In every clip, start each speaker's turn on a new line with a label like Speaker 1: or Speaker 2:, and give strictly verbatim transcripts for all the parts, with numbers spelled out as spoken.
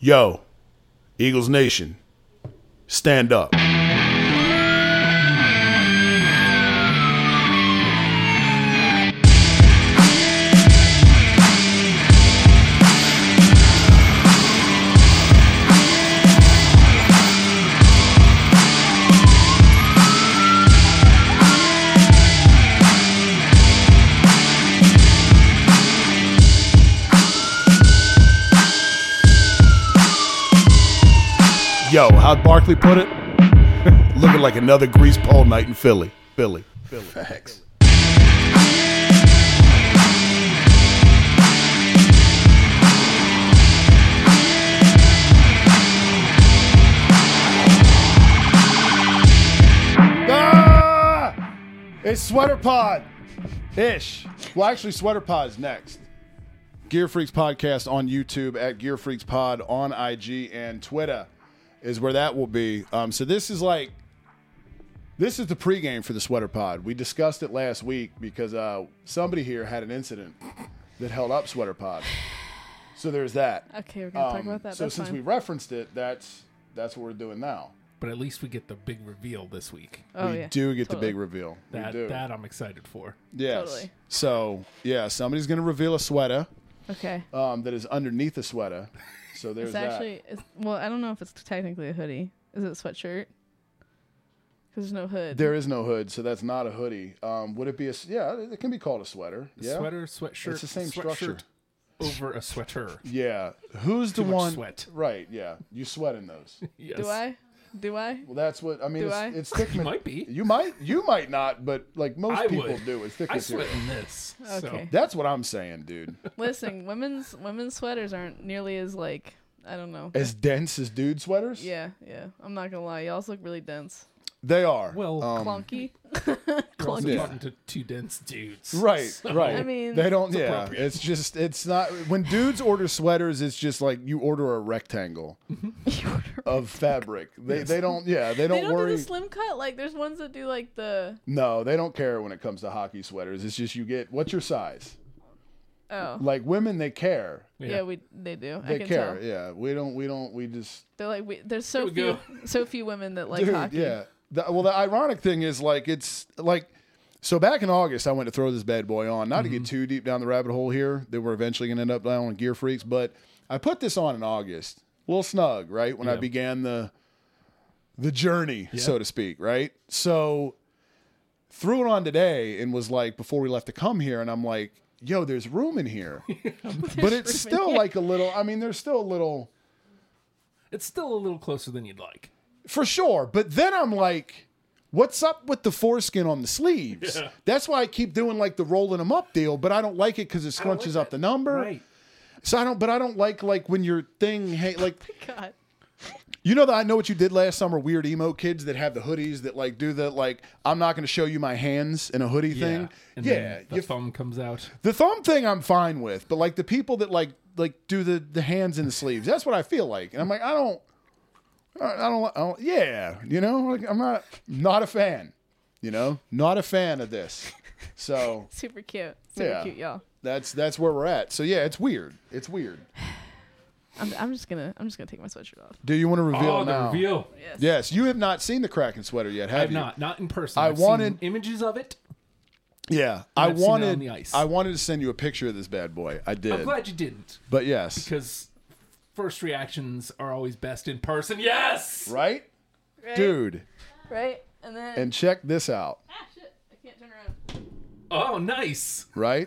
Speaker 1: Yo, Eagles Nation, stand up. Yo, how'd Barkley put it? Looking like another grease pole night in Philly. Philly. Philly.
Speaker 2: Facts.
Speaker 1: Ah! It's Sweater Pod. Ish. Well, actually, Sweater Pod's next. Gear Freaks Podcast on YouTube, at Gear Freaks Pod on I G and Twitter is where that will be. Um, so this is like, this is the pregame for the Sweater Pod. We discussed it last week because uh, somebody here had an incident that held up Sweater Pod. So there's that.
Speaker 3: Okay, we're gonna
Speaker 1: Um,
Speaker 3: talk about that.
Speaker 1: So
Speaker 3: That's
Speaker 1: since
Speaker 3: fine.
Speaker 1: we referenced it, that's that's what we're doing now.
Speaker 4: But at least we get the big reveal this week.
Speaker 3: oh
Speaker 1: we
Speaker 3: yeah,
Speaker 1: do get
Speaker 3: totally.
Speaker 1: the big reveal.
Speaker 4: That
Speaker 1: we do.
Speaker 4: that I'm excited for.
Speaker 1: Yes.
Speaker 3: Totally.
Speaker 1: So yeah, somebody's going to reveal a sweater
Speaker 3: Okay,
Speaker 1: um, that is underneath the sweater. So there's
Speaker 3: it's
Speaker 1: that.
Speaker 3: actually it's, well, I don't know if it's technically a hoodie. Is it a sweatshirt? Because there's no hood.
Speaker 1: There is no hood, so that's not a hoodie. Um, would it be a? s- Yeah, it can be called a sweater. Yeah.
Speaker 4: Sweater, sweatshirt.
Speaker 1: It's the same
Speaker 4: sweatshirt
Speaker 1: structure.
Speaker 4: Over a sweater.
Speaker 1: Yeah. Who's the
Speaker 4: Too much
Speaker 1: one?
Speaker 4: sweat.
Speaker 1: Right. Yeah. You sweat in those.
Speaker 4: Yes.
Speaker 3: Do I? Do I?
Speaker 1: Well, that's what I mean.
Speaker 3: Do
Speaker 1: it's,
Speaker 3: I?
Speaker 1: it's thick.
Speaker 4: You
Speaker 1: ma-
Speaker 4: might be.
Speaker 1: You might. You might not, but like most
Speaker 4: I
Speaker 1: people
Speaker 4: would.
Speaker 1: do. It's thick
Speaker 4: I
Speaker 1: material.
Speaker 4: sweat in this.
Speaker 3: Okay.
Speaker 4: So.
Speaker 1: That's what I'm saying, dude.
Speaker 3: Listen, women's women's sweaters aren't nearly as like I don't know.
Speaker 1: As dense as dude sweaters.
Speaker 3: Yeah, yeah. I'm not gonna lie, y'all look really dense,
Speaker 1: They are.
Speaker 4: Well,
Speaker 1: um,
Speaker 3: clunky.
Speaker 4: You're also
Speaker 3: clunky.
Speaker 1: Yeah.
Speaker 4: talking to two dense dudes.
Speaker 1: Right,
Speaker 4: So-
Speaker 1: right.
Speaker 3: I mean,
Speaker 1: they don't.
Speaker 4: it's
Speaker 1: Yeah,
Speaker 4: appropriate.
Speaker 1: it's just. It's not. When dudes order sweaters, it's just like you order a rectangle of fabric. They
Speaker 4: Yes.
Speaker 1: they don't. Yeah, they don't,
Speaker 3: They don't
Speaker 1: worry.
Speaker 3: do the slim cut. Like there's ones that do like the
Speaker 1: No, they don't care when it comes to hockey sweaters. It's just you get what's your size.
Speaker 3: oh
Speaker 1: Like women, they care.
Speaker 3: yeah,
Speaker 4: Yeah.
Speaker 3: we they do. I
Speaker 1: They
Speaker 3: can
Speaker 1: care.
Speaker 3: tell.
Speaker 1: Yeah, we don't. We don't. We just.
Speaker 3: They're like we, there's so
Speaker 4: we
Speaker 3: few
Speaker 4: go.
Speaker 3: so few women that like
Speaker 1: Dude,
Speaker 3: hockey.
Speaker 1: yeah. The, well, the ironic thing is like it's like. So back in August, I went to throw this bad boy on. Not to get too deep down the rabbit hole here, that we're eventually going to end up down on Gear Freaks, but I put this on in August, a little snug, right when I
Speaker 4: Yeah.
Speaker 1: began the the journey,
Speaker 4: Yeah.
Speaker 1: so to speak, right. So threw it on today and was like, before we left to come here, and I'm like, yo, there's room in here, but it's still like a little. I mean, there's still a little
Speaker 4: It's still a little closer than you'd like.
Speaker 1: for sure. But then I'm like, what's up with the foreskin on the sleeves?
Speaker 4: Yeah.
Speaker 1: That's why I keep doing like the rolling them up deal, but I don't like it because it
Speaker 4: I don't
Speaker 1: scrunches
Speaker 4: like
Speaker 1: up the
Speaker 4: that.
Speaker 1: number.
Speaker 4: Right.
Speaker 1: So I don't, but I don't like like when your thing, hey, like
Speaker 3: God.
Speaker 1: you know that I know what you did last summer. Weird emo kids that have the hoodies that like do the like I'm not going to show you my hands in a hoodie
Speaker 4: Yeah.
Speaker 1: thing.
Speaker 4: And
Speaker 1: yeah,
Speaker 4: then the
Speaker 1: you-
Speaker 4: thumb comes out.
Speaker 1: the thumb thing I'm fine with, but like the people that like like do the the hands in the sleeves, that's what I feel like, and I'm like I don't. I don't, I don't. Yeah, you know, like I'm not not a fan. You know, not a fan of this. So
Speaker 3: Super cute. Super
Speaker 1: Yeah.
Speaker 3: cute, y'all.
Speaker 1: that's that's where we're at. So yeah, it's weird. It's weird.
Speaker 3: I'm, I'm just gonna I'm just gonna take my sweatshirt off.
Speaker 1: Do you want to reveal
Speaker 4: Oh,
Speaker 1: it
Speaker 4: the
Speaker 1: now?
Speaker 4: reveal.
Speaker 3: Yes.
Speaker 1: Yes, you have not seen the Kraken sweater yet, have
Speaker 4: I have
Speaker 1: you?
Speaker 4: not. Not in person.
Speaker 1: I
Speaker 4: I've seen
Speaker 1: wanted-
Speaker 4: images of it.
Speaker 1: Yeah, I
Speaker 4: I've seen it
Speaker 1: wanted.
Speaker 4: on the ice.
Speaker 1: I wanted to send you a picture of this bad boy. I did,
Speaker 4: I'm glad you didn't,
Speaker 1: but yes,
Speaker 4: because first reactions are always best in person. Yes.
Speaker 1: right,
Speaker 3: Right?
Speaker 1: dude.
Speaker 3: Right? And then
Speaker 1: And check this out,
Speaker 3: ah shit, I can't turn around.
Speaker 4: Oh, nice.
Speaker 1: right?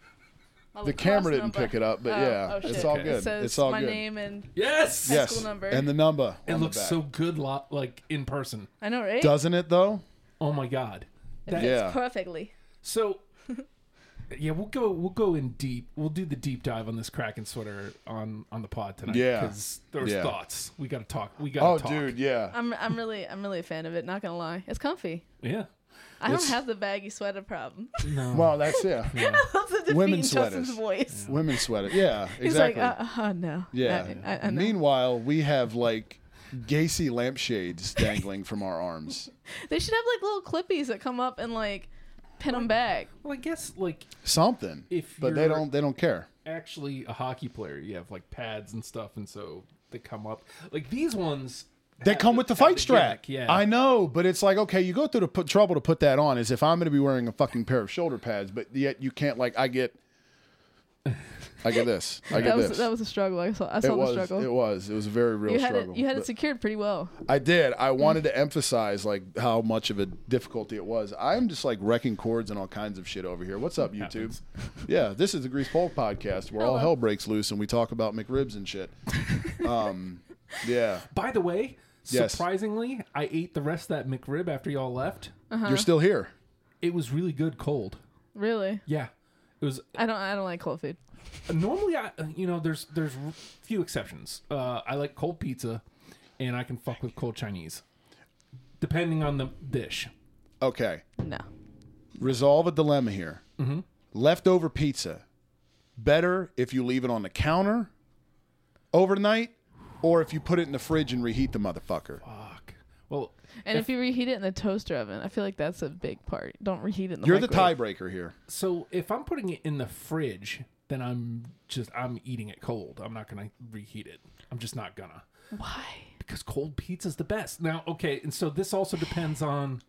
Speaker 3: My
Speaker 1: The
Speaker 3: lacrosse
Speaker 1: camera didn't
Speaker 3: number.
Speaker 1: pick it up, but
Speaker 3: Oh,
Speaker 1: yeah,
Speaker 3: oh,
Speaker 1: it's
Speaker 3: shit.
Speaker 1: all
Speaker 4: Okay.
Speaker 1: good.
Speaker 3: It says
Speaker 1: It's all
Speaker 3: my
Speaker 1: good.
Speaker 3: name and
Speaker 4: Yes.
Speaker 1: Yes,
Speaker 3: school number.
Speaker 1: and the number.
Speaker 4: It
Speaker 1: on the
Speaker 4: looks
Speaker 1: back.
Speaker 4: so good, lo- like in person.
Speaker 3: I know, right?
Speaker 1: Doesn't it though?
Speaker 4: Oh my god.
Speaker 3: It
Speaker 4: That-
Speaker 3: fits
Speaker 1: Yeah.
Speaker 3: perfectly.
Speaker 4: So, yeah, we'll go. We'll go in deep. We'll do the deep dive on this Kraken sweater on on the pod tonight.
Speaker 1: Yeah.
Speaker 4: because there's
Speaker 1: Yeah.
Speaker 4: thoughts. We got to talk. We got
Speaker 1: Oh,
Speaker 4: to talk.
Speaker 1: dude, yeah.
Speaker 3: I'm I'm really I'm really a fan of it, not gonna lie. It's comfy.
Speaker 4: Yeah.
Speaker 3: I don't
Speaker 1: It's-
Speaker 3: have the baggy sweater problem.
Speaker 4: No.
Speaker 1: Well, that's yeah.
Speaker 3: That's the defeat
Speaker 1: Women
Speaker 3: in Justin's
Speaker 1: sweaters.
Speaker 3: voice.
Speaker 1: Women's sweater. Yeah,
Speaker 3: He's
Speaker 1: exactly.
Speaker 3: like, uh, uh, no.
Speaker 1: yeah.
Speaker 3: I, I, I know.
Speaker 1: Meanwhile, we have like Gacy lampshades dangling from our arms.
Speaker 3: They should have like little clippies that come up and like pin them back.
Speaker 4: well, I guess like
Speaker 1: Something.
Speaker 4: If
Speaker 1: but they
Speaker 4: you're-
Speaker 1: don't. They don't care.
Speaker 4: actually a hockey player, you have like pads and stuff, and so that come up. Like these ones,
Speaker 1: They
Speaker 4: have
Speaker 1: come with the fight
Speaker 4: have
Speaker 1: strap.
Speaker 4: gimmick, Yeah,
Speaker 1: I know, but it's like, okay, you go through the put, trouble to put that on as if I'm going to be wearing a fucking pair of shoulder pads, but yet you can't, like, I get, I get this. I get
Speaker 3: that was
Speaker 1: this.
Speaker 3: that was a struggle. I saw I saw
Speaker 1: it
Speaker 3: the
Speaker 1: was,
Speaker 3: struggle.
Speaker 1: it was. It was a very real
Speaker 3: you had
Speaker 1: struggle.
Speaker 3: it you had
Speaker 1: But
Speaker 3: it secured pretty well.
Speaker 1: I did. I wanted to emphasize, like, how much of a difficulty it was. I'm just, like, wrecking cords and all kinds of shit over here. What's up, YouTube?
Speaker 4: Happens.
Speaker 1: Yeah, this is the Grease Pole podcast where all
Speaker 3: Hello.
Speaker 1: hell breaks loose and we talk about McRibs and shit. Um, yeah.
Speaker 4: By the way,
Speaker 1: Yes.
Speaker 4: surprisingly, I ate the rest of that McRib after y'all left.
Speaker 3: Uh-huh.
Speaker 1: You're still here.
Speaker 4: It was really good cold.
Speaker 3: Really?
Speaker 4: Yeah, it was.
Speaker 3: I don't I don't like cold food.
Speaker 4: Normally, I you know, there's there's few exceptions. Uh, I like cold pizza, and I can fuck with cold Chinese, depending on the dish.
Speaker 1: Okay.
Speaker 3: No.
Speaker 1: Resolve a dilemma here.
Speaker 4: Mm-hmm.
Speaker 1: Leftover pizza, better if you leave it on the counter overnight, or if you put it in the fridge and reheat the motherfucker.
Speaker 4: Fuck. Well,
Speaker 3: And if, you reheat it in the toaster oven, I feel like that's a big part. Don't reheat it in the
Speaker 1: You're the
Speaker 3: microwave.
Speaker 1: tiebreaker here.
Speaker 4: so if I'm putting it in the fridge, then I'm just I'm eating it cold. I'm not gonna reheat it. I'm just not gonna.
Speaker 3: Why?
Speaker 4: Because cold pizza's the best. Now, okay, and so this also depends on,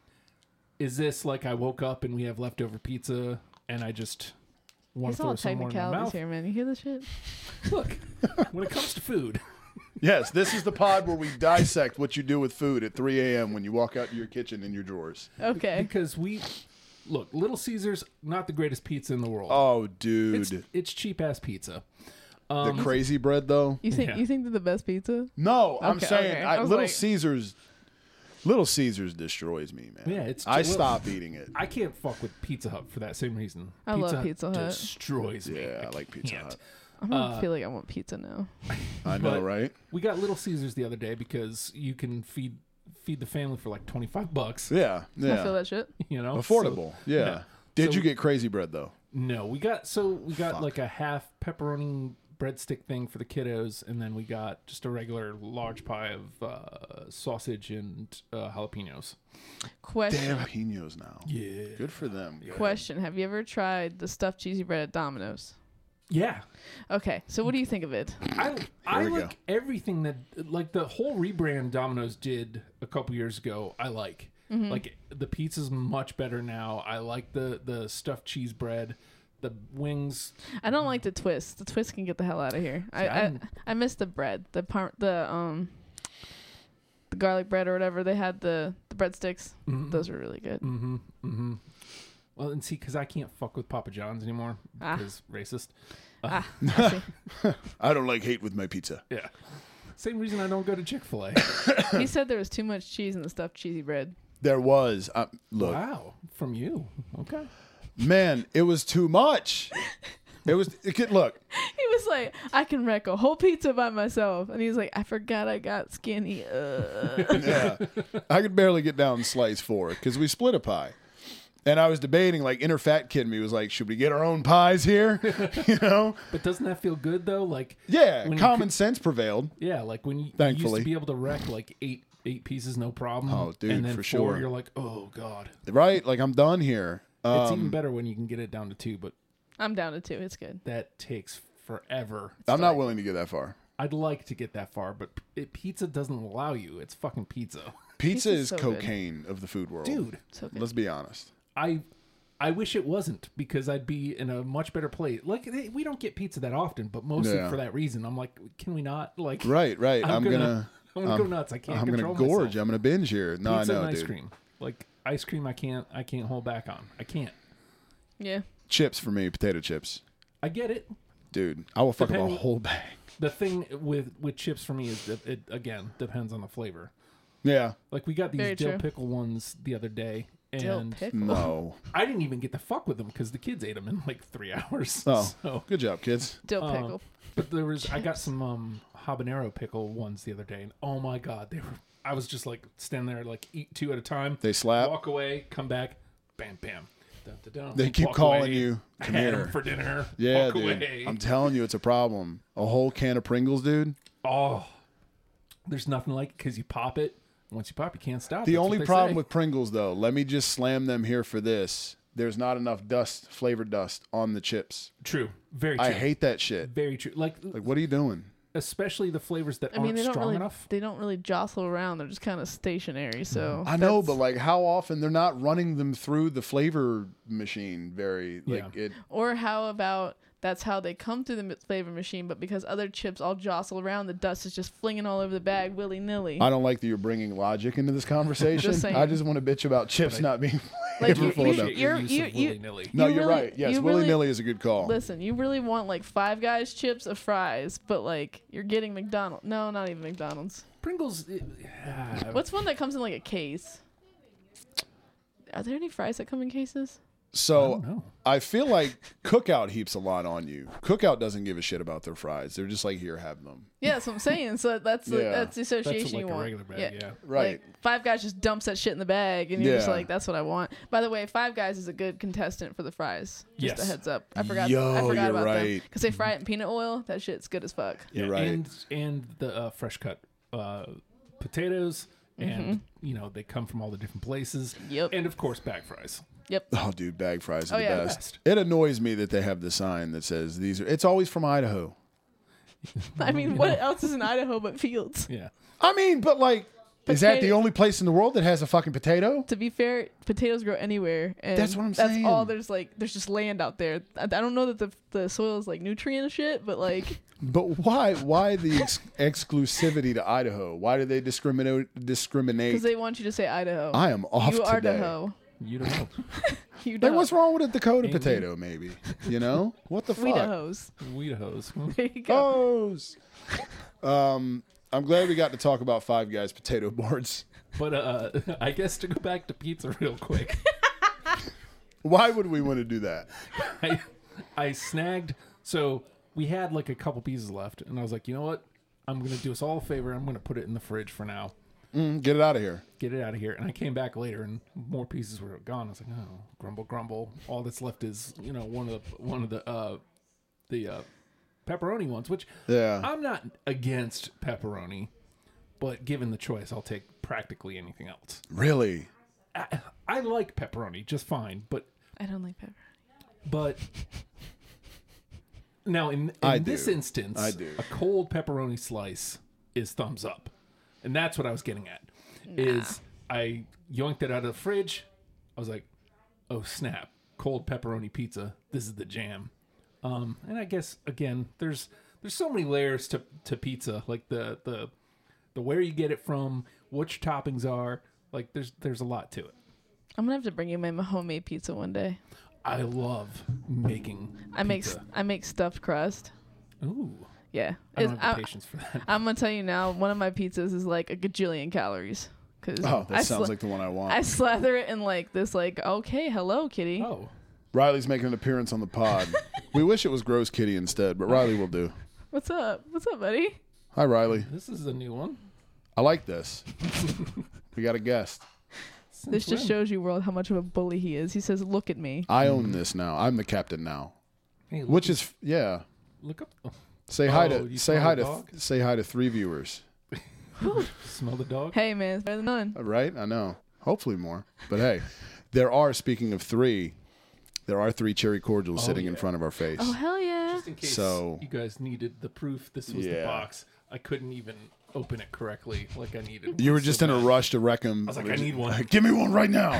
Speaker 4: is this like I woke up and we have leftover pizza and I just want
Speaker 3: It's
Speaker 4: to throw
Speaker 3: all
Speaker 4: some more in my
Speaker 3: technicalities
Speaker 4: mouth?
Speaker 3: here, man. You hear this shit?
Speaker 4: Look, when it comes to food,
Speaker 1: Yes, this is the pod where we dissect what you do with food at three a.m. when you walk out to your kitchen in your drawers.
Speaker 3: Okay.
Speaker 4: because we, look, Little Caesars, not the greatest pizza in the world.
Speaker 1: Oh, dude.
Speaker 4: it's, it's cheap-ass pizza.
Speaker 1: the
Speaker 4: Um,
Speaker 1: crazy bread, though?
Speaker 3: You think
Speaker 4: Yeah.
Speaker 3: you think they're the best pizza?
Speaker 1: No, I'm
Speaker 3: Okay,
Speaker 1: saying
Speaker 3: okay.
Speaker 1: I,
Speaker 3: I was
Speaker 1: Little
Speaker 3: like-
Speaker 1: Caesars Little Caesars destroys me, man.
Speaker 4: Yeah, it's
Speaker 1: I
Speaker 4: well-
Speaker 1: stopped eating it.
Speaker 4: I can't fuck with Pizza Hut for that same reason.
Speaker 3: I love Pizza Hut.
Speaker 4: destroys me.
Speaker 1: Yeah, I like Pizza
Speaker 4: can't.
Speaker 1: Hut.
Speaker 3: I'm gonna
Speaker 4: Uh,
Speaker 3: feel like I want pizza now.
Speaker 1: I know,
Speaker 4: But-
Speaker 1: right?
Speaker 4: We got Little Caesars the other day because you can feed feed the family for like twenty-five bucks.
Speaker 1: Yeah,
Speaker 3: I feel
Speaker 1: yeah.
Speaker 3: that shit.
Speaker 4: You know,
Speaker 1: Affordable.
Speaker 4: So-
Speaker 1: yeah.
Speaker 4: yeah.
Speaker 1: Did
Speaker 4: So-
Speaker 1: you get crazy bread though?
Speaker 4: No, we got so we got
Speaker 1: Fuck.
Speaker 4: like a half pepperoni breadstick thing for the kiddos, and then we got just a regular large pie of uh, sausage and uh, jalapenos.
Speaker 3: Question.
Speaker 1: Damn, jalapenos now.
Speaker 4: Yeah,
Speaker 1: Good for them.
Speaker 3: Question. Have you ever tried the stuffed cheesy bread at Domino's?
Speaker 4: yeah.
Speaker 3: Okay, so what do you think of it?
Speaker 4: I I
Speaker 1: we
Speaker 4: like everything that like the whole rebrand Domino's did a couple years ago. I like
Speaker 3: Mm-hmm.
Speaker 4: like the pizza's much better now. I like the the stuffed cheese bread, the wings.
Speaker 3: I don't like the twist. The twist can get the hell out of here. I
Speaker 4: See, I
Speaker 3: I,
Speaker 4: didn't-
Speaker 3: I miss the bread. The par- the um the garlic bread or whatever. They had the the breadsticks.
Speaker 4: Mhm.
Speaker 3: Those are really good.
Speaker 4: Mm-hmm. Mm-hmm. Well, and see, because I can't fuck with Papa John's anymore
Speaker 3: Ah.
Speaker 4: because racist.
Speaker 3: Ah, I see.
Speaker 1: I don't like hate with my pizza.
Speaker 4: Yeah. Same reason I don't go to Chick Fil A.
Speaker 3: He said there was too much cheese in the stuffed cheesy bread.
Speaker 1: There was. Uh, look,
Speaker 4: Wow, from you. Okay.
Speaker 1: man, it was too much. It was. It could, look,
Speaker 3: He was like, I can wreck a whole pizza by myself. And he's like, I forgot I got skinny. Uh.
Speaker 1: yeah, I could barely get down slice four because we split a pie. And I was debating, like, inner fat kid in me was like, should we get our own pies here? you know?
Speaker 4: But doesn't that feel good though? Like
Speaker 1: Yeah,
Speaker 4: When you
Speaker 1: common
Speaker 4: could-
Speaker 1: sense prevailed.
Speaker 4: yeah, like when you, you used
Speaker 1: Thankfully.
Speaker 4: to be able to wreck like eight eight pieces no problem.
Speaker 1: Oh, dude,
Speaker 4: and then
Speaker 1: for
Speaker 4: four,
Speaker 1: sure.
Speaker 4: You're like, oh god.
Speaker 1: Right? Like, I'm done here. Um,
Speaker 4: It's even better when you can get it down to two, but
Speaker 3: I'm down to two. It's good.
Speaker 4: that takes forever.
Speaker 1: I'm not willing to get that far.
Speaker 4: I'd like to get that far, but it, pizza doesn't allow you. It's fucking pizza,
Speaker 1: Pizza
Speaker 3: Pizza's
Speaker 1: is
Speaker 3: so good.
Speaker 1: cocaine of the food world.
Speaker 4: dude.
Speaker 3: So good.
Speaker 1: Let's be honest.
Speaker 4: I I wish it wasn't because I'd be in a much better place. Like they, we don't get pizza that often, but mostly
Speaker 1: Yeah.
Speaker 4: for that reason. I'm like, can we not? Like,
Speaker 1: Right, right.
Speaker 4: I'm,
Speaker 1: I'm,
Speaker 4: gonna,
Speaker 1: gonna,
Speaker 4: I'm gonna
Speaker 1: um,
Speaker 4: go nuts. I can't
Speaker 1: I'm gonna
Speaker 4: control
Speaker 1: gorge.
Speaker 4: myself.
Speaker 1: I'm gonna binge here. No,
Speaker 4: Pizza
Speaker 1: I know,
Speaker 4: and ice
Speaker 1: dude.
Speaker 4: cream, like ice cream. I can't. I can't hold back on. I can't.
Speaker 3: Yeah.
Speaker 1: Chips for me, potato chips.
Speaker 4: I get it.
Speaker 1: Dude, I will fuck up a
Speaker 4: Depending-
Speaker 1: whole bag.
Speaker 4: The thing with with chips for me is that it again depends on the flavor.
Speaker 1: Yeah.
Speaker 4: Like we got these
Speaker 3: Very
Speaker 4: dill
Speaker 3: true.
Speaker 4: pickle ones the other day,
Speaker 3: Dill
Speaker 4: and
Speaker 3: pickle.
Speaker 1: No.
Speaker 4: I didn't even get to fuck with them because the kids ate them in like three hours.
Speaker 1: Oh,
Speaker 4: So,
Speaker 1: good job, kids.
Speaker 3: Dill
Speaker 4: uh,
Speaker 3: pickle.
Speaker 4: but there was I got some um, habanero pickle ones the other day, and oh my god, they were. I was just like standing there, like eat two at a time.
Speaker 1: They slap.
Speaker 4: Walk away, come back, bam, bam. Dun, dun, dun,
Speaker 1: They keep
Speaker 4: walk
Speaker 1: calling
Speaker 4: away,
Speaker 1: you. Come
Speaker 4: had 'em
Speaker 1: here.
Speaker 4: for dinner.
Speaker 1: Yeah,
Speaker 4: walk
Speaker 1: dude.
Speaker 4: away.
Speaker 1: I'm telling you, it's a problem. A whole can of Pringles, dude.
Speaker 4: Oh, there's nothing like it because you pop it. Once you pop, you can't stop.
Speaker 1: The
Speaker 4: That's what
Speaker 1: only
Speaker 4: they
Speaker 1: problem
Speaker 4: say.
Speaker 1: with Pringles, though, let me just slam them here for this. There's not enough dust, flavor dust on the chips.
Speaker 4: true, very true.
Speaker 1: I hate that shit.
Speaker 4: very true. Like,
Speaker 1: Like, what are you doing?
Speaker 4: especially the flavors that
Speaker 3: I mean,
Speaker 4: aren't
Speaker 3: they don't
Speaker 4: strong
Speaker 3: really
Speaker 4: enough.
Speaker 3: they don't really jostle around. They're just kind of stationary. So
Speaker 1: I know,
Speaker 3: that's-
Speaker 1: but like how often they're not running them through the flavor machine very like
Speaker 4: Yeah.
Speaker 1: it
Speaker 3: or how about that's how they come through the mi- flavor machine, but because other chips all jostle around, the dust is just flinging all over the bag willy nilly.
Speaker 1: I don't like that you're bringing logic into this conversation.
Speaker 3: Just saying.
Speaker 1: I just want to bitch about chips
Speaker 4: But I-
Speaker 1: not being
Speaker 3: Like, you-
Speaker 1: flavorful
Speaker 3: you-
Speaker 1: enough.
Speaker 4: Appreciate your
Speaker 3: you're-
Speaker 4: use
Speaker 3: you-
Speaker 4: of
Speaker 3: you-
Speaker 4: willy-nilly.
Speaker 1: No,
Speaker 3: you
Speaker 1: you're
Speaker 3: really-
Speaker 1: right. Yes,
Speaker 3: you
Speaker 1: willy
Speaker 3: really-
Speaker 1: nilly is a good call.
Speaker 3: Listen, you really want like Five Guys chips of fries, but like you're getting McDonald's. No, not even McDonald's.
Speaker 4: Pringles. eh, ah,
Speaker 3: What's one that comes in like a case? Are there any fries that come in cases?
Speaker 4: I
Speaker 1: So
Speaker 4: don't know.
Speaker 1: I feel like Cookout heaps a lot on you. Cookout doesn't give a shit about their fries. They're just like, here, have them.
Speaker 3: Yeah, that's what I'm saying. So that's the,
Speaker 1: Yeah.
Speaker 3: that's the
Speaker 4: That's
Speaker 3: association
Speaker 4: like
Speaker 3: you
Speaker 4: a
Speaker 3: want.
Speaker 4: regular bag. Yeah.
Speaker 1: Right.
Speaker 3: Like, Five Guys just dumps that shit in the bag, and you're just
Speaker 1: Yeah.
Speaker 3: like, "That's what I want." By the way, Five Guys is a good contestant for the fries. Just
Speaker 4: Yes.
Speaker 3: a heads up. I forgot.
Speaker 1: Yo,
Speaker 3: I forgot
Speaker 1: you're
Speaker 3: about them
Speaker 1: right.
Speaker 3: because they fry it in peanut oil. That shit's good as fuck.
Speaker 1: You're
Speaker 4: Yeah,
Speaker 1: right.
Speaker 4: And and the uh, fresh cut uh, potatoes, and you know they come from all the different places.
Speaker 3: Yep.
Speaker 4: And of course, bag fries.
Speaker 3: Yep.
Speaker 1: Oh, dude, bag fries are
Speaker 3: Oh,
Speaker 1: the
Speaker 3: yeah.
Speaker 1: best.
Speaker 4: Best.
Speaker 1: It annoys me that they have the sign that says these are. It's always from Idaho.
Speaker 3: I mean,
Speaker 4: You
Speaker 3: what
Speaker 4: know.
Speaker 3: else is in Idaho but fields?
Speaker 4: Yeah.
Speaker 1: I mean, but like, is that the
Speaker 3: Potato-
Speaker 1: only place in the world that has a fucking potato?
Speaker 3: To be fair, potatoes grow anywhere, and
Speaker 1: That's what I'm
Speaker 3: that's all.
Speaker 1: saying.
Speaker 3: There's like, there's just land out there. I, I don't know that the the soil is like nutrient and shit, but like,
Speaker 1: But why? Why the ex- exclusivity to Idaho? Why do they discriminate? Discriminate?
Speaker 3: because they want you to say Idaho.
Speaker 1: I am off
Speaker 3: you are
Speaker 1: today.
Speaker 3: Idaho.
Speaker 4: You don't know.
Speaker 3: You
Speaker 1: Like,
Speaker 3: don't.
Speaker 1: what's wrong with a Dakota
Speaker 4: Maybe.
Speaker 1: potato? Maybe you know what the fuck?
Speaker 3: Idahos.
Speaker 4: Weedahos.
Speaker 3: There you go.
Speaker 1: Ohs. Um, I'm glad we got to talk about Five Guys potato boards.
Speaker 4: But uh, I guess to go back to pizza real quick,
Speaker 1: Why would we want to do that?
Speaker 4: I I snagged. So we had like a couple pieces left, and I was like, you know what? I'm gonna do us all a favor. I'm gonna put it in the fridge for now.
Speaker 1: Mm, get it out of here.
Speaker 4: Get it out of here. And I came back later, and more pieces were gone. I was like, oh, grumble, grumble. All that's left is you know one of the one of the uh, the uh, pepperoni ones, which
Speaker 1: Yeah.
Speaker 4: I'm not against pepperoni, but given the choice, I'll take practically anything else.
Speaker 1: Really?
Speaker 4: I, I like pepperoni just fine, but
Speaker 3: I don't like pepper.
Speaker 4: but now in, in
Speaker 1: I
Speaker 4: this
Speaker 1: do.
Speaker 4: instance,
Speaker 1: I do.
Speaker 4: a cold pepperoni slice is thumbs up, and that's what I was getting at. Is I yoinked it out of the fridge. I was like, oh snap, cold pepperoni pizza. This is the jam. Um, and I guess again, there's there's so many layers to, to pizza, like the the the where you get it from, which toppings are. Like there's there's a lot to it.
Speaker 3: I'm gonna have to bring you my homemade pizza one day.
Speaker 4: I love making.
Speaker 3: I make
Speaker 4: pizza.
Speaker 3: I make stuffed crust.
Speaker 4: Ooh,
Speaker 3: Yeah,
Speaker 4: I don't
Speaker 3: It's-
Speaker 4: have the
Speaker 3: I-
Speaker 4: patience for that.
Speaker 3: I'm gonna tell you now. One of my pizzas is like a gajillion calories. Cause
Speaker 1: Oh, that
Speaker 3: I
Speaker 1: sounds
Speaker 3: sla-
Speaker 1: like the one I want.
Speaker 3: I slather it in like this. Like, okay, hello, kitty.
Speaker 4: Oh,
Speaker 1: Riley's making an appearance on the pod. We wish it was Gross Kitty instead, but Riley will do.
Speaker 3: What's up? What's up, buddy?
Speaker 1: Hi, Riley.
Speaker 4: this is a new one.
Speaker 1: I like this. We got a guest.
Speaker 4: Since
Speaker 3: This just
Speaker 4: when?
Speaker 3: shows you, world, how much of a bully he is. He says, "Look at me."
Speaker 1: I own this now. I'm the captain now.
Speaker 4: Hey, look,
Speaker 1: Which is yeah.
Speaker 4: look up. Oh,
Speaker 1: Say hi
Speaker 4: Oh,
Speaker 1: to
Speaker 4: you
Speaker 1: say
Speaker 4: smell
Speaker 1: hi
Speaker 4: the
Speaker 1: to
Speaker 4: dog?
Speaker 1: say hi to three viewers.
Speaker 4: smell the dog.
Speaker 3: Hey, man, it's better than none.
Speaker 1: Right? I know. Hopefully more. But hey, there are, speaking of three, there are three cherry cordials
Speaker 4: Oh,
Speaker 1: sitting in
Speaker 4: yeah.
Speaker 1: front of our face.
Speaker 3: Oh hell yeah!
Speaker 4: Just in case
Speaker 1: So-
Speaker 4: you guys needed the proof, this was the
Speaker 1: Yeah.
Speaker 4: box. I couldn't even open it correctly like I needed.
Speaker 1: You were
Speaker 4: so
Speaker 1: just in a
Speaker 4: bad.
Speaker 1: rush to wreck him.
Speaker 4: I was like, I need one.
Speaker 1: Give me one right now.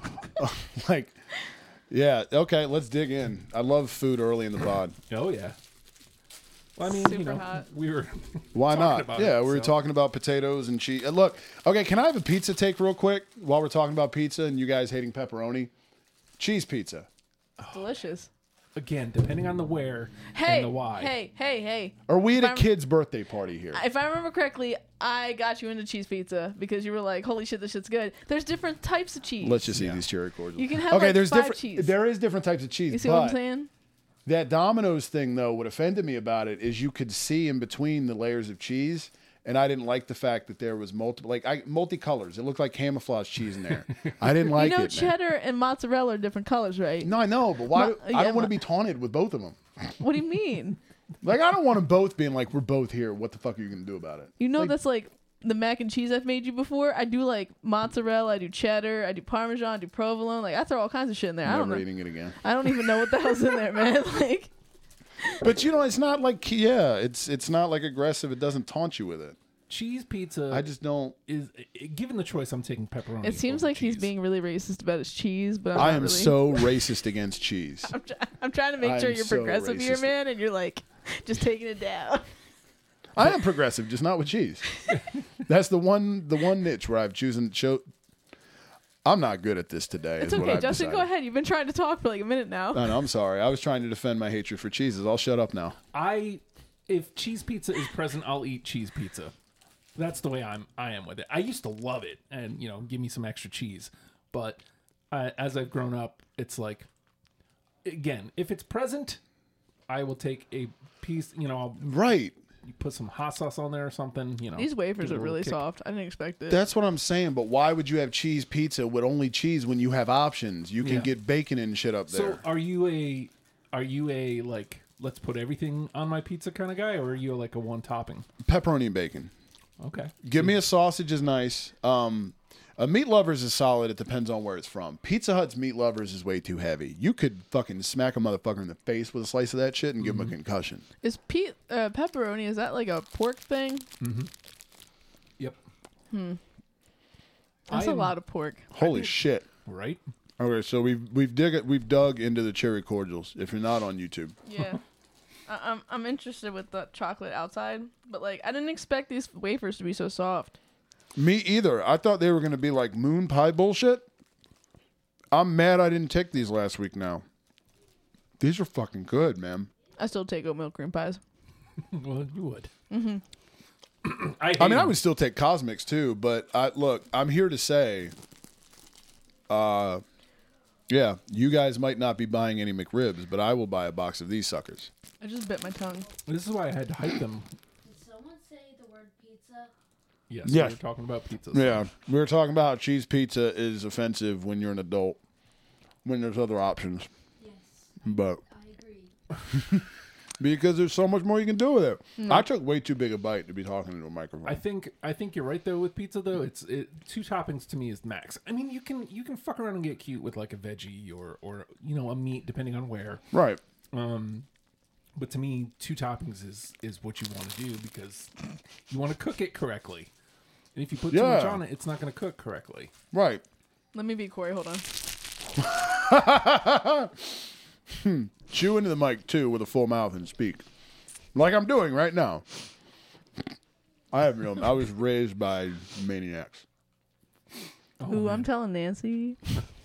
Speaker 1: Like, yeah. Okay, let's dig in. I love food early in the pod.
Speaker 4: Oh yeah. Well, I mean, you
Speaker 3: Super
Speaker 4: know,
Speaker 3: hot.
Speaker 4: we were.
Speaker 1: Why
Speaker 4: talking
Speaker 1: not?
Speaker 4: about
Speaker 1: Yeah,
Speaker 4: it,
Speaker 1: we were
Speaker 4: so.
Speaker 1: talking about potatoes and cheese. Uh, Look, okay, can I have a pizza take real quick while we're talking about pizza and you guys hating pepperoni? Cheese pizza.
Speaker 3: Delicious.
Speaker 4: Again, depending on the where
Speaker 3: Hey,
Speaker 4: and the why.
Speaker 3: hey, hey, hey.
Speaker 1: Are we at
Speaker 3: If
Speaker 1: a
Speaker 3: I'm-
Speaker 1: kid's birthday party here?
Speaker 3: If I remember correctly, I got you into cheese pizza because you were like, "Holy shit, this shit's good." There's different types of cheese.
Speaker 1: Let's just eat
Speaker 4: Yeah.
Speaker 1: these cherry cordials.
Speaker 3: You can have,
Speaker 1: okay,
Speaker 3: like,
Speaker 1: there's
Speaker 3: five
Speaker 1: different.
Speaker 3: cheese.
Speaker 1: There is different types of cheese.
Speaker 3: You see
Speaker 1: but
Speaker 3: what I'm saying?
Speaker 1: that Domino's thing, though, what offended me about it is you could see in between the layers of cheese, and I didn't like the fact that there was multiple, like I, multicolors. It looked like camouflage cheese in there. I didn't like
Speaker 3: you know,
Speaker 1: it. man.
Speaker 3: cheddar and mozzarella are different colors, right?
Speaker 1: No, I know, but why?
Speaker 3: Mo-
Speaker 1: do-
Speaker 3: yeah,
Speaker 1: I don't want to
Speaker 3: mo-
Speaker 1: be taunted with both of them.
Speaker 3: What do you mean?
Speaker 1: Like I don't want them both being like, we're both here. What the fuck are you gonna do about it?
Speaker 3: You know
Speaker 1: Like-
Speaker 3: that's like the mac and cheese I've made you before. I do like mozzarella, I do cheddar, I do parmesan, I do provolone. Like I throw all kinds of shit in there. I don't
Speaker 1: Never
Speaker 3: know.
Speaker 1: eating it again.
Speaker 3: I don't even know what the hell's in there, man. Like
Speaker 1: But you know, it's not like yeah, it's it's not like aggressive. It doesn't taunt you with it.
Speaker 4: Cheese pizza.
Speaker 1: I just don't.
Speaker 4: is given the choice, I'm taking pepperoni.
Speaker 3: It seems
Speaker 4: over
Speaker 3: like he's
Speaker 4: cheese.
Speaker 3: being really racist about his cheese, but I'm
Speaker 1: I
Speaker 3: not
Speaker 1: am
Speaker 3: really.
Speaker 1: so racist against cheese.
Speaker 3: I'm, try- I'm trying to make
Speaker 1: I
Speaker 3: sure
Speaker 1: am
Speaker 3: you're
Speaker 1: so
Speaker 3: progressive here,
Speaker 1: racist.
Speaker 3: man, and you're like just taking it down.
Speaker 1: I am progressive, just not with cheese. That's the one the one niche where I've chosen. Cho- I'm not good at this today.
Speaker 3: It's
Speaker 1: is what
Speaker 3: okay,
Speaker 1: I've
Speaker 3: Justin.
Speaker 1: decided.
Speaker 3: Go ahead. You've been trying to talk for like a minute now.
Speaker 1: I know, I'm sorry. I was trying to defend my hatred for cheeses. I'll shut up now.
Speaker 4: I if cheese pizza is present, I'll eat cheese pizza. That's the way I'm. I am with it. I used to love it, and you know, give me some extra cheese. But uh, as I've grown up, it's like, again, if it's present, I will take a piece. You know, I'll
Speaker 1: Right.
Speaker 4: put some hot sauce on there or something. You know,
Speaker 3: These wafers
Speaker 4: give it a
Speaker 3: are
Speaker 4: little
Speaker 3: really
Speaker 4: kick.
Speaker 3: soft. I didn't expect it.
Speaker 1: That's what I'm saying. But why would you have cheese pizza with only cheese when you have options? You can
Speaker 4: Yeah.
Speaker 1: get bacon and shit up there.
Speaker 4: So, are you a, are you a like, let's put everything on my pizza kind of guy, or are you like a one topping?
Speaker 1: Pepperoni and bacon.
Speaker 4: Okay.
Speaker 1: Give me a sausage is nice. Um, a meat lovers is solid. It depends on where it's from. Pizza Hut's meat lovers is way too heavy. You could fucking smack a motherfucker in the face with a slice of that shit and give him a concussion.
Speaker 3: Is pe- uh, pepperoni? Is that like a pork thing?
Speaker 4: Yep.
Speaker 3: That's
Speaker 4: I
Speaker 3: a
Speaker 4: am-
Speaker 3: lot of pork.
Speaker 1: Holy shit.
Speaker 4: Right.
Speaker 1: Okay, so we've we've dig it, we've dug into the cherry cordials. If you're not on YouTube,
Speaker 3: Yeah. I- I'm I'm interested with the chocolate outside, but like I didn't expect these wafers to be so soft.
Speaker 1: me either. I thought they were gonna be like moon pie bullshit. I'm mad I didn't take these last week. Now, these are fucking good, man.
Speaker 3: I still take oatmeal cream pies.
Speaker 4: Well, you would. Mm-hmm. I, hate
Speaker 1: I mean, I
Speaker 4: them.
Speaker 1: would still take Cosmics too, but I look. I'm here to say, uh, yeah, you guys might not be buying any McRibs, but I will buy a box of these suckers.
Speaker 3: I just bit my tongue.
Speaker 4: This is why I had to hype them.
Speaker 2: Did someone say the word pizza?
Speaker 4: Yes.
Speaker 1: Yes.
Speaker 4: We were talking about pizzas.
Speaker 1: Yeah, we were talking about cheese pizza is offensive when you're an adult, when there's other options,
Speaker 2: Yes,
Speaker 1: but
Speaker 2: I agree.
Speaker 1: because there's so much more you can do with it. I took way too big a bite to be talking into a microphone.
Speaker 4: I think I think you're right though with pizza though. It's it, two toppings to me is max. I mean, you can you can fuck around and get cute with like a veggie or or you know a meat depending on where.
Speaker 1: right.
Speaker 4: Um, but to me, two toppings is is what you want to do because you want to cook it correctly. And if you put too much
Speaker 1: Yeah.
Speaker 4: on it, it's not going to cook correctly.
Speaker 1: Right.
Speaker 3: Let me be Corey. Hold on.
Speaker 1: Chew into the mic too with a full mouth and speak, like I'm doing right now. I have real. I was raised by maniacs.
Speaker 4: Oh,
Speaker 3: Ooh,
Speaker 4: man.
Speaker 3: I'm telling Nancy.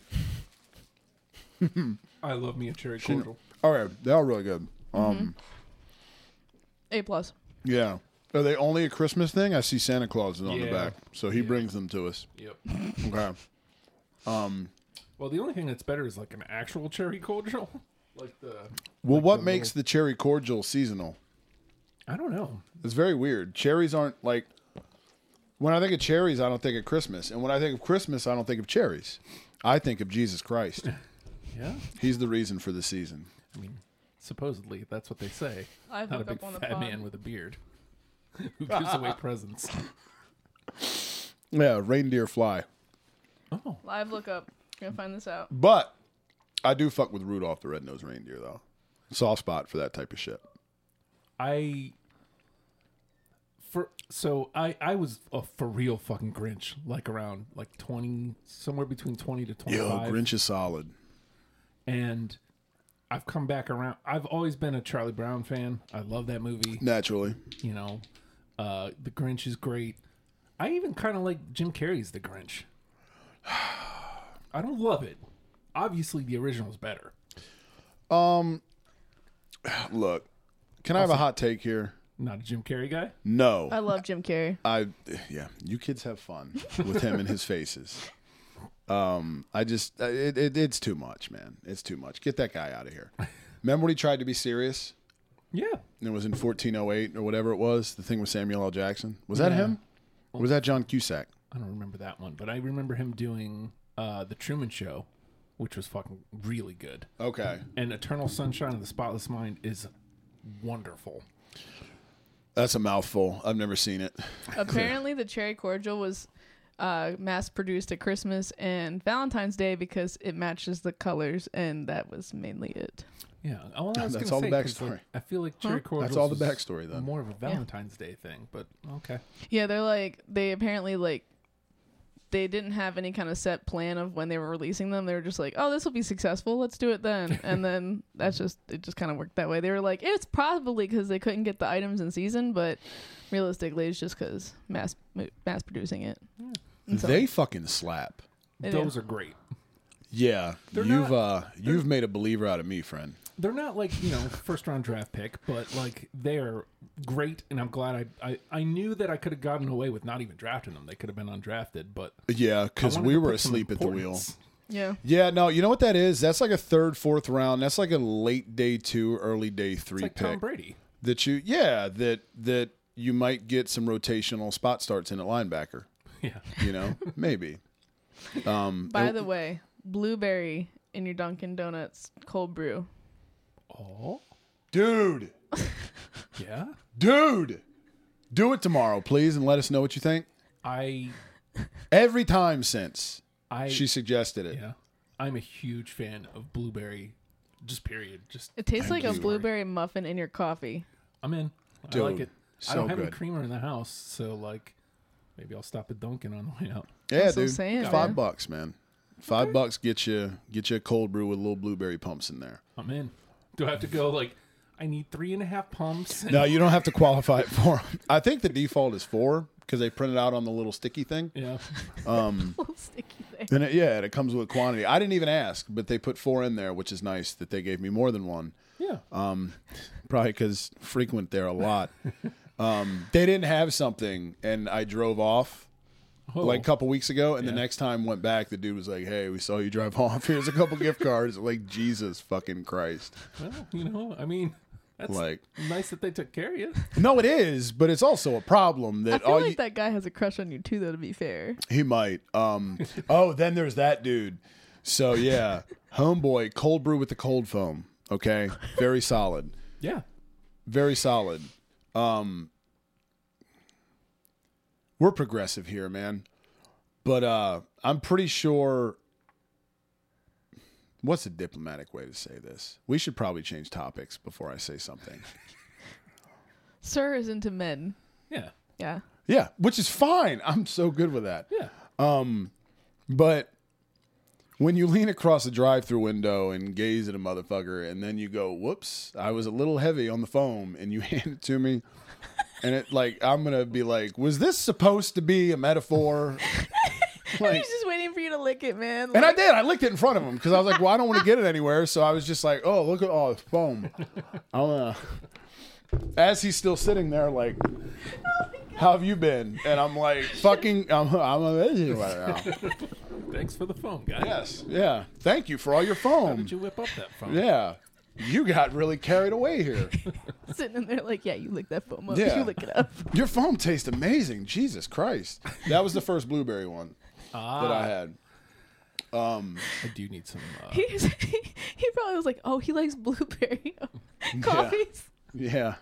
Speaker 4: I love me a cherry cordial.
Speaker 1: All right, they are really good. Um,
Speaker 3: A plus.
Speaker 1: yeah. Are they only a Christmas thing? I see Santa Claus is on the
Speaker 4: Yeah.
Speaker 1: back, so he
Speaker 4: Yeah.
Speaker 1: brings them to us.
Speaker 4: Yep.
Speaker 1: Okay.
Speaker 4: Well, the only thing that's better is like an actual cherry cordial, like the.
Speaker 1: Well,
Speaker 4: like
Speaker 1: what
Speaker 4: the
Speaker 1: makes
Speaker 4: little-
Speaker 1: the cherry cordial seasonal?
Speaker 4: I don't know.
Speaker 1: It's very weird. Cherries aren't like. When I think of cherries, I don't think of Christmas, and when I think of Christmas, I don't think of cherries. I think of Jesus Christ.
Speaker 4: Yeah.
Speaker 1: He's the reason for the season.
Speaker 4: I mean, supposedly that's what they say.
Speaker 3: I
Speaker 4: Not a
Speaker 3: look
Speaker 4: big
Speaker 3: up on the
Speaker 4: fat
Speaker 3: pod.
Speaker 4: man with a beard who gives away presents.
Speaker 1: Yeah, reindeer fly.
Speaker 4: Oh,
Speaker 3: Live look up. Gonna find this out.
Speaker 1: But I do fuck with Rudolph the Red-Nosed Reindeer, though. Soft spot for that type of shit.
Speaker 4: I for so I I was a for real fucking Grinch, like around like twenty, somewhere between twenty to twenty
Speaker 1: Yo,
Speaker 4: five.
Speaker 1: Grinch is solid.
Speaker 4: And I've come back around. I've always been a Charlie Brown fan. I love that movie.
Speaker 1: Naturally.
Speaker 4: You know, uh, the Grinch is great. I even kind of like Jim Carrey's The Grinch. I don't love it. Obviously, the original is better.
Speaker 1: Look, can I have a hot take here?
Speaker 4: Not a Jim Carrey guy.
Speaker 1: No.
Speaker 3: I love Jim Carrey.
Speaker 1: I yeah, you kids have fun with him and his faces. Um, I just it, it it's too much, man. It's too much. Get that guy out of here. Remember when he tried to be serious?
Speaker 4: Yeah.
Speaker 1: And it was in fourteen oh eight or whatever it was. The thing with Samuel L. Jackson. Was that
Speaker 4: Yeah.
Speaker 1: him? Or was that John Cusack?
Speaker 4: I don't remember that one, but I remember him doing uh, The Truman Show, which was fucking really good.
Speaker 1: Okay,
Speaker 4: And Eternal Sunshine of the Spotless Mind is wonderful.
Speaker 1: that's a mouthful. I've never seen it.
Speaker 3: Apparently, the cherry cordial was uh, mass produced at Christmas and Valentine's Day because it matches the colors, and that was mainly it.
Speaker 4: Yeah. Oh, well, I was
Speaker 1: That's
Speaker 4: gonna
Speaker 1: all the
Speaker 4: say, 'cause,
Speaker 1: backstory.
Speaker 4: like, I feel like cherry
Speaker 3: Huh?
Speaker 4: cordials.
Speaker 1: That's all the
Speaker 4: was
Speaker 1: backstory, then.
Speaker 4: More of a Valentine's Day thing, but okay.
Speaker 3: Yeah, they're like they apparently like they didn't have any kind of set plan of when they were releasing them. They were just like, "Oh, this will be successful. Let's do it then." And then that's just it. Just kind of worked that way. They were like, "It's probably because they couldn't get the items in season, but realistically, it's just because mass mass producing it." And so-
Speaker 1: They fucking slap.
Speaker 3: They
Speaker 4: Those
Speaker 3: do.
Speaker 4: are great.
Speaker 1: Yeah,
Speaker 4: They're
Speaker 1: you've
Speaker 4: not-
Speaker 1: uh you've made a believer out of me, friend.
Speaker 4: They're not like, you know, first round draft pick, but like they're great, and I'm glad I I, I knew that I could have gotten away with not even drafting them. They could have been undrafted, but
Speaker 1: Yeah,
Speaker 4: I
Speaker 1: because
Speaker 4: wanted
Speaker 1: we
Speaker 4: to
Speaker 1: were
Speaker 4: put some
Speaker 1: asleep at the wheel.
Speaker 4: importance.
Speaker 3: yeah.
Speaker 1: Yeah, no, you know what that is? That's like a third, fourth round. That's like a late day two, early day
Speaker 4: It's
Speaker 1: three
Speaker 4: like
Speaker 1: pick
Speaker 4: Tom Brady.
Speaker 1: that you yeah that that you might get some rotational spot starts in at linebacker.
Speaker 4: Yeah.
Speaker 1: You know, maybe. Um,
Speaker 3: By
Speaker 1: and-
Speaker 3: the way, blueberry in your Dunkin' Donuts cold brew.
Speaker 4: Oh.
Speaker 1: dude,
Speaker 4: Yeah.
Speaker 1: dude, do it tomorrow, please, and let us know what you think.
Speaker 4: I
Speaker 1: Every time since
Speaker 4: I
Speaker 1: she suggested it.
Speaker 4: yeah. I'm a huge fan of blueberry. Just period. Just
Speaker 3: It tastes like a
Speaker 1: you.
Speaker 3: blueberry muffin in your coffee.
Speaker 4: I'm in. I
Speaker 1: Dude,
Speaker 4: like it. I
Speaker 1: so
Speaker 4: don't have any
Speaker 1: good.
Speaker 4: creamer in the house, so like maybe I'll stop at Dunkin' on the way out.
Speaker 1: Yeah,
Speaker 3: That's what I'm
Speaker 1: dude.
Speaker 3: saying,
Speaker 1: Five
Speaker 3: man.
Speaker 1: bucks, man. Five bucks get you get you a cold brew with little blueberry pumps in there.
Speaker 4: I'm in. Do I have to go like I need three and a half pumps? And-
Speaker 1: No, you don't have to qualify it for 'em. I think the default is four because they print it out on the little sticky thing.
Speaker 4: Yeah.
Speaker 3: Little sticky thing.
Speaker 1: And it, yeah, and it comes with quantity. I didn't even ask, but they put four in there, which is nice that they gave me more than one.
Speaker 4: Yeah.
Speaker 1: Um, probably because frequent there a lot. Um, they didn't have something, and I drove off
Speaker 4: Oh.
Speaker 1: like a couple weeks ago, and the
Speaker 4: Yeah.
Speaker 1: next time went back, the dude was like, "Hey, we saw you drive off. Here's a couple gift cards." Like, Jesus fucking Christ!
Speaker 4: Well, you know, I mean, that's
Speaker 1: Like,
Speaker 4: nice that they took care of you.
Speaker 1: no, it is, but it's also a problem
Speaker 3: I
Speaker 1: that
Speaker 3: feel
Speaker 1: all
Speaker 3: like
Speaker 1: you,
Speaker 3: that guy has a crush on you too, though, to be fair.
Speaker 1: he might. Um, oh, then there's that dude. So yeah, homeboy, cold brew with the cold foam. Okay, very solid.
Speaker 4: Yeah.
Speaker 1: Very solid. Um, we're progressive here, man. But uh, I'm pretty sure. What's a diplomatic way to say this? We should probably change topics before I say something.
Speaker 3: Sir is into men.
Speaker 4: Yeah.
Speaker 3: Yeah.
Speaker 1: Yeah, which is fine. I'm so good with that.
Speaker 4: Yeah.
Speaker 1: Um, but when you lean across the drive-through window and gaze at a motherfucker, and then you go, "Whoops, I was a little heavy on the foam," and you hand it to me, and it like I'm gonna be like, "Was this supposed to be a metaphor?" Like,
Speaker 3: He's just waiting for you to lick it, man.
Speaker 1: and I
Speaker 3: Like,
Speaker 1: did. I licked it in front of him because I was like, "Well, I don't want to get it anywhere," so I was just like, "Oh, look at all this foam." I'm gonna. As he's still sitting there, like, "How have you been?" And I'm like, "Fucking, I'm, I'm amazing right now."
Speaker 4: Thanks for the phone, guy.
Speaker 1: Yes, yeah. Thank you for all your
Speaker 4: How
Speaker 1: foam.
Speaker 4: did you whip up that phone?
Speaker 1: Yeah, you got really carried away here.
Speaker 3: sitting in there like, yeah, you lick that foam up.
Speaker 1: Yeah.
Speaker 3: You lick it up.
Speaker 1: Your foam tastes amazing. Jesus Christ, that was the first blueberry one
Speaker 4: Ah,
Speaker 1: that I had. Um,
Speaker 4: I do need some. Uh,
Speaker 3: He's, he, he probably was like, oh, he likes blueberry coffees.
Speaker 1: yeah,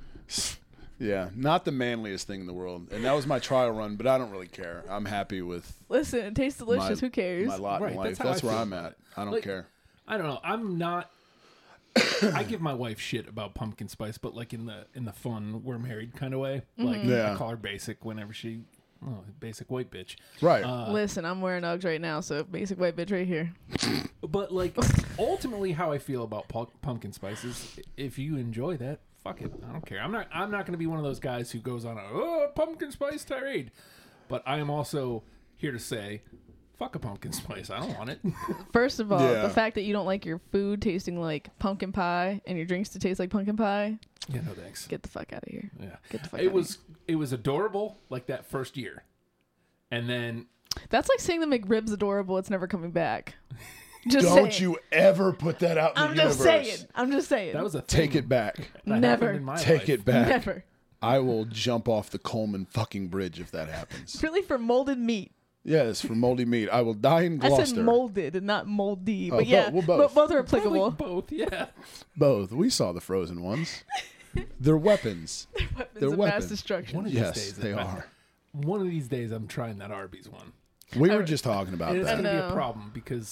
Speaker 1: yeah. Not the manliest thing in the world, and that was my trial run. But I don't really care. I'm happy with
Speaker 3: Listen, it tastes delicious.
Speaker 1: my,
Speaker 3: Who cares?
Speaker 1: my lot
Speaker 4: Right,
Speaker 1: in
Speaker 4: that's
Speaker 1: life.
Speaker 4: how
Speaker 1: That's,
Speaker 4: I
Speaker 1: where
Speaker 4: feel
Speaker 1: I'm
Speaker 4: about
Speaker 1: at. I don't
Speaker 4: Like,
Speaker 1: care.
Speaker 4: I don't know. I'm not. I give my wife shit about pumpkin spice, but like in the in the fun, we're married kind of way. Like
Speaker 1: Yeah.
Speaker 4: I call her basic whenever she, oh, basic white bitch.
Speaker 1: Right.
Speaker 4: Uh,
Speaker 3: Listen, I'm wearing Uggs right now, so basic white bitch right here.
Speaker 4: But like ultimately, how I feel about pu- pumpkin spice is, if you enjoy that, fuck it. I don't care. I'm not. I'm not going to be one of those guys who goes on a oh, pumpkin spice tirade. But I am also here to say, fuck a pumpkin spice. I don't want it.
Speaker 3: First of all,
Speaker 1: Yeah.
Speaker 3: the fact that you don't like your food tasting like pumpkin pie and your drinks to taste like pumpkin pie,
Speaker 4: yeah, no thanks.
Speaker 3: get the fuck out of here.
Speaker 4: Yeah,
Speaker 3: Get the fuck
Speaker 4: it
Speaker 3: outta
Speaker 4: was it was adorable like that first year, and then
Speaker 3: That's like saying the McRib's adorable. It's never coming back. Just
Speaker 1: Don't
Speaker 3: saying.
Speaker 1: you ever put that out in
Speaker 3: I'm
Speaker 1: the
Speaker 3: just
Speaker 1: universe.
Speaker 3: saying. I'm just saying.
Speaker 4: that was a
Speaker 1: Take
Speaker 4: thing
Speaker 1: it back.
Speaker 4: that
Speaker 3: Never.
Speaker 4: happened in my
Speaker 1: Take
Speaker 4: life.
Speaker 1: it back.
Speaker 3: Never.
Speaker 1: I will jump off the Coleman fucking bridge if that happens.
Speaker 3: Really for molded meat.
Speaker 1: Yes, for moldy meat. I will die in
Speaker 3: I
Speaker 1: Gloucester.
Speaker 3: said molded and not moldy.
Speaker 1: Oh,
Speaker 3: but yeah,
Speaker 1: bo- well,
Speaker 3: bo-
Speaker 1: both.
Speaker 3: both are
Speaker 4: Probably
Speaker 3: applicable.
Speaker 4: both, yeah.
Speaker 1: Both. We saw the frozen ones. They're weapons.
Speaker 3: Weapons
Speaker 1: They're
Speaker 3: of mass
Speaker 1: weapons.
Speaker 3: destruction.
Speaker 4: One of these
Speaker 1: Yes,
Speaker 4: days,
Speaker 1: they
Speaker 4: I-
Speaker 1: are.
Speaker 4: One of these days, I'm trying that Arby's one.
Speaker 1: We were
Speaker 3: I-
Speaker 1: just talking about
Speaker 4: And it's
Speaker 1: that.
Speaker 4: going to be
Speaker 3: know.
Speaker 4: a problem because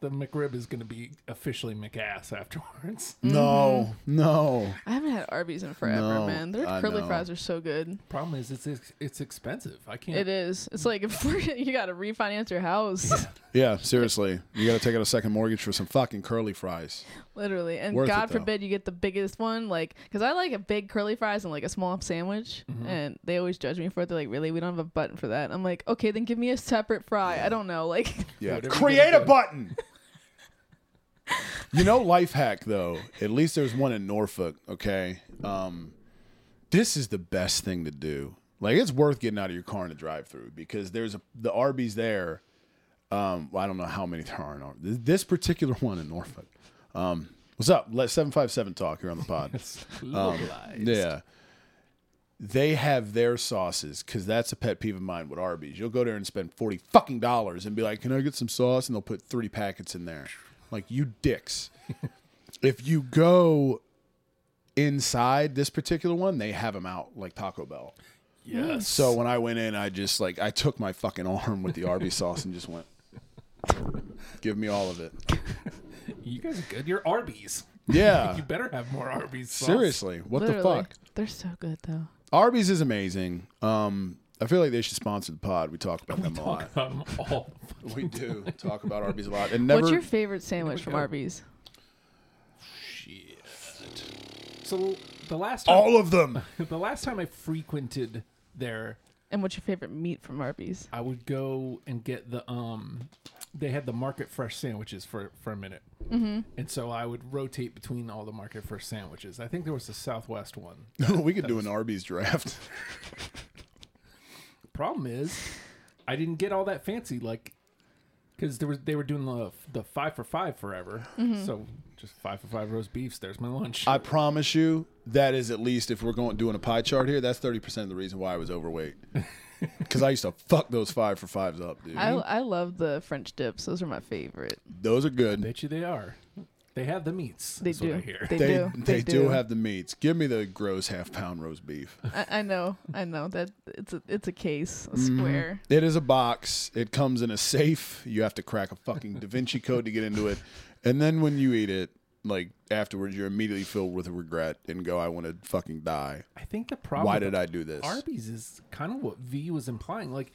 Speaker 4: the McRib is going to be officially McAss afterwards.
Speaker 1: No, no.
Speaker 3: I haven't had Arby's in forever,
Speaker 1: No,
Speaker 3: man. Their
Speaker 1: I
Speaker 3: curly
Speaker 1: know.
Speaker 3: fries are so good.
Speaker 4: Problem is, it's it's, it's expensive. I can't.
Speaker 3: It is. It's like if we're, you got to refinance your house,
Speaker 1: Yeah, seriously. You got to take out a second mortgage for some fucking curly fries.
Speaker 3: literally. And
Speaker 1: Worth it,
Speaker 3: God
Speaker 1: though.
Speaker 3: forbid you get the biggest one, like because I like a big curly fries and like a small sandwich,
Speaker 1: Mm-hmm.
Speaker 3: and they always judge me for it. They're like, "Really? We don't have a button for that." I'm like, "Okay, then give me a separate fry." I don't know, like.
Speaker 1: Yeah.
Speaker 4: Whatever you
Speaker 1: Create
Speaker 4: gotta
Speaker 1: a
Speaker 4: do.
Speaker 1: button. You know, life hack though. At least there's one in Norfolk. Okay, um, this is the best thing to do. Like, it's worth getting out of your car in a drive-through because there's a the Arby's there. Um, well, I don't know how many there are in Ar- this, this particular one in Norfolk. Um, what's up? Let seven five seven talk here on the pod.
Speaker 4: It's
Speaker 1: Um,
Speaker 4: localized.
Speaker 1: yeah. They have their sauces because that's a pet peeve of mine with Arby's. You'll go there and spend forty fucking dollars and be like, "Can I get some sauce?" And they'll put three packets in there. Like, you dicks. If you go inside this particular one, they have them out like Taco Bell.
Speaker 4: Yes.
Speaker 1: So when I went in, I just like I took my fucking arm with the Arby's sauce and just went, "Give me all of it."
Speaker 4: You guys are good. You're Arby's.
Speaker 1: Yeah.
Speaker 4: You better have more Arby's sauce.
Speaker 1: Seriously, what
Speaker 3: Literally.
Speaker 1: the fuck?
Speaker 3: They're so good though.
Speaker 1: Arby's is amazing. Um, I feel like they should sponsor the pod. We talk about
Speaker 4: We
Speaker 1: them a
Speaker 4: talk
Speaker 1: lot.
Speaker 4: about them all.
Speaker 1: We do talk about Arby's a lot, and never.
Speaker 3: What's your favorite sandwich
Speaker 4: we
Speaker 3: from
Speaker 4: go.
Speaker 3: Arby's?
Speaker 4: Shit. So the last time,
Speaker 1: all of them.
Speaker 4: the last time I frequented there,
Speaker 3: And what's your favorite meat from Arby's?
Speaker 4: I would go and get the um. They had the Market Fresh sandwiches for for a minute, mm-hmm. and so I would rotate between all the Market Fresh sandwiches. I think there was the Southwest one.
Speaker 1: We could do an Arby's draft.
Speaker 4: Problem is, I didn't get all that fancy, like, because there was they were doing the the five for five forever. So just five for five roast beefs. There's my lunch.
Speaker 1: I promise you, that is at least if we're going doing a pie chart here. That's thirty percent of the reason why I was overweight. Because I used to fuck those five for fives up, dude.
Speaker 3: I I love the French dips. Those are my favorite.
Speaker 1: Those are good.
Speaker 4: Bet you they are. They have the meats.
Speaker 3: They
Speaker 4: That's what
Speaker 3: do.
Speaker 4: I hear.
Speaker 3: They,
Speaker 1: They
Speaker 3: do.
Speaker 1: they do have the meats. Give me the gross half pound roast beef.
Speaker 3: I, I know. I know that it's a it's a case, a
Speaker 1: Mm-hmm.
Speaker 3: square.
Speaker 1: It is a box. It comes in a safe. You have to crack a fucking Da Vinci code to get into it. And then when you eat it, like afterwards, you're immediately filled with regret and go, "I want to fucking die.
Speaker 4: I think the problem.
Speaker 1: Why
Speaker 4: with
Speaker 1: did I do this?"
Speaker 4: Arby's is kind of what V was implying. Like,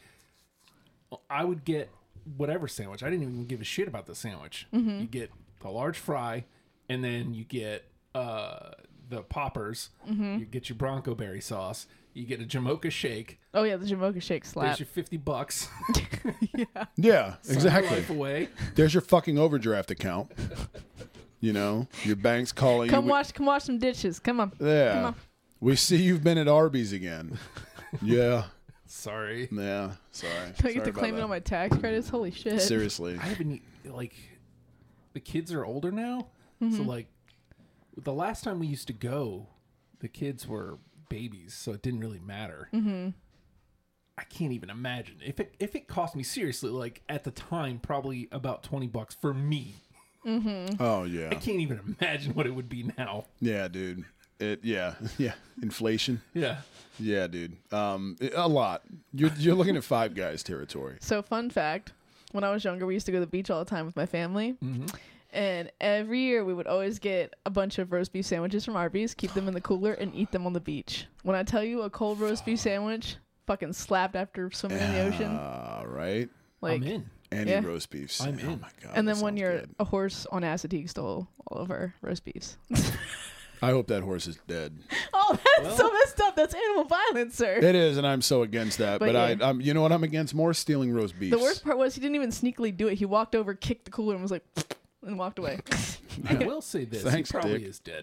Speaker 4: I would get whatever sandwich. I didn't even give a shit about the sandwich.
Speaker 3: Mm-hmm.
Speaker 4: You get the large fry, and then you get uh, the poppers.
Speaker 3: Mm-hmm.
Speaker 4: You get your Bronco berry sauce. You get a Jamocha shake.
Speaker 3: Oh yeah, the Jamocha shake slap.
Speaker 4: There's your fifty bucks.
Speaker 1: Yeah,
Speaker 4: Sign
Speaker 1: exactly.
Speaker 4: Life away.
Speaker 1: There's your fucking overdraft account. You know, your bank's calling
Speaker 3: Come
Speaker 1: you.
Speaker 3: wash, come wash some dishes. Come on.
Speaker 1: Yeah.
Speaker 3: Come on.
Speaker 1: We see you've been at Arby's again. Yeah.
Speaker 4: Sorry.
Speaker 1: Yeah. Sorry.
Speaker 3: Do I
Speaker 1: Sorry
Speaker 3: get to
Speaker 1: about
Speaker 3: claim it
Speaker 1: that.
Speaker 3: on my tax credits? Holy shit!
Speaker 1: Seriously.
Speaker 4: I haven't e- like the kids are older now,
Speaker 3: Mm-hmm.
Speaker 4: so like the last time we used to go, the kids were babies, so it didn't really matter. Mm-hmm. I can't even imagine if it if it cost me seriously, like at the time, probably about twenty bucks for me.
Speaker 1: Oh
Speaker 4: I
Speaker 1: yeah.
Speaker 4: can't even imagine what it would be now.
Speaker 1: Yeah, dude. It yeah. Yeah. Inflation.
Speaker 4: Yeah,
Speaker 1: Yeah, dude. Um it- a lot. You're you're looking at Five Guys territory.
Speaker 3: So fun fact: when I was younger, we used to go to the beach all the time with my family.
Speaker 1: Mm-hmm.
Speaker 3: And every year we would always get a bunch of roast beef sandwiches from Arby's, keep them in the cooler, and eat them on the beach. When I tell you a cold roast beef sandwich, fucking slapped after swimming in the ocean.
Speaker 1: Uh, right?
Speaker 3: Like,
Speaker 4: I'm in.
Speaker 1: Any
Speaker 3: Yeah.
Speaker 1: roast beefs.
Speaker 4: I'm
Speaker 1: Oh
Speaker 4: in.
Speaker 1: my god.
Speaker 3: and
Speaker 1: that
Speaker 3: then when
Speaker 1: sounds
Speaker 3: you're
Speaker 1: good.
Speaker 3: a horse on acid, he stole all of our roast beefs.
Speaker 1: I hope that horse is dead.
Speaker 3: Oh, that's so messed up. That's animal violence, sir.
Speaker 1: It is, and I'm so against that. But,
Speaker 3: But
Speaker 1: I,
Speaker 3: yeah.
Speaker 1: I'm, you know what I'm against more? Stealing roast beefs.
Speaker 3: The worst part was he didn't even sneakily do it. He walked over, kicked the cooler, and was like, and walked away.
Speaker 4: I will say this:
Speaker 1: Thanks,
Speaker 4: he probably
Speaker 1: Dick.
Speaker 4: is dead.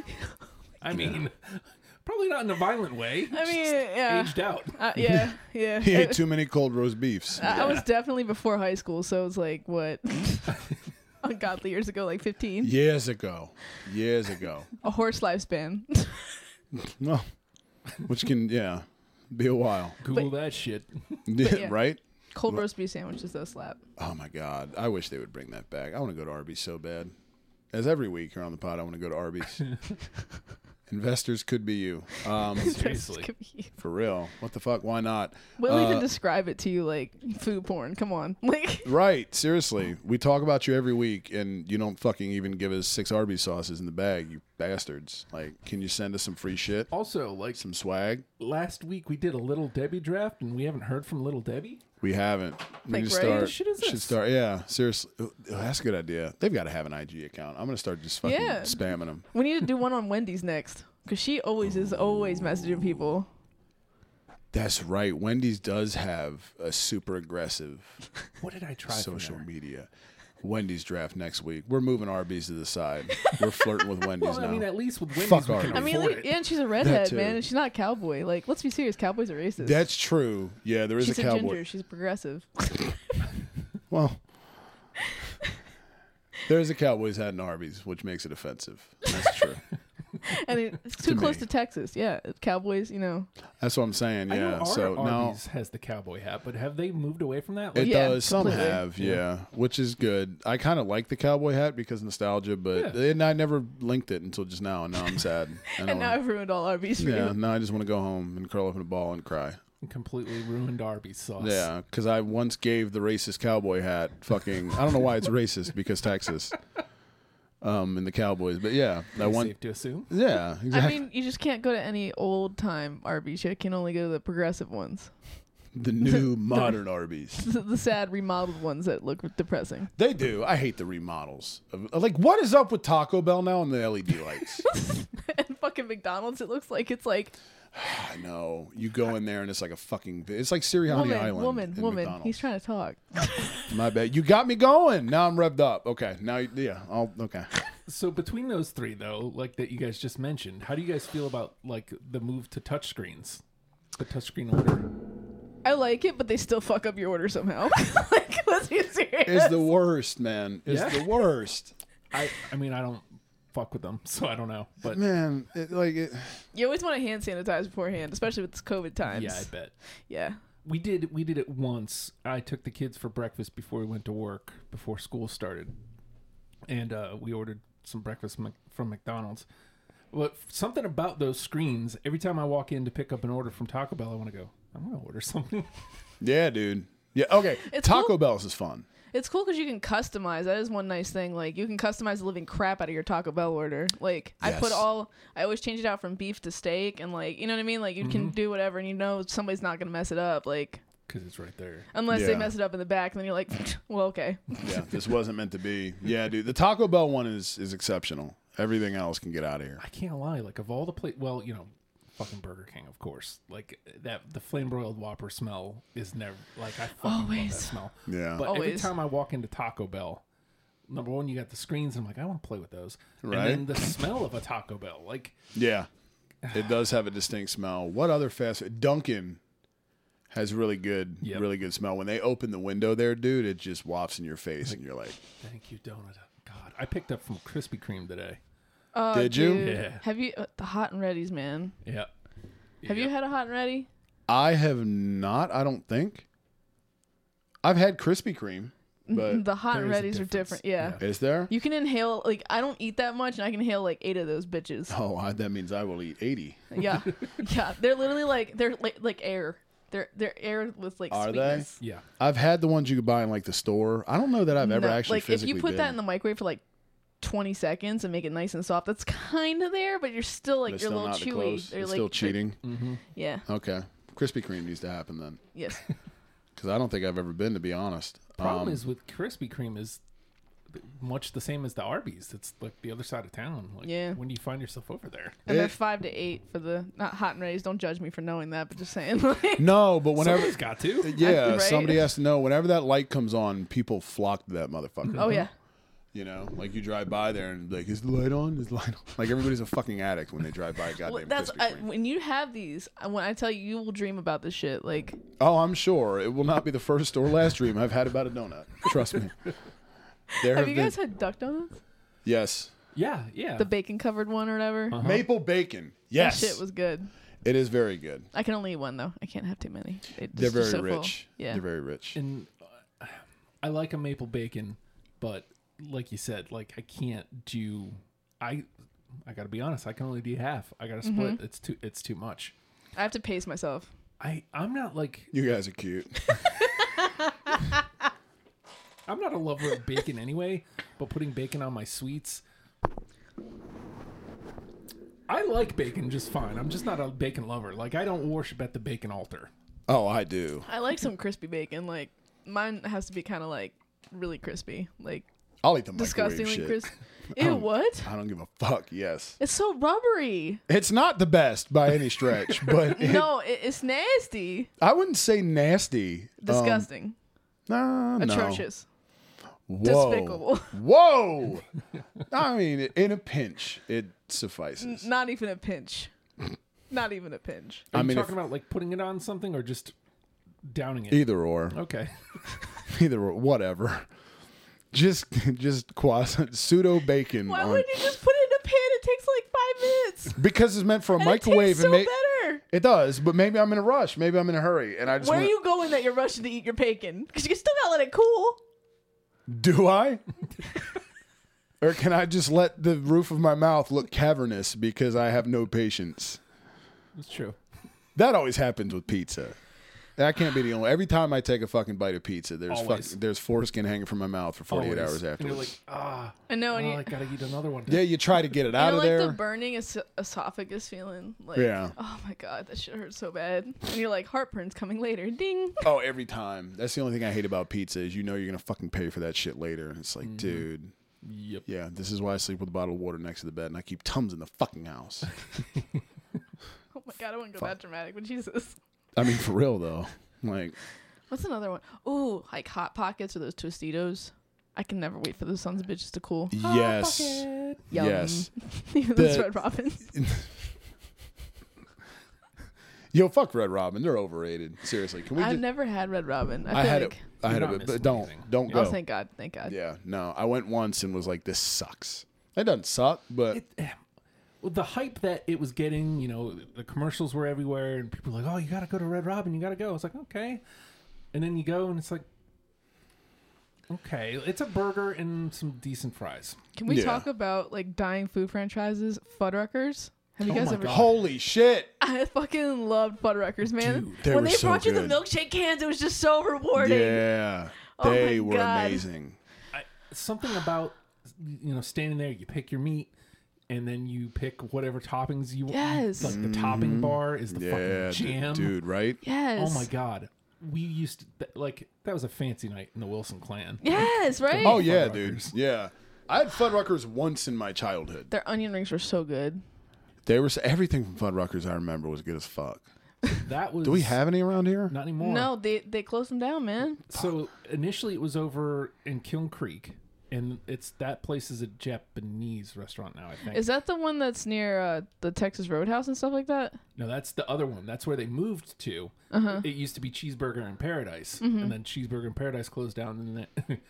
Speaker 4: I mean, probably not in a violent way.
Speaker 3: I mean,
Speaker 4: just
Speaker 3: yeah.
Speaker 4: aged out.
Speaker 3: Uh, yeah, yeah.
Speaker 1: He ate
Speaker 3: It-
Speaker 1: too many cold roast beefs.
Speaker 3: I I was definitely before high school, so it was like, what? Ungodly years ago, like fifteen.
Speaker 1: Years ago. Years ago.
Speaker 3: A horse lifespan.
Speaker 1: Well, which can, yeah, be a while.
Speaker 4: Google that shit.
Speaker 3: yeah.
Speaker 1: Right?
Speaker 3: Cold roast beef sandwiches, though, slap.
Speaker 1: Oh my God. I wish they would bring that back. I want to go to Arby's so bad. As every week here on the pod, I want to go to Arby's. Investors could be you. Um,
Speaker 4: Seriously.
Speaker 1: for real. What the fuck? Why not?
Speaker 3: We'll
Speaker 1: Uh,
Speaker 3: even describe it to you like food porn. Come on. Like,
Speaker 1: Right. Seriously. We talk about you every week, and you don't fucking even give us six Arby's sauces in the bag, you bastards. Like, can you send us some free shit?
Speaker 4: Also, like
Speaker 1: Some swag?
Speaker 4: last week we did a Little Debbie draft, and we haven't heard from Little Debbie.
Speaker 1: We haven't. We
Speaker 3: Like,
Speaker 1: need to
Speaker 3: right?
Speaker 1: start.
Speaker 4: What shit is
Speaker 1: Should
Speaker 4: this?
Speaker 1: start. Yeah. Seriously. Oh, that's a good idea. They've got to have an I G account. I'm gonna start just fucking
Speaker 3: Yeah.
Speaker 1: spamming them.
Speaker 3: we need to do one on Wendy's next because she always is always messaging people.
Speaker 1: That's right. Wendy's does have a super aggressive
Speaker 4: What did I try from
Speaker 1: social
Speaker 4: there?
Speaker 1: media. Wendy's draft next week. We're moving Arby's to the side. We're flirting with Wendy's
Speaker 4: Well,
Speaker 1: now.
Speaker 4: I mean, at least with Wendy's,
Speaker 1: Fuck
Speaker 4: we
Speaker 1: Arby's.
Speaker 4: can
Speaker 3: I mean,
Speaker 4: afford
Speaker 3: like,
Speaker 4: it.
Speaker 3: yeah, and she's a redhead,
Speaker 1: too.
Speaker 3: man, and she's not a cowboy. Like, let's be serious, cowboys are racist.
Speaker 1: That's true. Yeah, there is
Speaker 3: she's
Speaker 1: a
Speaker 3: a,
Speaker 1: cowboy.
Speaker 3: ginger. She's progressive.
Speaker 1: Well, there's a Cowboys hat in Arby's, which makes it offensive. That's true.
Speaker 3: And it- it's too
Speaker 1: To
Speaker 3: close
Speaker 1: me.
Speaker 3: to Texas. Yeah, Cowboys. You know,
Speaker 1: That's what I'm saying.
Speaker 4: I know
Speaker 1: Yeah.
Speaker 4: our
Speaker 1: So now
Speaker 4: Arby's has the cowboy hat, but have they moved away from that?
Speaker 1: it
Speaker 4: Like,
Speaker 3: Yeah,
Speaker 1: does. Some
Speaker 3: completely.
Speaker 1: have, yeah, which is good. I kind of like the cowboy hat because nostalgia, but
Speaker 4: Yeah.
Speaker 1: and I never linked it until just now, and now I'm sad. I
Speaker 3: and
Speaker 1: don't
Speaker 3: now
Speaker 1: wanna-
Speaker 3: I've ruined all Arby's for
Speaker 1: yeah,
Speaker 3: you.
Speaker 1: now I just want to go home and curl up in a ball and cry.
Speaker 4: completely ruined Arby's sauce.
Speaker 1: Yeah, because I once gave the racist cowboy hat fucking. I don't know why it's racist because Texas, um, and the Cowboys, but yeah, I
Speaker 4: Is it
Speaker 1: want.
Speaker 4: safe to assume.
Speaker 1: Yeah,
Speaker 3: I
Speaker 1: exactly.
Speaker 3: mean, you just can't go to any old time Arby's. You can only go to the progressive ones,
Speaker 1: the new modern Arby's.
Speaker 3: the, the sad remodeled ones that look depressing.
Speaker 1: They do. I hate the remodels. Of- Like, what is up with Taco Bell now and the L E D lights?
Speaker 3: And fucking McDonald's, it looks like it's like
Speaker 1: I know. You go in there and it's like a fucking. It's like Sirianni
Speaker 3: woman,
Speaker 1: Island.
Speaker 3: woman,
Speaker 1: in
Speaker 3: woman.
Speaker 1: McDonald's.
Speaker 3: He's trying to talk.
Speaker 1: My bad. You got me going. Now I'm revved up. Okay. Now, you- yeah. I'll, okay.
Speaker 4: So between those three, though, like that you guys just mentioned, how do you guys feel about like the move to touchscreens, the touchscreen order?
Speaker 3: I like it, but they still fuck up your order somehow. Like, let's be serious.
Speaker 1: It's the worst, man. It's
Speaker 4: Yeah?
Speaker 1: the worst.
Speaker 4: I, I mean, I don't fuck with them, so I don't know. But
Speaker 1: Man, it, like it.
Speaker 3: You always want to hand sanitize beforehand, especially with this COVID times.
Speaker 4: yeah, I bet.
Speaker 3: Yeah.
Speaker 4: We did we did it once. I took the kids for breakfast before we went to work, before school started. And uh, we ordered some breakfast Mc- from McDonald's. But something about those screens, every time I walk in to pick up an order from Taco Bell, I want to go, I'm going to order something.
Speaker 1: Yeah, dude. Yeah. Okay.
Speaker 3: It's
Speaker 1: Taco
Speaker 3: cool.
Speaker 1: Bell's is fun.
Speaker 3: It's cool because you can customize. That is one nice thing. Like, you can customize the living crap out of your Taco Bell order. Like, I put
Speaker 1: Yes.
Speaker 3: all, I always change it out from beef to steak. And, like, you know what I mean? Like, you can do whatever and you know somebody's not going to mess it up. Like,
Speaker 4: Because it's right there.
Speaker 3: unless they
Speaker 1: Yeah.
Speaker 3: mess it up in the back. And then you're like, well, okay.
Speaker 1: Yeah. This wasn't meant to be. Yeah, dude. The Taco Bell one is is exceptional. Everything else can get out of here.
Speaker 4: I can't lie. Like, of all the plate, well, you know, fucking Burger King, of course. Like, that, the flame broiled Whopper smell is never, like, I fucking love that
Speaker 3: Always.
Speaker 4: smell.
Speaker 1: Yeah.
Speaker 4: But every
Speaker 3: Always.
Speaker 4: time I walk into Taco Bell, number one, you got the screens. I'm like, I want to play with those.
Speaker 1: Right.
Speaker 4: And then the smell of a Taco Bell, like,
Speaker 1: Yeah. It does have a distinct smell. What other fast food? Dunkin' has really good,
Speaker 4: Yep.
Speaker 1: really good smell. When they open the window there, dude, it just wafts in your face, and you're like,
Speaker 4: thank you, donut. God, I picked up from Krispy Kreme today.
Speaker 3: Oh,
Speaker 1: Did you?
Speaker 3: dude.
Speaker 4: Yeah.
Speaker 3: Have you, uh, the hot and ready's, man.
Speaker 4: Yeah.
Speaker 3: Have
Speaker 4: Yeah.
Speaker 3: you had a hot and ready?
Speaker 1: I have not. I don't think. I've had Krispy Kreme, but
Speaker 3: The hot
Speaker 4: there
Speaker 3: and
Speaker 4: is a
Speaker 3: ready's are
Speaker 4: difference.
Speaker 3: different. Yeah.
Speaker 4: Yeah.
Speaker 1: is there?
Speaker 3: You can inhale, like, I don't eat that much and I can inhale like eight of those bitches.
Speaker 1: Oh, I, that means I will eat eighty.
Speaker 3: Yeah. Yeah. They're literally like, they're like, like air. They're, they're air with like
Speaker 1: Are they?
Speaker 3: sweetness.
Speaker 4: Yeah.
Speaker 1: I've had the ones you could buy in like the store. I don't know that I've ever
Speaker 3: No,
Speaker 1: actually
Speaker 3: like if
Speaker 1: physically
Speaker 3: you put
Speaker 1: been.
Speaker 3: that in the microwave for like twenty seconds and make it nice and soft, that's kind of there, but you're still like,
Speaker 1: They're
Speaker 3: you're a
Speaker 1: still
Speaker 3: little
Speaker 1: not
Speaker 3: chewy.
Speaker 1: close.
Speaker 3: They're
Speaker 1: It's
Speaker 3: like,
Speaker 1: still cheating.
Speaker 4: Mm-hmm.
Speaker 3: Yeah.
Speaker 1: Okay, Krispy Kreme needs to happen then,
Speaker 3: Yes.
Speaker 1: because I don't think I've ever been, to be honest.
Speaker 4: Problem
Speaker 1: Um,
Speaker 4: is with Krispy Kreme is much the same as the Arby's. It's like the other side of town. Like,
Speaker 3: Yeah.
Speaker 4: when do you find yourself over there?
Speaker 3: And they're
Speaker 1: It-
Speaker 3: five to eight for the not hot and ready's. Don't judge me for knowing that, but just saying. Like,
Speaker 1: no, but whenever
Speaker 4: Somebody's got to.
Speaker 1: yeah,
Speaker 3: Right?
Speaker 1: somebody has to know. Whenever that light comes on, people flock to that motherfucker.
Speaker 3: oh yeah.
Speaker 1: You know, like you drive by there and like, is the light on? Is the light on? Like everybody's a fucking addict when they drive by a goddamn
Speaker 3: Well, that's
Speaker 1: Krispy
Speaker 3: I,
Speaker 1: Kreme.
Speaker 3: when you have these. uh, When I tell you, you will dream about this shit. Like,
Speaker 1: Oh, I'm sure it will not be the first or last dream I've had about a donut. Trust me. There
Speaker 3: have you
Speaker 1: been-
Speaker 3: guys had duck donuts?
Speaker 1: Yes,
Speaker 4: Yeah, yeah.
Speaker 3: The bacon covered one or whatever.
Speaker 4: Uh-huh.
Speaker 1: maple bacon. Yes,
Speaker 3: That shit was good.
Speaker 1: it is very good.
Speaker 3: I can only eat one though. I can't have too many. It
Speaker 1: They're
Speaker 3: just-
Speaker 1: very
Speaker 3: just so full.
Speaker 1: rich.
Speaker 3: Yeah.
Speaker 1: They're very rich.
Speaker 4: And uh, I like a maple bacon, but like you said, like I can't do. I I got to be honest. I can only do half. I got to split.
Speaker 3: Mm-hmm.
Speaker 4: It's too. It's too much.
Speaker 3: I have to pace myself.
Speaker 4: I I'm not like
Speaker 1: You guys are cute.
Speaker 4: I'm not a lover of bacon anyway. But putting bacon on my sweets, I like bacon just fine. I'm just not a bacon lover. Like I don't worship at the bacon altar.
Speaker 1: Oh, I do.
Speaker 3: I like some crispy bacon. Like mine has to be kind of like really crispy, like
Speaker 1: I'll eat the microwave
Speaker 3: disgustingly
Speaker 1: shit.
Speaker 3: crispy.
Speaker 1: I
Speaker 3: Ew,
Speaker 1: don't-
Speaker 3: what?
Speaker 1: I don't give a fuck. Yes.
Speaker 3: It's so rubbery.
Speaker 1: It's not the best by any stretch, but it,
Speaker 3: No, it, it's nasty.
Speaker 1: I wouldn't say nasty. Um,
Speaker 3: Disgusting.
Speaker 1: no, no.
Speaker 3: Atrocious.
Speaker 1: Whoa.
Speaker 3: Despicable.
Speaker 1: Whoa. I mean, in a pinch, it suffices.
Speaker 3: Not even a pinch. Not even a pinch.
Speaker 4: Are
Speaker 1: I
Speaker 4: you
Speaker 1: mean,
Speaker 4: talking
Speaker 1: if-
Speaker 4: about like putting it on something or just downing it?
Speaker 1: Either or.
Speaker 4: Okay.
Speaker 1: Either or. Whatever. Just, just quasi pseudo bacon.
Speaker 3: Why
Speaker 1: on,
Speaker 3: wouldn't you just put it in a pan? It takes like five minutes.
Speaker 1: because it's meant for a
Speaker 3: And
Speaker 1: microwave.
Speaker 3: it tastes so
Speaker 1: may-
Speaker 3: better.
Speaker 1: It does, but maybe I'm in a rush. Maybe I'm in a hurry, and I just
Speaker 3: Where are
Speaker 1: wanna-
Speaker 3: you going that you're rushing to eat your bacon? Because you still gotta let it cool.
Speaker 1: Do I? Or can I just let the roof of my mouth look cavernous because I have no patience?
Speaker 4: That's true.
Speaker 1: That always happens with pizza. That can't be the only. Every time I take a fucking bite of pizza, there's
Speaker 4: Always.
Speaker 1: fucking, there's foreskin hanging from my mouth for forty-eight
Speaker 4: Always.
Speaker 1: hours
Speaker 4: And you're
Speaker 1: afterwards.
Speaker 4: like, ah,
Speaker 3: I know,
Speaker 4: oh,
Speaker 3: and you,
Speaker 4: I gotta eat another one.
Speaker 1: Yeah, you try to get it
Speaker 3: you
Speaker 1: out
Speaker 3: know,
Speaker 1: of
Speaker 3: like
Speaker 1: there.
Speaker 3: the burning es- esophagus feeling. Like,
Speaker 1: Yeah.
Speaker 3: oh my god, that shit hurts so bad. And you're like, heartburn's coming later. Ding.
Speaker 1: Oh, every time. That's the only thing I hate about pizza is you know you're gonna fucking pay for that shit later. It's like, dude,
Speaker 4: Yep.
Speaker 1: yeah, this is why I sleep with a bottle of water next to the bed and I keep Tums in the fucking house.
Speaker 3: Oh my god, I wouldn't go that dramatic, but Jesus.
Speaker 1: I mean, for real though. Like,
Speaker 3: What's another one? Ooh, like Hot Pockets or those Tostitos. I can never wait for those sons of bitches to cool.
Speaker 1: yes,
Speaker 3: Yum.
Speaker 1: yes.
Speaker 3: Even those
Speaker 1: The-
Speaker 3: Red Robins.
Speaker 1: Yo, fuck Red Robin. They're overrated. Seriously, can we?
Speaker 3: I've
Speaker 1: just,
Speaker 3: never had Red Robin. I,
Speaker 1: I
Speaker 3: feel
Speaker 1: had
Speaker 3: like,
Speaker 1: it. I had
Speaker 4: You're
Speaker 1: it,
Speaker 4: not
Speaker 1: but,
Speaker 4: missing
Speaker 1: but don't
Speaker 4: anything.
Speaker 1: don't
Speaker 4: Yeah.
Speaker 1: go.
Speaker 3: Oh, thank God, thank God.
Speaker 1: Yeah, no. I went once and was like, this sucks. It doesn't suck, but
Speaker 4: It, eh, well, the hype that it was getting, you know, the commercials were everywhere, and people were like, "Oh, you gotta go to Red Robin, you gotta go." I was like, "Okay," and then you go, and it's like, "Okay, it's a burger and some decent fries."
Speaker 3: Can we
Speaker 1: Yeah.
Speaker 3: talk about like dying food franchises? Fuddruckers. Have you
Speaker 4: Oh
Speaker 3: guys
Speaker 4: my
Speaker 3: ever?
Speaker 4: God.
Speaker 1: holy shit.
Speaker 3: I fucking loved Fuddruckers, man.
Speaker 4: Dude,
Speaker 1: they
Speaker 3: when
Speaker 1: were
Speaker 3: they
Speaker 1: so
Speaker 3: brought you the
Speaker 1: good.
Speaker 3: milkshake cans, it was just so rewarding.
Speaker 1: Yeah,
Speaker 3: Oh
Speaker 1: they
Speaker 3: my
Speaker 1: were
Speaker 3: God.
Speaker 1: amazing.
Speaker 4: I, something about you know standing there, you pick your meat, and then you pick whatever toppings you want.
Speaker 3: Yes.
Speaker 4: Like the topping bar is the
Speaker 1: Mm-hmm. Yeah,
Speaker 4: fucking jam.
Speaker 1: dude, right?
Speaker 3: Yes.
Speaker 4: Oh my God, we used to th- like that was a fancy night in the Wilson clan.
Speaker 3: Yes, right.
Speaker 1: Oh yeah, dude.
Speaker 4: Fuddruckers.
Speaker 1: Yeah, I had Fuddruckers once in my childhood.
Speaker 3: Their onion rings were so good.
Speaker 1: They were everything from Fuddruckers. I remember was good as fuck.
Speaker 4: That was
Speaker 1: Do we have any around here?
Speaker 4: not anymore?
Speaker 3: No, they they closed them down, man.
Speaker 4: So initially it was over in Kiln Creek, and it's that place is a Japanese restaurant now. I think.
Speaker 3: Is that the one that's near uh, the Texas Roadhouse and stuff like that?
Speaker 4: No, that's the other one. That's where they moved to.
Speaker 3: Uh-huh.
Speaker 4: It used to be Cheeseburger in Paradise,
Speaker 3: Mm-hmm.
Speaker 4: and then Cheeseburger in Paradise closed down. And then it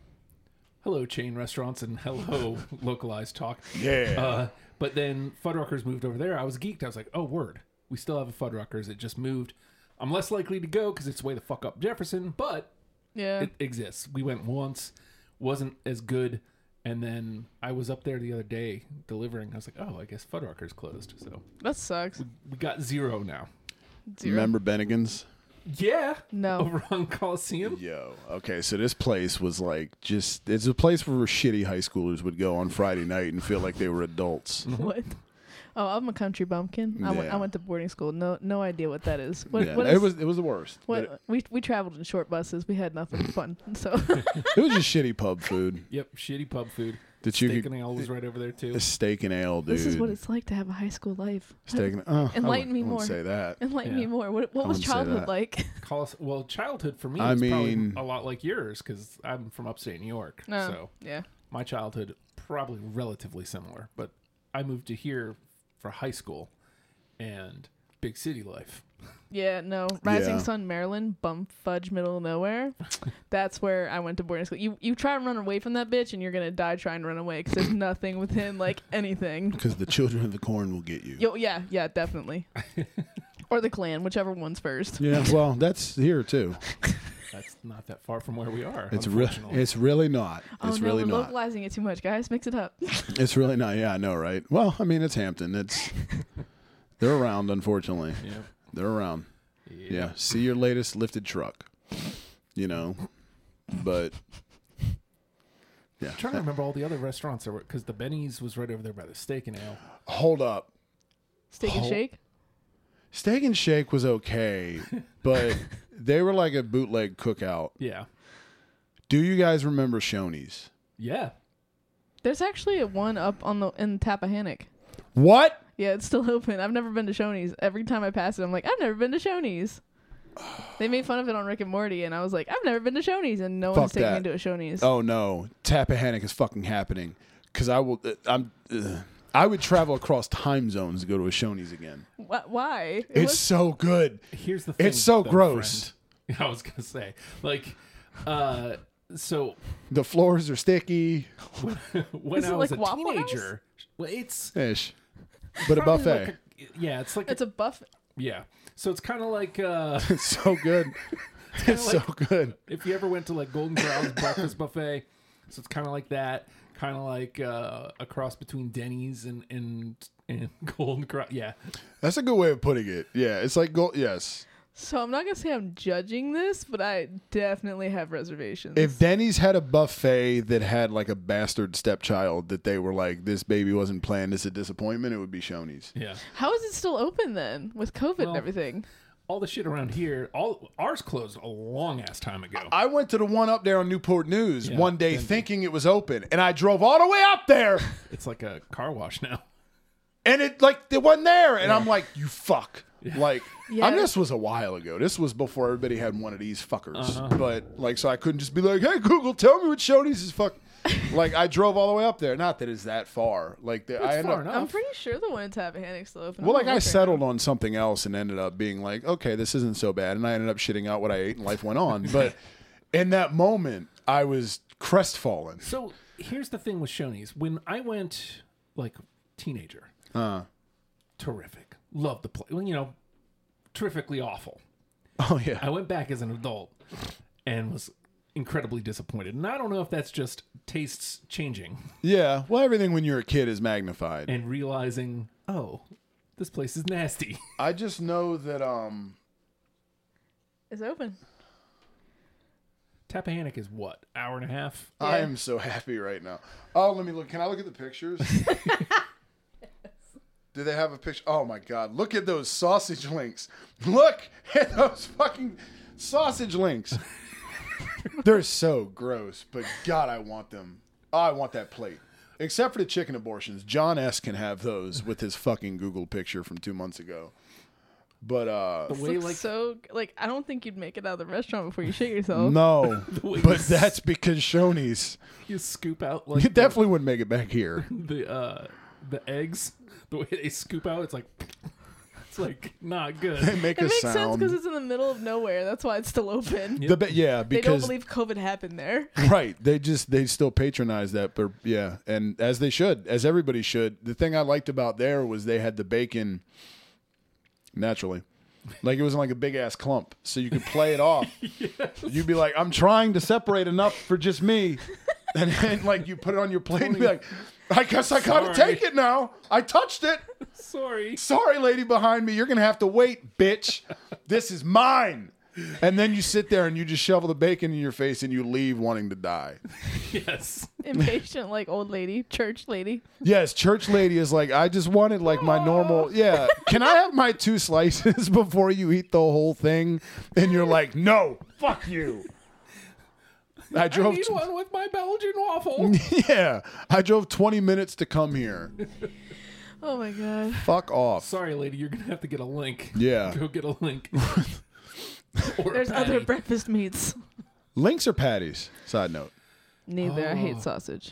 Speaker 4: hello chain restaurants and hello localized talk.
Speaker 1: Yeah.
Speaker 4: Uh, but then Fuddruckers moved over there. I was geeked. I was like, oh word, we still have a Fuddruckers. It just moved. I'm less likely to go because it's way the fuck up Jefferson, but
Speaker 3: Yeah.
Speaker 4: it exists. We went once, wasn't as good, and then I was up there the other day delivering. I was like, oh, I guess Fuddruckers closed. So
Speaker 3: That sucks.
Speaker 4: we got zero now.
Speaker 3: Zero.
Speaker 1: Remember Bennigan's?
Speaker 4: Yeah.
Speaker 3: No.
Speaker 4: Over on Coliseum.
Speaker 1: Yo, okay, so this place was like just, it's a place where shitty high schoolers would go on Friday night and feel like they were adults.
Speaker 3: What? Oh, I'm a country bumpkin. I went.
Speaker 1: Yeah.
Speaker 3: I went to boarding school. No, no idea what that is. What?
Speaker 1: Yeah,
Speaker 3: what
Speaker 1: it
Speaker 3: is-
Speaker 1: was it was the worst.
Speaker 3: What?
Speaker 1: But
Speaker 3: we we traveled in short buses. We had nothing fun. So
Speaker 1: It was just shitty pub food.
Speaker 4: Yep. Shitty pub food.
Speaker 1: That you
Speaker 4: Steak
Speaker 1: could,
Speaker 4: and ale was right over there too.
Speaker 1: a steak and ale, dude.
Speaker 3: this is what it's like to have a high school life.
Speaker 1: steak and oh, I
Speaker 3: Enlighten
Speaker 1: wouldn't-
Speaker 3: me
Speaker 1: I wouldn't
Speaker 3: more.
Speaker 1: say that.
Speaker 3: Enlighten
Speaker 4: Yeah.
Speaker 3: me more. What, what
Speaker 1: I
Speaker 3: was
Speaker 1: wouldn't say
Speaker 3: childhood
Speaker 1: that.
Speaker 3: like?
Speaker 4: Colis- well, childhood for me
Speaker 1: I
Speaker 4: was
Speaker 1: mean-
Speaker 4: probably a lot like yours because I'm from upstate New York.
Speaker 3: No.
Speaker 4: So
Speaker 3: Yeah.
Speaker 4: my childhood probably relatively similar, but I moved to here for high school and big city life.
Speaker 3: Yeah, no. Rising
Speaker 1: Yeah.
Speaker 3: Sun, Maryland, bum fudge, middle of nowhere. That's where I went to boarding school. You you try and run away from that bitch, and you're gonna die trying to run away because there's nothing within like anything.
Speaker 1: Because the children of the corn will get you.
Speaker 3: Yo, yeah, yeah, definitely. Or the clan, whichever one's first.
Speaker 1: Yeah, well, that's here too.
Speaker 4: That's not that far from where we are.
Speaker 1: It's really,
Speaker 4: unfortunately.
Speaker 1: it's really not.
Speaker 3: Oh
Speaker 1: It's
Speaker 3: no,
Speaker 1: really
Speaker 3: we're
Speaker 1: not.
Speaker 3: localizing it too much, guys. Mix it up.
Speaker 1: It's really not. Yeah, I know, right? Well, I mean, it's Hampton. It's they're around, unfortunately.
Speaker 4: Yeah.
Speaker 1: They're around. Yeah. See your latest lifted truck. You know, but yeah.
Speaker 4: I'm trying to remember all the other restaurants there were because the Benny's was right over there by the Steak and Ale.
Speaker 1: Hold up.
Speaker 3: Steak and
Speaker 1: Oh.
Speaker 3: shake.
Speaker 1: Steak and Shake was okay, but they were like a bootleg cookout.
Speaker 4: Yeah.
Speaker 1: Do you guys remember Shoney's?
Speaker 4: Yeah.
Speaker 3: There's actually a one up on the in Tappahannock.
Speaker 1: What?
Speaker 3: Yeah, it's still open. I've never been to Shoney's. Every time I pass it, I'm like, I've never been to Shoney's. They made fun of it on Rick and Morty, and I was like, I've never been to Shoney's, and no
Speaker 1: Fuck
Speaker 3: one's taking
Speaker 1: that.
Speaker 3: me to a Shoney's.
Speaker 1: Oh no, Tappahannock is fucking happening. Cause I will. Uh, I'm. Uh, I would travel across time zones to go to a Shoney's again.
Speaker 3: Wh- why? It
Speaker 1: It's
Speaker 3: was-
Speaker 1: so good.
Speaker 4: Here's the thing.
Speaker 1: It's so
Speaker 4: though,
Speaker 1: gross.
Speaker 4: friend. I was gonna say, like, uh, so
Speaker 1: The floors are sticky.
Speaker 4: when
Speaker 3: Is
Speaker 4: I
Speaker 3: it
Speaker 4: was
Speaker 3: like
Speaker 4: a
Speaker 3: Waffle
Speaker 4: teenager, well, it's
Speaker 1: Ish. But a
Speaker 4: probably
Speaker 1: buffet.
Speaker 4: like a- yeah, it's like
Speaker 3: It's a buff.
Speaker 4: yeah. So it's kind of like uh,
Speaker 1: It's so good. It's so good.
Speaker 4: if you ever went to like Golden Corral's breakfast buffet. So it's kind of like that. Kind of like uh, a cross between Denny's and and and Golden Corral. Yeah,
Speaker 1: That's a good way of putting it. Yeah, it's like gold. Yes.
Speaker 3: So I'm not gonna say I'm judging this, but I definitely have reservations.
Speaker 1: If Denny's had a buffet that had like a bastard stepchild that they were like, this baby wasn't planned, it's a disappointment, it would be Shoney's.
Speaker 4: yeah.
Speaker 3: How is it still open then with COVID
Speaker 4: Well,
Speaker 3: and everything?
Speaker 4: All the shit around here, all ours closed a long ass time ago.
Speaker 1: I went to the one up there on Newport News
Speaker 4: Yeah,
Speaker 1: one day
Speaker 4: Denver.
Speaker 1: thinking it was open, and I drove all the way up there,
Speaker 4: It's like a car wash now.
Speaker 1: and it like it wasn't there, and I'm like, you fuck. Like,
Speaker 3: Yeah.
Speaker 1: I mean, this was a while ago. This was before everybody had one of these fuckers.
Speaker 4: Uh-huh.
Speaker 1: But like, so I couldn't just be like, "Hey, Google, tell me what Shoney's is." Fuck. Like, I drove all the way up there. Not that it's that far. Like, the, I
Speaker 4: It's
Speaker 1: ended
Speaker 4: far
Speaker 1: up.
Speaker 4: enough.
Speaker 3: I'm pretty sure the one in Tappahannock's still open.
Speaker 1: Well,
Speaker 3: I'm
Speaker 1: like
Speaker 3: gonna
Speaker 1: I
Speaker 3: look right
Speaker 1: settled on something else and ended up being like, okay, this isn't so bad, and I ended up shitting out what I ate, and life went on. But in that moment, I was crestfallen.
Speaker 4: So here's the thing with Shoney's. When I went like teenager,
Speaker 1: Uh,
Speaker 4: terrific, loved the place. Well, you know, terrifically awful.
Speaker 1: oh yeah,
Speaker 4: I went back as an adult and was incredibly disappointed. And I don't know if that's just tastes changing
Speaker 1: yeah. Well, everything when you're a kid is magnified.
Speaker 4: and realizing, oh, this place is nasty.
Speaker 1: I just know that um,
Speaker 3: It's open.
Speaker 4: Tappahannock is what, hour and a half?
Speaker 1: I
Speaker 3: Yeah.
Speaker 1: am so happy right now. Oh, let me look. Can I look at the pictures? Do they have a picture? Oh my God! Look at those sausage links. Look at those fucking sausage links. They're so gross, but God, I want them. Oh, I want that plate. Except for the chicken abortions. John S. can have those with his fucking Google picture from two months ago. But uh
Speaker 4: The
Speaker 3: This
Speaker 4: way
Speaker 3: looks
Speaker 4: like
Speaker 3: so like I don't think you'd make it out of the restaurant before you shit yourself.
Speaker 1: no,
Speaker 4: way
Speaker 1: but
Speaker 4: you s-
Speaker 1: that's because Shoney's.
Speaker 4: you scoop out like
Speaker 1: You
Speaker 4: the-
Speaker 1: definitely wouldn't make it back here.
Speaker 4: the uh the eggs, the way they scoop out, it's like it's like not
Speaker 1: They
Speaker 4: good.
Speaker 1: make
Speaker 3: It
Speaker 1: a
Speaker 3: makes sense
Speaker 1: sound.
Speaker 3: because it's in the middle of nowhere. That's why it's still open.
Speaker 4: Yep.
Speaker 1: The be- yeah,
Speaker 3: They don't
Speaker 1: because
Speaker 3: believe COVID happened there.
Speaker 1: right, they just they still patronize that, but yeah, and as they should, as everybody should. The thing I liked about there was they had the bacon naturally, like it wasn't like a big ass clump, so you could play it off. You'd be like, I'm trying to separate enough for just me, and then like you put it on your plate and be like, I guess I gotta
Speaker 4: Sorry.
Speaker 1: take it now. I touched it.
Speaker 4: Sorry.
Speaker 1: Sorry, lady behind me. You're going to have to wait, bitch. This is mine. And then you sit there and you just shovel the bacon in your face and you leave wanting to die.
Speaker 4: Yes.
Speaker 3: Impatient, like old lady, church lady.
Speaker 1: Yes, church lady is like, I just wanted like my normal. Yeah. Can I have my two slices before you eat the whole thing? And you're like, no, fuck you. I
Speaker 4: I
Speaker 1: drove.
Speaker 4: need
Speaker 1: t-
Speaker 4: one with my Belgian waffle.
Speaker 1: yeah. I drove twenty minutes to come here.
Speaker 3: Oh my god.
Speaker 1: Fuck off.
Speaker 4: Sorry, lady, you're gonna have to get a link.
Speaker 1: Yeah.
Speaker 4: Go get a link. Or a
Speaker 3: There's other
Speaker 4: patty.
Speaker 3: breakfast meats.
Speaker 1: Links or patties? Side note.
Speaker 3: Neither. I
Speaker 4: Oh.
Speaker 3: hate sausage.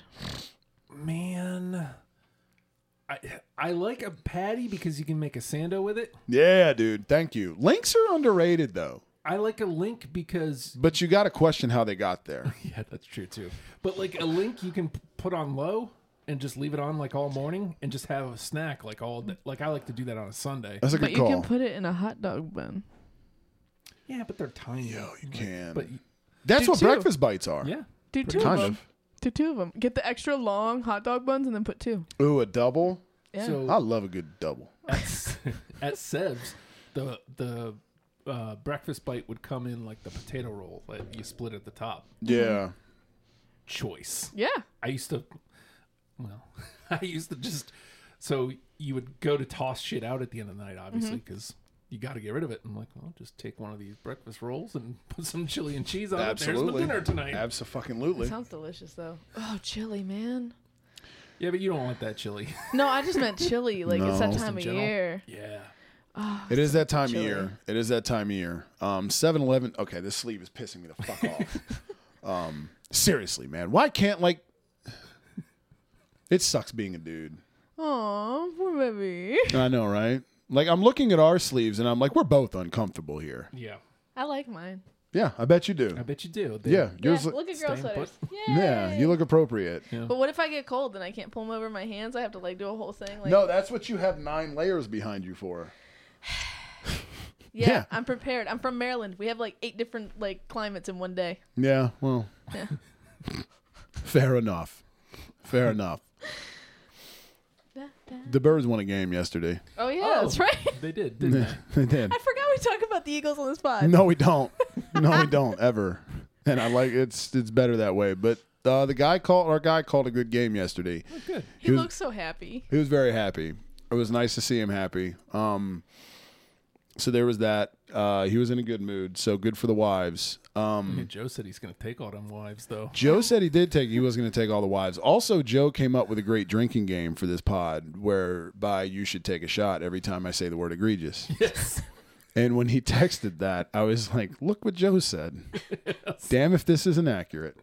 Speaker 4: Man, I I like a patty because you can make a sando with it.
Speaker 1: Yeah, dude. Thank you. Links are underrated though.
Speaker 4: I like a link because
Speaker 1: But you got to question how they got there.
Speaker 4: yeah, that's true too. But like a link, you can p- put on low and just leave it on like all morning and just have a snack like all day. Like I like to do that on a Sunday.
Speaker 1: That's a
Speaker 3: But
Speaker 1: good
Speaker 3: you
Speaker 1: call.
Speaker 3: can put it in a hot dog bun.
Speaker 4: Yeah, but they're tiny.
Speaker 1: Yo, you can.
Speaker 4: But y-
Speaker 1: That's
Speaker 3: Do
Speaker 1: what
Speaker 3: two.
Speaker 1: breakfast bites are.
Speaker 4: yeah,
Speaker 3: Do two
Speaker 1: Kind
Speaker 3: of
Speaker 1: of.
Speaker 3: them. Do two of them. Get the extra long hot dog buns and then put two.
Speaker 1: Ooh, a double.
Speaker 3: Yeah.
Speaker 4: So
Speaker 1: I love a good double.
Speaker 4: at, at Seb's, the the uh, breakfast bite would come in like the potato roll that you split at the top.
Speaker 1: Yeah.
Speaker 4: Choice.
Speaker 3: yeah.
Speaker 4: I used to, well, I used to just, so you would go to toss shit out at the end of the night, obviously, because you got to get rid of it. I'm like, well, just take one of these breakfast rolls and put some chili and cheese on
Speaker 1: Absolutely.
Speaker 4: it. There's my dinner tonight.
Speaker 1: Abso-fucking-lutely.
Speaker 3: Sounds delicious though. Oh, chili, man.
Speaker 4: Yeah, but you don't want that chili.
Speaker 3: No, I just meant chili. Like it's
Speaker 1: No.
Speaker 3: that
Speaker 1: Just
Speaker 3: time
Speaker 4: in
Speaker 3: of
Speaker 4: general?
Speaker 3: year.
Speaker 4: Yeah.
Speaker 3: Oh,
Speaker 1: It is that time
Speaker 3: chili.
Speaker 1: of year. It is that time of year. Um, seven eleven. Okay, this sleeve is pissing me the fuck off. Um, seriously, man. Why can't, like... It sucks being a dude.
Speaker 3: Aw, poor baby.
Speaker 1: I know, right? Like, I'm looking at our sleeves, and I'm like, we're both uncomfortable here.
Speaker 4: Yeah.
Speaker 3: I like mine.
Speaker 1: Yeah, I bet you do.
Speaker 4: I bet you do. They-
Speaker 1: Yeah,
Speaker 3: Yeah,
Speaker 1: yours.
Speaker 3: look at girl
Speaker 4: staying
Speaker 3: sweaters.
Speaker 4: put.
Speaker 3: Yay.
Speaker 1: Yeah, you look appropriate.
Speaker 4: Yeah.
Speaker 3: But what if I get cold and I can't pull them over my hands? I have to like do a whole thing. Like,
Speaker 1: No, that's what you have nine layers behind you for.
Speaker 3: yeah,
Speaker 1: yeah.
Speaker 3: I'm prepared. I'm from Maryland. We have like eight different like climates in one day.
Speaker 1: Yeah, well,
Speaker 3: Yeah.
Speaker 1: fair enough. Fair enough.
Speaker 3: Da, da.
Speaker 1: The Birds won a game yesterday.
Speaker 3: Oh yeah,
Speaker 4: Oh,
Speaker 3: that's right.
Speaker 4: They did, didn't they?
Speaker 1: They did.
Speaker 3: I forgot we talk about the Eagles on this pod.
Speaker 1: No, we don't. No, we don't ever. And I like it's it's better that way. But uh, the guy called our guy called a good game yesterday.
Speaker 4: Oh, good.
Speaker 3: He
Speaker 1: was-
Speaker 3: looks so happy.
Speaker 1: He was very happy. It was nice to see him happy. Um, so there was that. Uh, he was in a good mood. So good for the wives. Um,
Speaker 4: Yeah, Joe said he's going to take all them wives, though.
Speaker 1: Joe said he did take. He was going to take all the wives. Also, Joe came up with a great drinking game for this pod, whereby you should take a shot every time I say the word egregious.
Speaker 4: Yes.
Speaker 1: And when he texted that, I was like, "Look what Joe said." Damn if this isn't accurate.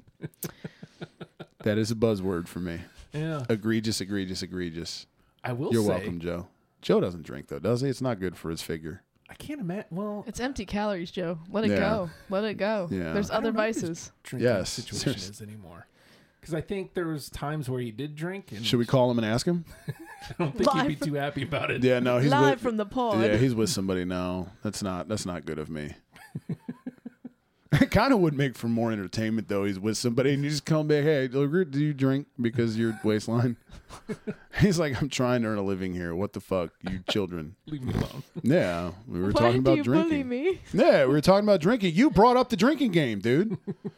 Speaker 1: That is a buzzword for me.
Speaker 4: Yeah.
Speaker 1: Egregious, egregious, egregious.
Speaker 4: I will
Speaker 1: You're
Speaker 4: say,
Speaker 1: welcome, Joe. Joe doesn't drink though, does he? It's not good for his figure.
Speaker 4: I can't imagine. Well,
Speaker 3: It's empty calories, Joe. Let it
Speaker 1: Yeah.
Speaker 3: go. Let it go.
Speaker 1: Yeah.
Speaker 3: There's
Speaker 4: I
Speaker 3: other
Speaker 4: don't know if his
Speaker 3: vices.
Speaker 4: drinking
Speaker 1: Yes,
Speaker 4: situation
Speaker 1: seriously.
Speaker 4: is anymore. Because I think there was times where he did drink, and
Speaker 1: Should we call him and ask him?
Speaker 4: I don't think
Speaker 3: Live
Speaker 4: he'd be too happy about it.
Speaker 1: Yeah, no, he's
Speaker 3: Live
Speaker 1: with,
Speaker 3: from the pod.
Speaker 1: yeah, he's with somebody now. That's not that's not good of me. It kind of would make for more entertainment though. He's with somebody and you just come back, hey, do you drink because your waistline? He's like, I'm trying to earn a living here. What the fuck, you children?
Speaker 4: Leave me alone.
Speaker 1: Yeah, we were
Speaker 3: Why
Speaker 1: talking
Speaker 3: do
Speaker 1: about
Speaker 3: you
Speaker 1: drinking.
Speaker 3: bully me?
Speaker 1: Yeah, we were talking about drinking. You brought up the drinking game, dude.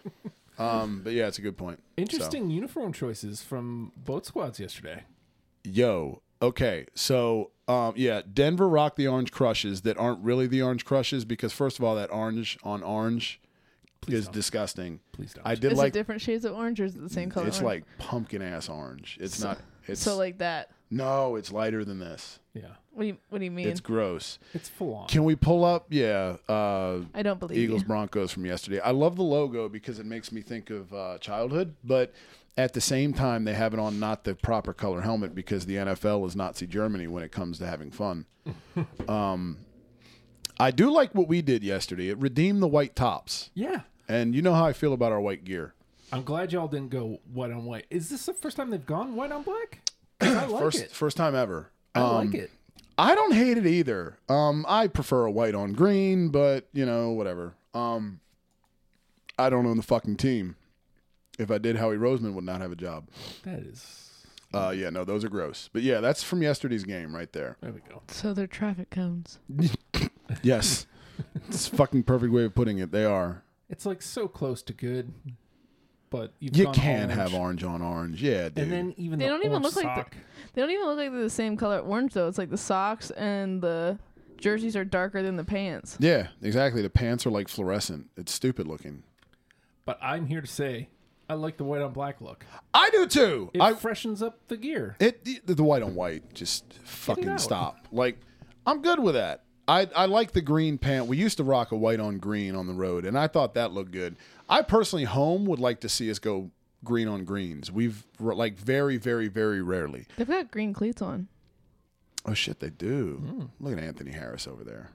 Speaker 1: Um, but yeah, it's a good point. So,
Speaker 4: Interesting uniform choices from both squads yesterday.
Speaker 1: yo, okay, so um, yeah, Denver rocked the orange crushes that aren't really the orange crushes because first of all, that orange on orange
Speaker 4: Please
Speaker 1: is
Speaker 4: don't.
Speaker 1: disgusting.
Speaker 4: Please don't.
Speaker 1: I did
Speaker 3: Is
Speaker 1: like
Speaker 3: it different shades of orange or is it the same color?
Speaker 1: it's
Speaker 3: orange?
Speaker 1: like pumpkin ass orange. It's
Speaker 3: So-
Speaker 1: not. It's
Speaker 3: so like that.
Speaker 1: no, it's lighter than this.
Speaker 4: yeah.
Speaker 3: What do you What do you mean?
Speaker 1: It's gross.
Speaker 4: It's full on.
Speaker 1: Can we pull up? Yeah, uh,
Speaker 3: I don't believe
Speaker 1: Eagles
Speaker 3: you.
Speaker 1: Broncos from yesterday. I love the logo because it makes me think of uh, childhood, but at the same time, they have it on not the proper color helmet because the N F L is Nazi Germany when it comes to having fun. um, I do like what we did yesterday. It redeemed the white tops,
Speaker 4: yeah.
Speaker 1: and you know how I feel about our white gear.
Speaker 4: I'm glad y'all didn't go white on white. Is this the first time they've gone white on black? 'Cause I like
Speaker 1: first,
Speaker 4: it.
Speaker 1: first time ever.
Speaker 4: I
Speaker 1: Um,
Speaker 4: like it.
Speaker 1: I don't hate it either. Um, I prefer a white on green, but you know, whatever. Um, I don't own the fucking team. If I did, Howie Roseman would not have a job.
Speaker 4: That is.
Speaker 1: Uh, yeah, no, those are gross. But yeah, that's from yesterday's game right there.
Speaker 4: There we go.
Speaker 3: So they're traffic cones.
Speaker 1: Yes, it's a fucking perfect way of putting it. They are.
Speaker 4: It's like so close to good, but you've
Speaker 1: You
Speaker 4: gone
Speaker 1: can
Speaker 4: orange.
Speaker 1: have orange on orange. Yeah, dude.
Speaker 4: And then even
Speaker 3: They
Speaker 4: the
Speaker 3: don't even
Speaker 4: orange
Speaker 3: look like
Speaker 4: sock.
Speaker 3: They don't even look like they're the same color orange though. It's like the socks and the jerseys are darker than the pants.
Speaker 1: yeah, exactly. The pants are like fluorescent. It's stupid looking.
Speaker 4: But I'm here to say, I like the white on black look.
Speaker 1: I do too.
Speaker 4: It
Speaker 1: I
Speaker 4: freshens up the gear.
Speaker 1: It the, the white on white just fucking
Speaker 4: out.
Speaker 1: stop. Like I'm good with that. I I like the green pant. We used to rock a white on green on the road, and I thought that looked good. I personally, home would like to see us go green on greens. We've like very, very, very rarely.
Speaker 3: They've got green cleats on.
Speaker 1: Oh shit, they do. Look at Anthony Harris over there.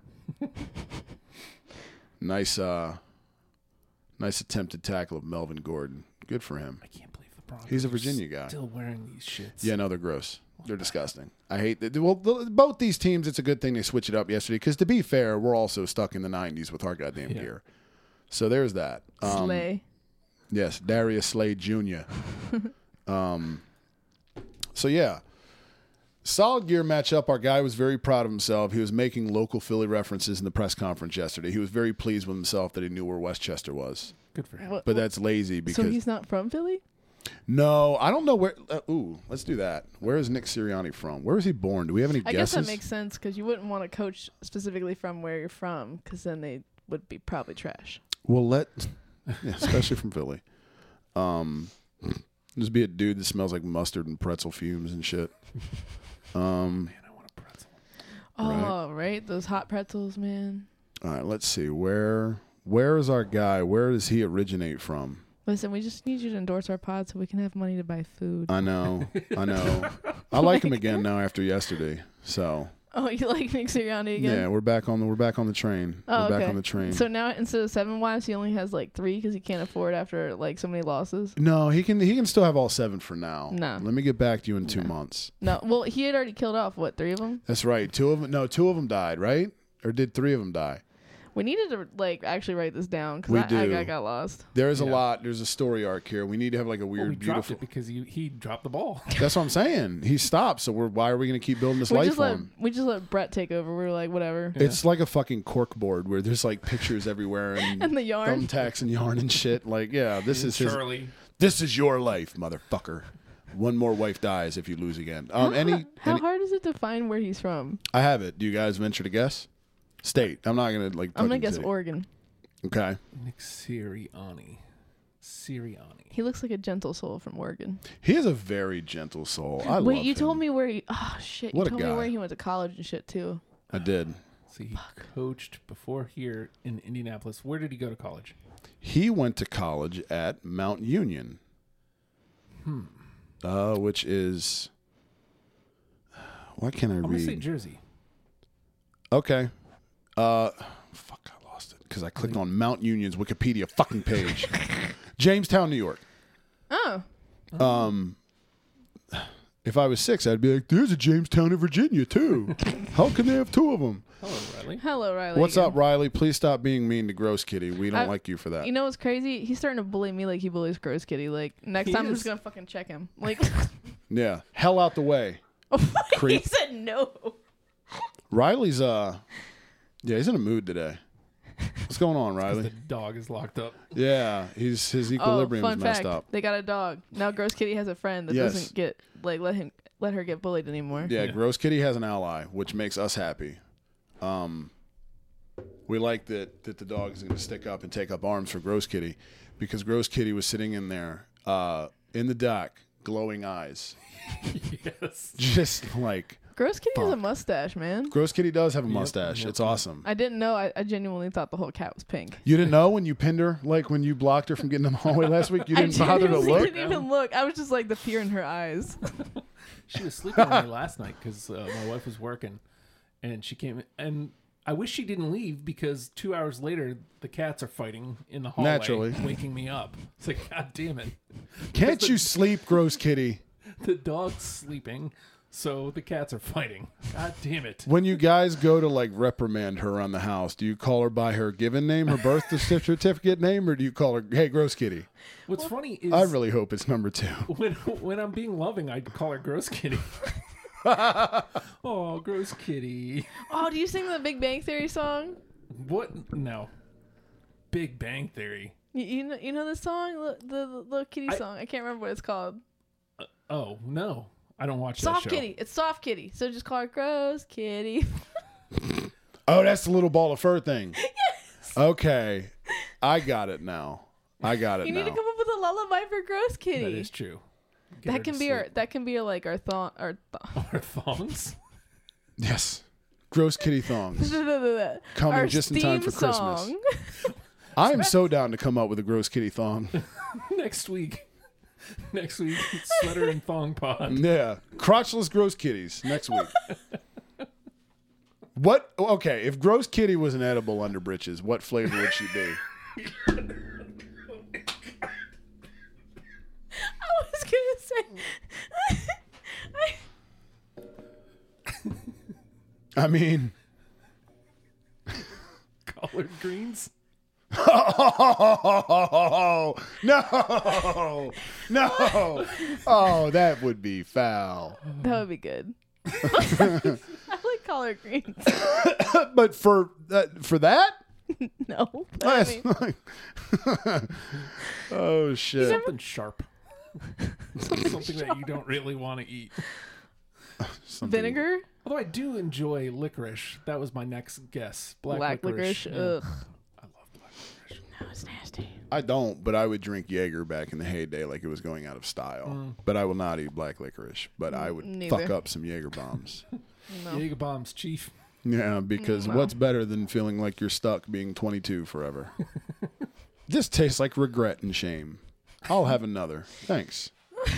Speaker 1: nice, uh, nice attempted tackle of Melvin Gordon. Good for him.
Speaker 4: I can't believe the Broncos.
Speaker 1: He's a
Speaker 4: are
Speaker 1: Virginia guy.
Speaker 4: Still wearing these shits.
Speaker 1: Yeah, no, they're gross. They're disgusting. I hate that. Well, the, both these teams, it's a good thing they switched it up yesterday because, to be fair, we're also stuck in the nineties with our goddamn
Speaker 4: Yeah.
Speaker 1: gear. So there's that. Um,
Speaker 3: Slay.
Speaker 1: Yes, Darius Slade Junior um, so, yeah. Solid gear matchup. Our guy was very proud of himself. He was making local Philly references in the press conference yesterday. He was very pleased with himself that he knew where Westchester was.
Speaker 4: Good for him.
Speaker 3: What-
Speaker 1: But that's lazy because
Speaker 3: so he's not from Philly?
Speaker 1: no, I don't know where. Uh, ooh, let's do that. Where is Nick Sirianni from? Where is he born? Do we have any
Speaker 3: I guess
Speaker 1: guesses?
Speaker 3: that makes sense because you wouldn't want to coach specifically from where you're from because then they would be probably trash.
Speaker 1: Well, let, yeah, especially from Philly. Um, just be a dude that smells like mustard and pretzel fumes and shit. Um,
Speaker 4: Man, I want a pretzel.
Speaker 3: Oh, right. Those hot pretzels, man.
Speaker 1: all right, let's see. Where where is our guy? Where does he originate from?
Speaker 3: Listen, we just need you to endorse our pod so we can have money to buy food.
Speaker 1: I know, I know. I like him again now after yesterday. So
Speaker 3: Oh, you like Nick Sirianni again?
Speaker 1: yeah, we're back on the we're back on the train.
Speaker 3: Oh,
Speaker 1: we're back
Speaker 3: okay.
Speaker 1: on the train.
Speaker 3: So now instead of seven wives, he only has like three because he can't afford after like so many losses.
Speaker 1: no, he can he can still have all seven for now.
Speaker 3: No.
Speaker 1: Let me get back to you in two
Speaker 3: No.
Speaker 1: months.
Speaker 3: No, well, he had already killed off what three of them.
Speaker 1: That's right. Two of them. No, two of them died. Right? Or did three of them die?
Speaker 3: We needed to like actually write this down because
Speaker 1: We
Speaker 3: I, I,
Speaker 1: do.
Speaker 3: I got lost.
Speaker 1: There's a
Speaker 4: Yeah.
Speaker 1: lot. There's a story arc here. We need to have like a weird,
Speaker 4: Well, we dropped
Speaker 1: beautiful.
Speaker 4: it because he, he dropped the ball.
Speaker 1: That's what I'm saying. He stopped. So we're why are we going to keep building this
Speaker 3: We
Speaker 1: life
Speaker 3: just
Speaker 1: for
Speaker 3: let
Speaker 1: him?
Speaker 3: we just let Brett take over. We were like, whatever.
Speaker 4: Yeah.
Speaker 1: It's like a fucking cork board where there's like pictures everywhere and,
Speaker 3: And the yarn.
Speaker 1: thumbtacks and yarn and shit. Like, yeah, this is his.
Speaker 4: Charlie.
Speaker 1: This is your life, motherfucker. One more wife dies if you lose again. Um, any,
Speaker 3: How
Speaker 1: any
Speaker 3: hard is it to find where he's from?
Speaker 1: I have it. Do you guys venture to guess? State. I'm not gonna like.
Speaker 3: I'm gonna
Speaker 1: fucking
Speaker 3: guess
Speaker 1: say.
Speaker 3: Oregon.
Speaker 1: Okay.
Speaker 4: Nick Sirianni. Sirianni.
Speaker 3: He looks like a gentle soul from Oregon.
Speaker 1: He is a very gentle soul. I
Speaker 3: Wait,
Speaker 1: love
Speaker 3: you
Speaker 1: him.
Speaker 3: told me where he? Oh shit!
Speaker 1: What a
Speaker 3: you told
Speaker 1: guy.
Speaker 3: me where he went to college and shit too.
Speaker 1: I did.
Speaker 4: So he coached before here in Indianapolis. Where did he go to college?
Speaker 1: He went to college at Mount Union. Hmm. Uh, which is. Why can't I
Speaker 4: I'm gonna say
Speaker 1: read?
Speaker 4: Jersey.
Speaker 1: Okay. Uh, fuck, I lost it because I clicked on Mount Union's Wikipedia fucking page. Jamestown, New York.
Speaker 3: Oh,
Speaker 1: Um, if I was six, I'd be like, "There's a Jamestown in Virginia too. How can they have two of them?"
Speaker 4: Hello, Riley.
Speaker 3: hello, Riley.
Speaker 1: What's
Speaker 3: again.
Speaker 1: up, Riley? Please stop being mean to Gross Kitty. We don't
Speaker 3: I-
Speaker 1: like you for that.
Speaker 3: You know what's crazy? He's starting to bully me like he bullies Gross Kitty. Like next
Speaker 4: He
Speaker 3: time I'm
Speaker 4: is.
Speaker 3: just gonna fucking check him. Like
Speaker 1: Yeah, hell out the way.
Speaker 3: he
Speaker 1: Creep.
Speaker 3: said no.
Speaker 1: Riley's uh, yeah, he's in a mood today. What's going on,
Speaker 4: 'Cause
Speaker 1: Riley?
Speaker 4: the dog is locked up.
Speaker 1: Yeah, he's his
Speaker 3: Oh,
Speaker 1: equilibrium's
Speaker 3: fun
Speaker 1: messed
Speaker 3: fact.
Speaker 1: up.
Speaker 3: They got a dog. Now Gross Kitty has a friend that
Speaker 1: Yes.
Speaker 3: doesn't get like let him let her get bullied anymore.
Speaker 1: Yeah,
Speaker 4: Yeah.
Speaker 1: Gross Kitty has an ally, which makes us happy. Um, we like that that the dog is going to stick up and take up arms for Gross Kitty, because Gross Kitty was sitting in there uh, in the dock, glowing eyes,
Speaker 4: Yes.
Speaker 1: just like
Speaker 3: Gross Kitty has a
Speaker 1: Fuck.
Speaker 3: mustache, man.
Speaker 1: Gross Kitty does have a
Speaker 4: Yep,
Speaker 1: mustache.
Speaker 4: yep,
Speaker 1: It's
Speaker 4: yep.
Speaker 1: awesome.
Speaker 3: I didn't know. I, I genuinely thought the whole cat was pink.
Speaker 1: You didn't know when you pinned her, like when you blocked her from getting in the hallway last week. You
Speaker 3: I
Speaker 1: didn't bother to
Speaker 3: genuinely
Speaker 1: look.
Speaker 3: didn't even look. I was just like the fear in her eyes.
Speaker 4: She was sleeping with me last night because uh, my wife was working, and she came. And I wish she didn't leave because two hours later the cats are fighting in the hallway,
Speaker 1: Naturally.
Speaker 4: waking me up. It's like, God damn it!
Speaker 1: Can't you sleep, Gross Kitty?
Speaker 4: The dog's sleeping, so the cats are fighting. God damn it!
Speaker 1: When you guys go to like reprimand her around the house, do you call her by her given name, her birth certificate name, or do you call her, "Hey, Gross Kitty"?
Speaker 4: What's funny is
Speaker 1: I really hope it's number two.
Speaker 4: when when I'm being loving, I call her Gross Kitty. Oh, Gross Kitty.
Speaker 3: Oh, do you sing the Big Bang Theory song?
Speaker 4: What? No. Big Bang Theory.
Speaker 3: You, you know, you know the song, the, the, the little kitty
Speaker 4: I-
Speaker 3: song. I can't remember what it's called.
Speaker 4: Oh no, I don't watch
Speaker 3: Soft
Speaker 4: that show.
Speaker 3: Kitty. It's Soft Kitty. So just call her Gross Kitty.
Speaker 1: Oh, that's the little ball of fur thing. Yes. Okay, I got it now. I got it
Speaker 3: You
Speaker 1: now.
Speaker 3: need to come up with a lullaby for Gross Kitty.
Speaker 4: That is true. Get her
Speaker 3: That can
Speaker 4: to
Speaker 3: be our.
Speaker 4: sleep.
Speaker 3: That can be our, like our thought. Our th-
Speaker 4: Our thongs.
Speaker 1: Yes, Gross Kitty thongs. Coming
Speaker 3: our
Speaker 1: just in time
Speaker 3: theme
Speaker 1: for Christmas.
Speaker 3: song.
Speaker 1: I am so down to come up with a Gross Kitty thong.
Speaker 4: Next week. Next week, sweater and thong pod.
Speaker 1: Yeah, crotchless Gross Kitties next week. What? Okay, if Gross Kitty was an edible under britches, what flavor would she be?
Speaker 3: I was gonna say. I,
Speaker 1: I mean,
Speaker 4: Collard greens.
Speaker 1: oh, no, no. Oh, that would be foul.
Speaker 3: That would be good. I like collard greens.
Speaker 1: But for that, for that?
Speaker 3: No. But I
Speaker 1: That's
Speaker 3: mean,
Speaker 1: like- oh, shit.
Speaker 4: Something sharp. Something that you don't really want to eat.
Speaker 1: Something-
Speaker 3: vinegar?
Speaker 4: Although I do enjoy licorice. That was my next guess. Black,
Speaker 3: Black licorice.
Speaker 4: Yeah.
Speaker 3: Ugh.
Speaker 4: I love black licorice.
Speaker 3: No, it's nasty.
Speaker 1: I don't, but I would drink Jaeger back in the heyday like it was going out of style. But I will not eat black licorice. But I would
Speaker 3: Neither.
Speaker 1: fuck up some Jaeger bombs.
Speaker 3: No.
Speaker 4: Jaeger bombs, chief.
Speaker 1: Yeah, because
Speaker 3: No.
Speaker 1: what's better than feeling like you're stuck being twenty-two forever? This tastes like regret and shame. I'll have another. Thanks.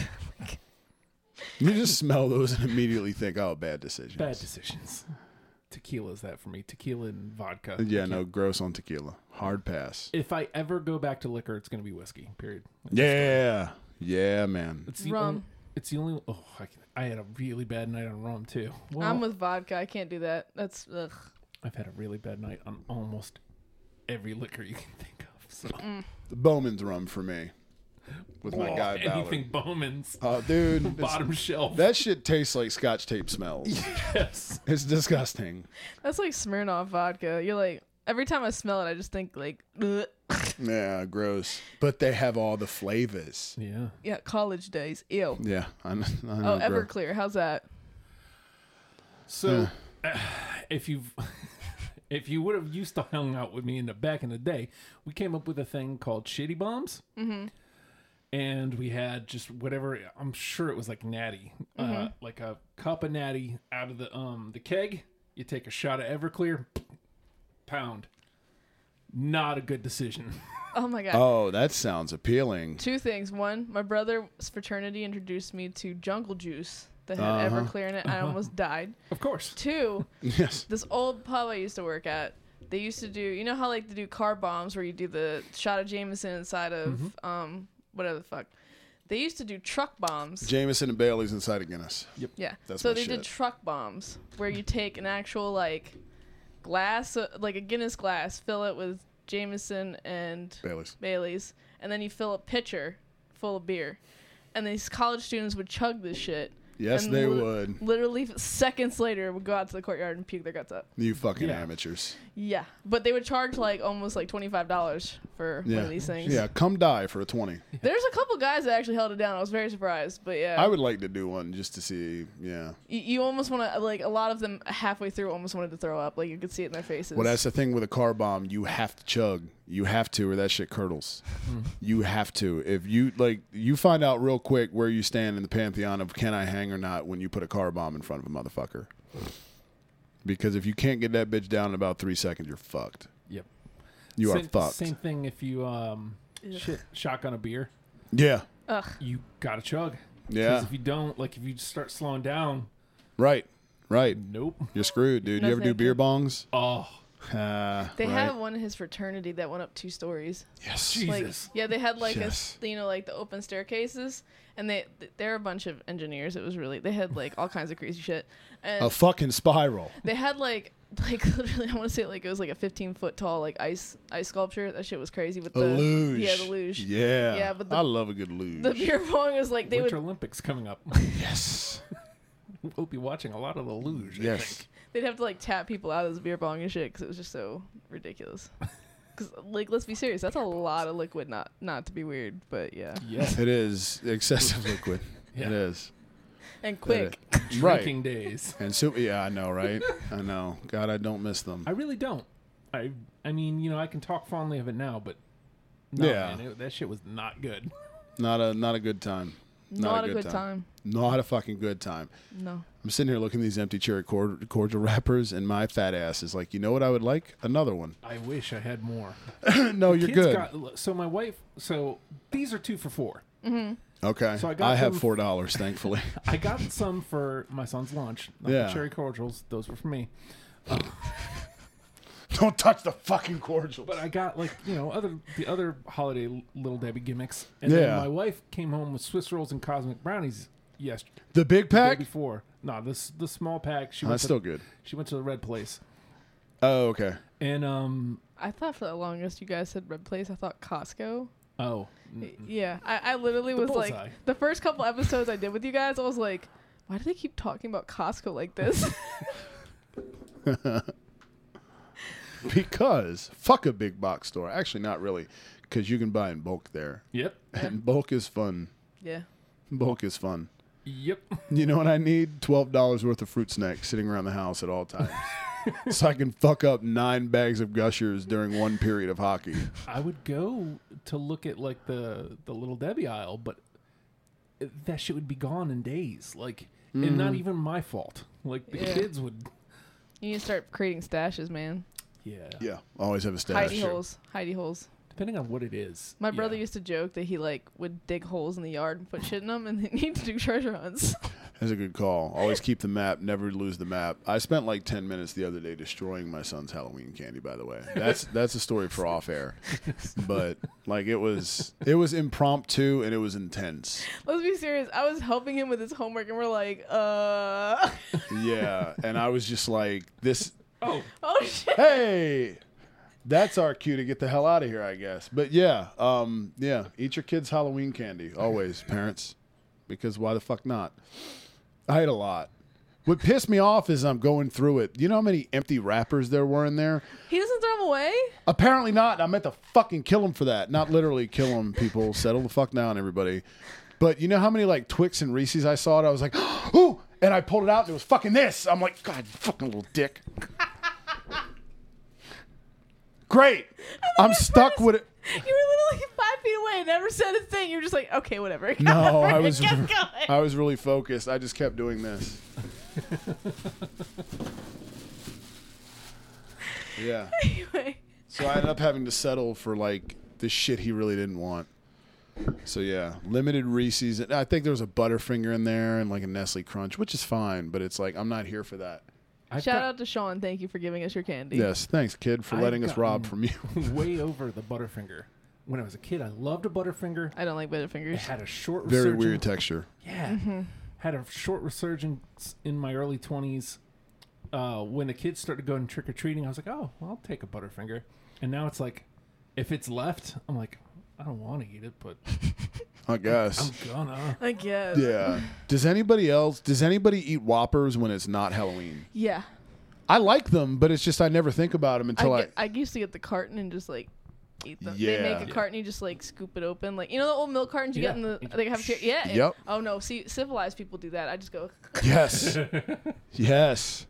Speaker 1: You just smell those and immediately think, oh, bad decisions.
Speaker 4: Bad decisions. Tequila's that for me. Tequila and vodka.
Speaker 1: Yeah,
Speaker 4: I
Speaker 1: no,
Speaker 4: can't-
Speaker 1: gross on tequila. Hard pass.
Speaker 4: If I ever go back to liquor, it's going to be whiskey. Period.
Speaker 1: Yeah. Yeah, man.
Speaker 4: It's the
Speaker 3: Rum.
Speaker 4: Only, it's the only. Oh, I, can, I had a really bad night on rum too. Well,
Speaker 3: I'm with vodka. I can't do that. That's ugh.
Speaker 4: I've had a really bad night on almost every liquor you can think of. So.
Speaker 1: The Bowman's rum for me. With my
Speaker 4: Oh,
Speaker 1: guy Ballard.
Speaker 4: anything Bowman's.
Speaker 1: Oh, dude. it's-
Speaker 4: Bottom shelf.
Speaker 1: That shit tastes like Scotch tape smells.
Speaker 4: yes.
Speaker 1: It's disgusting.
Speaker 3: That's like Smirnoff vodka. You're like every time I smell it, I just think like, ugh.
Speaker 1: Yeah, gross. But they have all the flavors.
Speaker 4: Yeah.
Speaker 3: Yeah, college days. Ew.
Speaker 1: Yeah, I know. I know
Speaker 3: Oh,
Speaker 1: gross.
Speaker 3: Everclear. How's that?
Speaker 4: So, if you've. If you would have used to hung out with me in the back in the day, we came up with a thing called shitty bombs. Mm-hmm. And we had just whatever, I'm sure it was like natty,
Speaker 3: Mm-hmm.
Speaker 4: uh, like a cup of natty out of the um the keg. You take a shot of Everclear, pound. Not a good decision.
Speaker 3: Oh my god.
Speaker 1: Oh, that sounds appealing.
Speaker 3: Two things. One, my brother's fraternity introduced me to Jungle Juice that had
Speaker 1: Uh-huh.
Speaker 3: Everclear in it. I almost died.
Speaker 4: Of course.
Speaker 3: Two,
Speaker 1: Yes.
Speaker 3: this old pub I used to work at, they used to do, you know how like they do car bombs where you do the shot of Jameson inside of
Speaker 1: Mm-hmm.
Speaker 3: um whatever the fuck. They used to do truck bombs.
Speaker 1: Jameson and Bailey's inside of Guinness.
Speaker 3: Yeah.
Speaker 1: That's
Speaker 3: so
Speaker 1: my
Speaker 3: they
Speaker 1: shit.
Speaker 3: did truck bombs where you take an actual like glass, uh, like a Guinness glass, fill it with Jameson and
Speaker 1: Bailey's.
Speaker 3: Bailey's, and then you fill a pitcher full of beer. And these college students would chug this shit.
Speaker 1: Yes,
Speaker 3: and
Speaker 1: they
Speaker 3: li-
Speaker 1: would.
Speaker 3: Literally seconds later, would go out to the courtyard and puke their guts up.
Speaker 1: You fucking
Speaker 4: Yeah.
Speaker 1: amateurs.
Speaker 3: Yeah, but they would charge like almost like twenty five dollars for
Speaker 1: Yeah.
Speaker 3: one of these things.
Speaker 1: Yeah, come die for a twenty.
Speaker 3: There's a couple guys that actually held it down. I was very surprised, but yeah,
Speaker 1: I would like to do one just to see. Yeah.
Speaker 3: you, you almost want to like a lot of them halfway through almost wanted to throw up. Like you could see it in their faces.
Speaker 1: Well, that's the thing with a car bomb. You have to chug. You have to, or that shit curdles. You have to. If you like, you find out real quick where you stand in the pantheon of can I hang or not when you put a car bomb in front of a motherfucker. Because if you can't get that bitch down in about three seconds, you're fucked.
Speaker 4: Yep.
Speaker 1: You
Speaker 4: same,
Speaker 1: are fucked.
Speaker 4: Same thing if you um shit shotgun a beer,
Speaker 1: Yeah.
Speaker 3: Ugh.
Speaker 4: you gotta chug.
Speaker 1: Yeah.
Speaker 4: 'Cause if you don't, like if you just start slowing down,
Speaker 1: Right. Right.
Speaker 4: nope.
Speaker 1: You're screwed, dude.
Speaker 3: No,
Speaker 1: you ever do
Speaker 3: thank
Speaker 1: beer
Speaker 3: you.
Speaker 1: bongs?
Speaker 4: Oh,
Speaker 1: Ah,
Speaker 3: They
Speaker 1: right.
Speaker 3: had one in his fraternity that went up two stories.
Speaker 1: Yes.
Speaker 3: Like,
Speaker 4: Jesus.
Speaker 3: yeah, they had like
Speaker 1: Yes.
Speaker 3: a, you know, like the open staircases, and they they're a bunch of engineers. It was really they had like all kinds of crazy shit, and
Speaker 1: A fucking spiral.
Speaker 3: they had like like literally I want to say like it was like a fifteen foot tall like ice ice sculpture. That shit was crazy with
Speaker 1: A
Speaker 3: the
Speaker 1: luge.
Speaker 3: yeah the luge.
Speaker 1: Yeah.
Speaker 3: Yeah, but the-
Speaker 1: I love a good luge.
Speaker 3: The beer pong was like they
Speaker 4: Winter
Speaker 3: would
Speaker 4: Olympics coming up.
Speaker 1: Yes.
Speaker 4: We'll be watching a lot of the luge. I
Speaker 1: Yes.
Speaker 4: think.
Speaker 3: they'd have to like tap people out of this beer bong and shit because it was just so ridiculous. Because like let's be serious, that's a lot of liquid. Not not to be weird, but yeah,
Speaker 4: Yeah.
Speaker 1: It is excessive liquid.
Speaker 4: Yeah.
Speaker 1: It is.
Speaker 3: and quick.
Speaker 1: Right.
Speaker 4: Drinking days.
Speaker 1: And so, yeah, I know, right? I know. God, I don't miss them.
Speaker 4: I really don't. I I mean, you know, I can talk fondly of it now, but no,
Speaker 1: Yeah.
Speaker 4: man, it, that shit was not good.
Speaker 1: Not a not a good time.
Speaker 3: Not, a good time.
Speaker 1: Not a fucking good time.
Speaker 3: No.
Speaker 1: I'm sitting here looking at these empty cherry cord- cordial wrappers, and my fat ass is like, you know what I would like? Another one.
Speaker 4: I wish I had more.
Speaker 1: No, you're
Speaker 4: Kids
Speaker 1: good.
Speaker 4: got- so my wife, so these are two for four.
Speaker 1: Okay.
Speaker 4: So I got
Speaker 1: I have
Speaker 4: them-
Speaker 1: four dollars, thankfully.
Speaker 4: I got some for my son's lunch. Not
Speaker 1: Yeah.
Speaker 4: the cherry cordials; those were for me.
Speaker 1: Don't touch the fucking cordials.
Speaker 4: But I got like you know other the other holiday L- Little Debbie gimmicks. And
Speaker 1: Yeah.
Speaker 4: then my wife came home with Swiss rolls and cosmic brownies yesterday.
Speaker 1: The big
Speaker 4: The day
Speaker 1: pack?
Speaker 4: before. No, this the small pack. She
Speaker 1: Oh,
Speaker 4: went
Speaker 1: that's
Speaker 4: to,
Speaker 1: still good.
Speaker 4: She went to the red place,
Speaker 1: Oh, okay.
Speaker 4: and um,
Speaker 3: I thought for the longest you guys said Red Place. I thought Costco.
Speaker 4: oh,
Speaker 3: Y- Yeah, I, I literally
Speaker 4: The
Speaker 3: was like,
Speaker 4: bullseye.
Speaker 3: the first couple episodes I did with you guys, I was like, why do they keep talking about Costco like this?
Speaker 1: Because fuck a big box store. Actually, not really, because you can buy in bulk there,
Speaker 4: yep,
Speaker 1: and bulk is fun.
Speaker 3: Yeah.
Speaker 1: Bulk is fun.
Speaker 4: yep.
Speaker 1: You know what I need? Twelve dollars worth of fruit snacks sitting around the house at all times, so I can fuck up nine bags of Gushers during one period of hockey.
Speaker 4: I would go to look at like the the Little Debbie aisle, but that shit would be gone in days. Like, and not even my fault. Like the
Speaker 3: Yeah.
Speaker 4: kids would.
Speaker 3: You need to start creating stashes, man.
Speaker 4: Yeah.
Speaker 1: Yeah, always have a stash.
Speaker 3: Hidey holes. Hidey holes.
Speaker 4: Depending on what it is.
Speaker 3: My brother
Speaker 4: yeah.
Speaker 3: used to joke that he like would dig holes in the yard and put shit in them, and then he'd do treasure hunts.
Speaker 1: That's a good call. Always keep the map. Never lose the map. I spent like ten minutes the other day destroying my son's Halloween candy. By the way, that's that's a story for off air. But like it was it was impromptu and it was intense.
Speaker 3: Let's be serious. I was helping him with his homework, and we're like, uh,
Speaker 1: Yeah, and I was just like, this.
Speaker 4: Oh,
Speaker 3: oh shit.
Speaker 1: Hey, that's our cue to get the hell out of here, I guess. But yeah, um, yeah, eat your kids' Halloween candy always, parents, because why the fuck not? I ate a lot. What pissed me off is I'm going through it. You know how many empty wrappers there were in there?
Speaker 3: He doesn't throw them away.
Speaker 1: Apparently not. I meant to fucking kill him for that. Not literally kill him, people. Settle the fuck down, everybody. But you know how many like Twix and Reese's I saw it? I was like, ooh, and I pulled it out and it was fucking this. I'm like, God, you fucking little dick. Great. I'm stuck with it.
Speaker 3: You were literally five feet away, never said a thing. You're just like, okay, whatever.
Speaker 1: No, I was
Speaker 3: Kept going.
Speaker 1: I was really focused. I just kept doing this. Yeah.
Speaker 3: Anyway,
Speaker 1: So I ended up having to settle for like the shit he really didn't want. So yeah, limited Reese's. I think there was a Butterfinger in there and like a Nestle Crunch, which is fine, but it's like I'm not here for that.
Speaker 4: I've
Speaker 3: shout
Speaker 4: got
Speaker 3: out to Sean. Thank you for giving us your candy.
Speaker 1: Yes, thanks, kid, for
Speaker 4: I've
Speaker 1: letting us rob
Speaker 4: gotten-
Speaker 1: from you.
Speaker 4: way over the Butterfinger. When I was a kid, I loved a Butterfinger.
Speaker 3: I don't like
Speaker 4: It
Speaker 3: Butterfingers.
Speaker 4: had a short
Speaker 1: Very
Speaker 4: resurgence.
Speaker 1: weird texture.
Speaker 4: Yeah. Had a short resurgence in my early twenties. Uh, when the kids started going trick or treating, I was like, oh, well, I'll take a Butterfinger. And now it's like, if it's left, I'm like, I don't want to eat it, but
Speaker 1: I guess.
Speaker 4: I'm gonna.
Speaker 3: I guess.
Speaker 1: Yeah. Does anybody else? Does anybody eat Whoppers when it's not Halloween?
Speaker 3: Yeah.
Speaker 1: I like them, but it's just I never think about them
Speaker 3: I,
Speaker 1: until I.
Speaker 3: get, I used to get the carton and just like eat them.
Speaker 1: Yeah.
Speaker 3: They make a
Speaker 4: Yeah.
Speaker 3: carton, you just like scoop it open, like you know the old milk cartons you
Speaker 4: Yeah.
Speaker 3: get in the
Speaker 4: You
Speaker 3: they have yeah. and-
Speaker 1: Yep.
Speaker 3: oh no, see civilized people do that. I just go.
Speaker 1: Yes. Yes.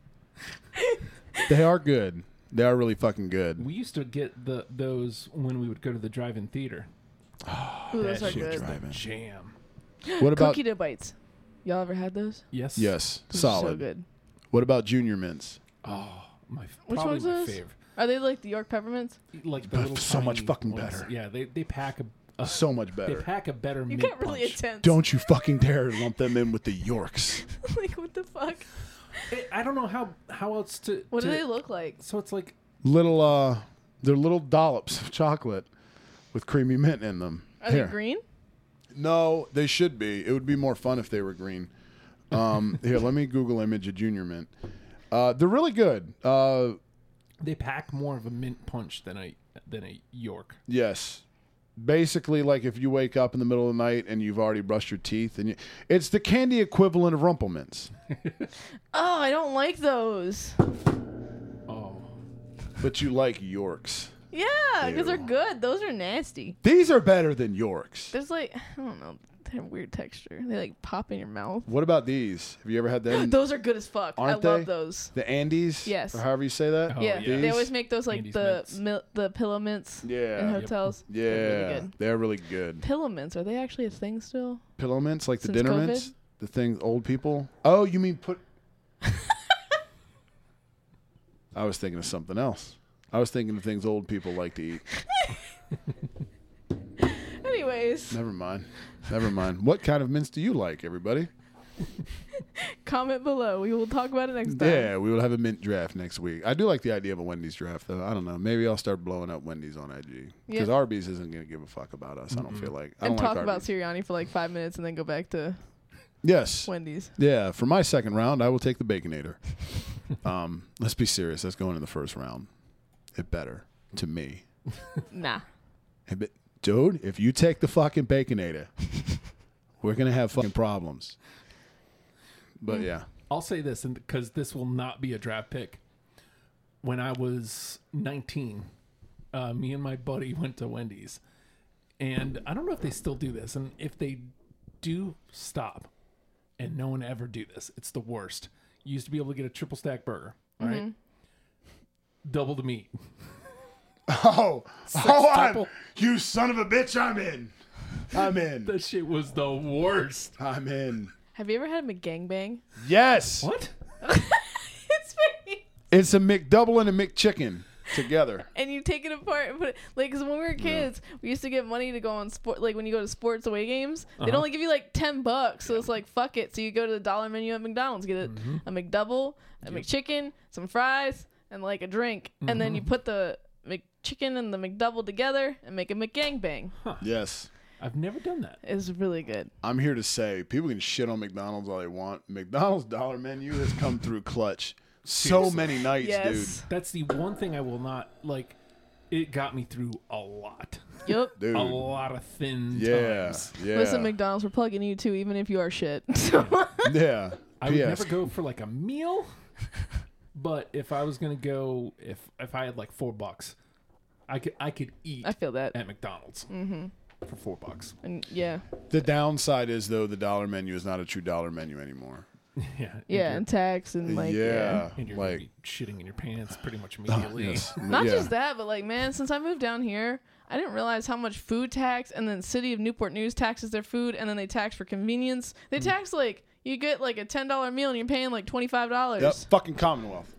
Speaker 1: They are good. They are really fucking good.
Speaker 4: We used to get the those when we would go to the drive-in theater.
Speaker 3: Ooh, those
Speaker 4: That
Speaker 3: are
Speaker 1: shit
Speaker 3: good.
Speaker 1: drive- Drive-in.
Speaker 4: Jam.
Speaker 1: What about
Speaker 3: Cookie dough bites. Y'all ever had those?
Speaker 4: Yes.
Speaker 1: yes,
Speaker 3: Those are
Speaker 1: solid.
Speaker 3: So good.
Speaker 1: What about Junior Mints?
Speaker 4: Oh, my
Speaker 3: Which
Speaker 4: probably
Speaker 3: one's
Speaker 4: my
Speaker 3: those?
Speaker 4: favorite.
Speaker 3: Are they like the York peppermints?
Speaker 4: Like the
Speaker 1: But
Speaker 4: little
Speaker 1: so much
Speaker 4: tiny
Speaker 1: fucking
Speaker 4: ones.
Speaker 1: better.
Speaker 4: Yeah, they they pack a, a
Speaker 1: So much
Speaker 4: they
Speaker 1: better.
Speaker 4: pack a better.
Speaker 3: You
Speaker 4: mint
Speaker 3: get really
Speaker 4: punch.
Speaker 3: intense.
Speaker 1: Don't you fucking dare lump them in with the Yorks.
Speaker 3: like what the fuck?
Speaker 4: I- I don't know how how else to.
Speaker 3: What
Speaker 4: to,
Speaker 3: do they look like?
Speaker 4: So it's like
Speaker 1: Little, uh, they're little dollops of chocolate with creamy mint in them.
Speaker 3: Are
Speaker 1: Here.
Speaker 3: they green?
Speaker 1: No, they should be. It would be more fun if they were green. Um, here, let me Google image a Junior Mint. Uh, they're really good. Uh,
Speaker 4: they pack more of a mint punch than a than a York.
Speaker 1: yes. Basically, like if you wake up in the middle of the night and you've already brushed your teeth, and you, it's the candy equivalent of Rumplemints,
Speaker 3: Oh, I don't like those.
Speaker 4: Oh,
Speaker 1: but you like Yorks.
Speaker 3: Yeah, because they're
Speaker 1: Ew.
Speaker 3: good. Those are nasty.
Speaker 1: These are better than Yorks.
Speaker 3: There's like I don't know. They have weird texture. They like pop in your mouth.
Speaker 1: What about these? Have you ever had them?
Speaker 3: Those are good as fuck.
Speaker 1: Aren't
Speaker 3: I love
Speaker 1: they?
Speaker 3: those.
Speaker 1: The Andes?
Speaker 3: Yes.
Speaker 1: Or however you say that?
Speaker 4: Oh,
Speaker 3: yeah,
Speaker 4: yeah.
Speaker 3: they
Speaker 1: These?
Speaker 3: always make those like
Speaker 4: Andes
Speaker 3: the
Speaker 4: mints.
Speaker 3: mil- the pillow mints in
Speaker 1: Yeah.
Speaker 3: hotels.
Speaker 1: Yeah.
Speaker 3: They're really good.
Speaker 1: They're really good.
Speaker 3: Pillow mints, are they actually a thing still?
Speaker 1: Pillow mints, like the
Speaker 3: Since
Speaker 1: dinner
Speaker 3: COVID?
Speaker 1: mints? The things old people? Oh, you mean put. I was thinking of something else. I was thinking of things old people like to eat.
Speaker 3: Anyways,
Speaker 1: Never mind. Never mind. What kind of mints do you like, everybody?
Speaker 3: comment below. We will talk about it next time.
Speaker 1: Yeah, we will have a mint draft next week. I do like the idea of a Wendy's draft, though. I don't know. Maybe I'll start blowing up Wendy's on I G. Because
Speaker 3: Yeah.
Speaker 1: Arby's isn't going to give a fuck about us. I don't feel like. I
Speaker 3: And
Speaker 1: don't
Speaker 3: talk
Speaker 1: like
Speaker 3: about
Speaker 1: Arby's.
Speaker 3: Sirianni for like five minutes and then go back to
Speaker 1: Yes.
Speaker 3: Wendy's.
Speaker 1: Yeah. For my second round, I will take the Baconator. um, let's be serious. Let's go into the first round. It better to me.
Speaker 3: Nah.
Speaker 1: Hey, but- Dude, if you take the fucking Baconator, we're gonna have fucking problems. But yeah.
Speaker 4: I'll say this, and because this will not be a draft pick. When I was nineteen, uh, me and my buddy went to Wendy's, and I don't know if they still do this, and if they do stop, and no one ever do this, it's the worst. You used to be able to get a triple stack burger, right? Double the meat.
Speaker 1: Oh, oh, I'm,
Speaker 4: triple.
Speaker 1: you son of a bitch! I'm in. I'm in.
Speaker 4: That shit was the worst.
Speaker 1: I'm in.
Speaker 3: Have you ever had a McGangbang?
Speaker 1: Yes.
Speaker 4: What?
Speaker 3: It's me.
Speaker 1: It's a McDouble and a McChicken together.
Speaker 3: And you take it apart and put it like, because when we were kids, we used to get money to go on sport. Like when you go to sports away games, they'd
Speaker 4: Uh-huh.
Speaker 3: only give you like ten bucks. So it's like fuck it. So you go to the dollar menu at McDonald's, get a,
Speaker 4: Mm-hmm.
Speaker 3: a McDouble, a McChicken, some fries, and like a drink, and
Speaker 4: Mm-hmm.
Speaker 3: then you put the McChicken and the McDouble together and make a McGangbang.
Speaker 1: Yes.
Speaker 4: I've never done that.
Speaker 3: It's really good.
Speaker 1: I'm here to say people can shit on McDonald's all they want. McDonald's dollar menu has come through clutch so
Speaker 4: Seriously.
Speaker 1: many nights,
Speaker 3: Yes.
Speaker 4: That's the one thing I will not like. It got me through a lot,
Speaker 3: Yep.
Speaker 1: dude.
Speaker 4: a
Speaker 1: Dude.
Speaker 4: lot of thin
Speaker 1: Yeah.
Speaker 4: times.
Speaker 1: Yeah.
Speaker 3: Listen, McDonald's, we're plugging you too, even if you are shit. So
Speaker 1: Yeah.
Speaker 4: I would
Speaker 1: P S
Speaker 4: never go for like a meal, but if I was gonna go, if if I had like four bucks, I could I could eat
Speaker 3: I feel that.
Speaker 4: at McDonald's mm-hmm. for four bucks.
Speaker 3: And yeah,
Speaker 1: The downside is though the dollar menu is not a true dollar menu anymore.
Speaker 4: Yeah, and
Speaker 3: yeah,
Speaker 4: you're-
Speaker 3: and tax and like yeah.
Speaker 1: yeah.
Speaker 4: and you're gonna
Speaker 1: Like
Speaker 4: be shitting in your pants pretty much immediately.
Speaker 1: yes.
Speaker 3: Not
Speaker 1: yeah.
Speaker 3: just that, but like, man, since I moved down here, I didn't realize how much food tax, and then City of Newport News taxes their food, and then they tax for convenience. They
Speaker 1: Mm.
Speaker 3: tax like you get like a ten dollar meal and you're paying like twenty five dollars.
Speaker 1: Yep. Fucking Commonwealth.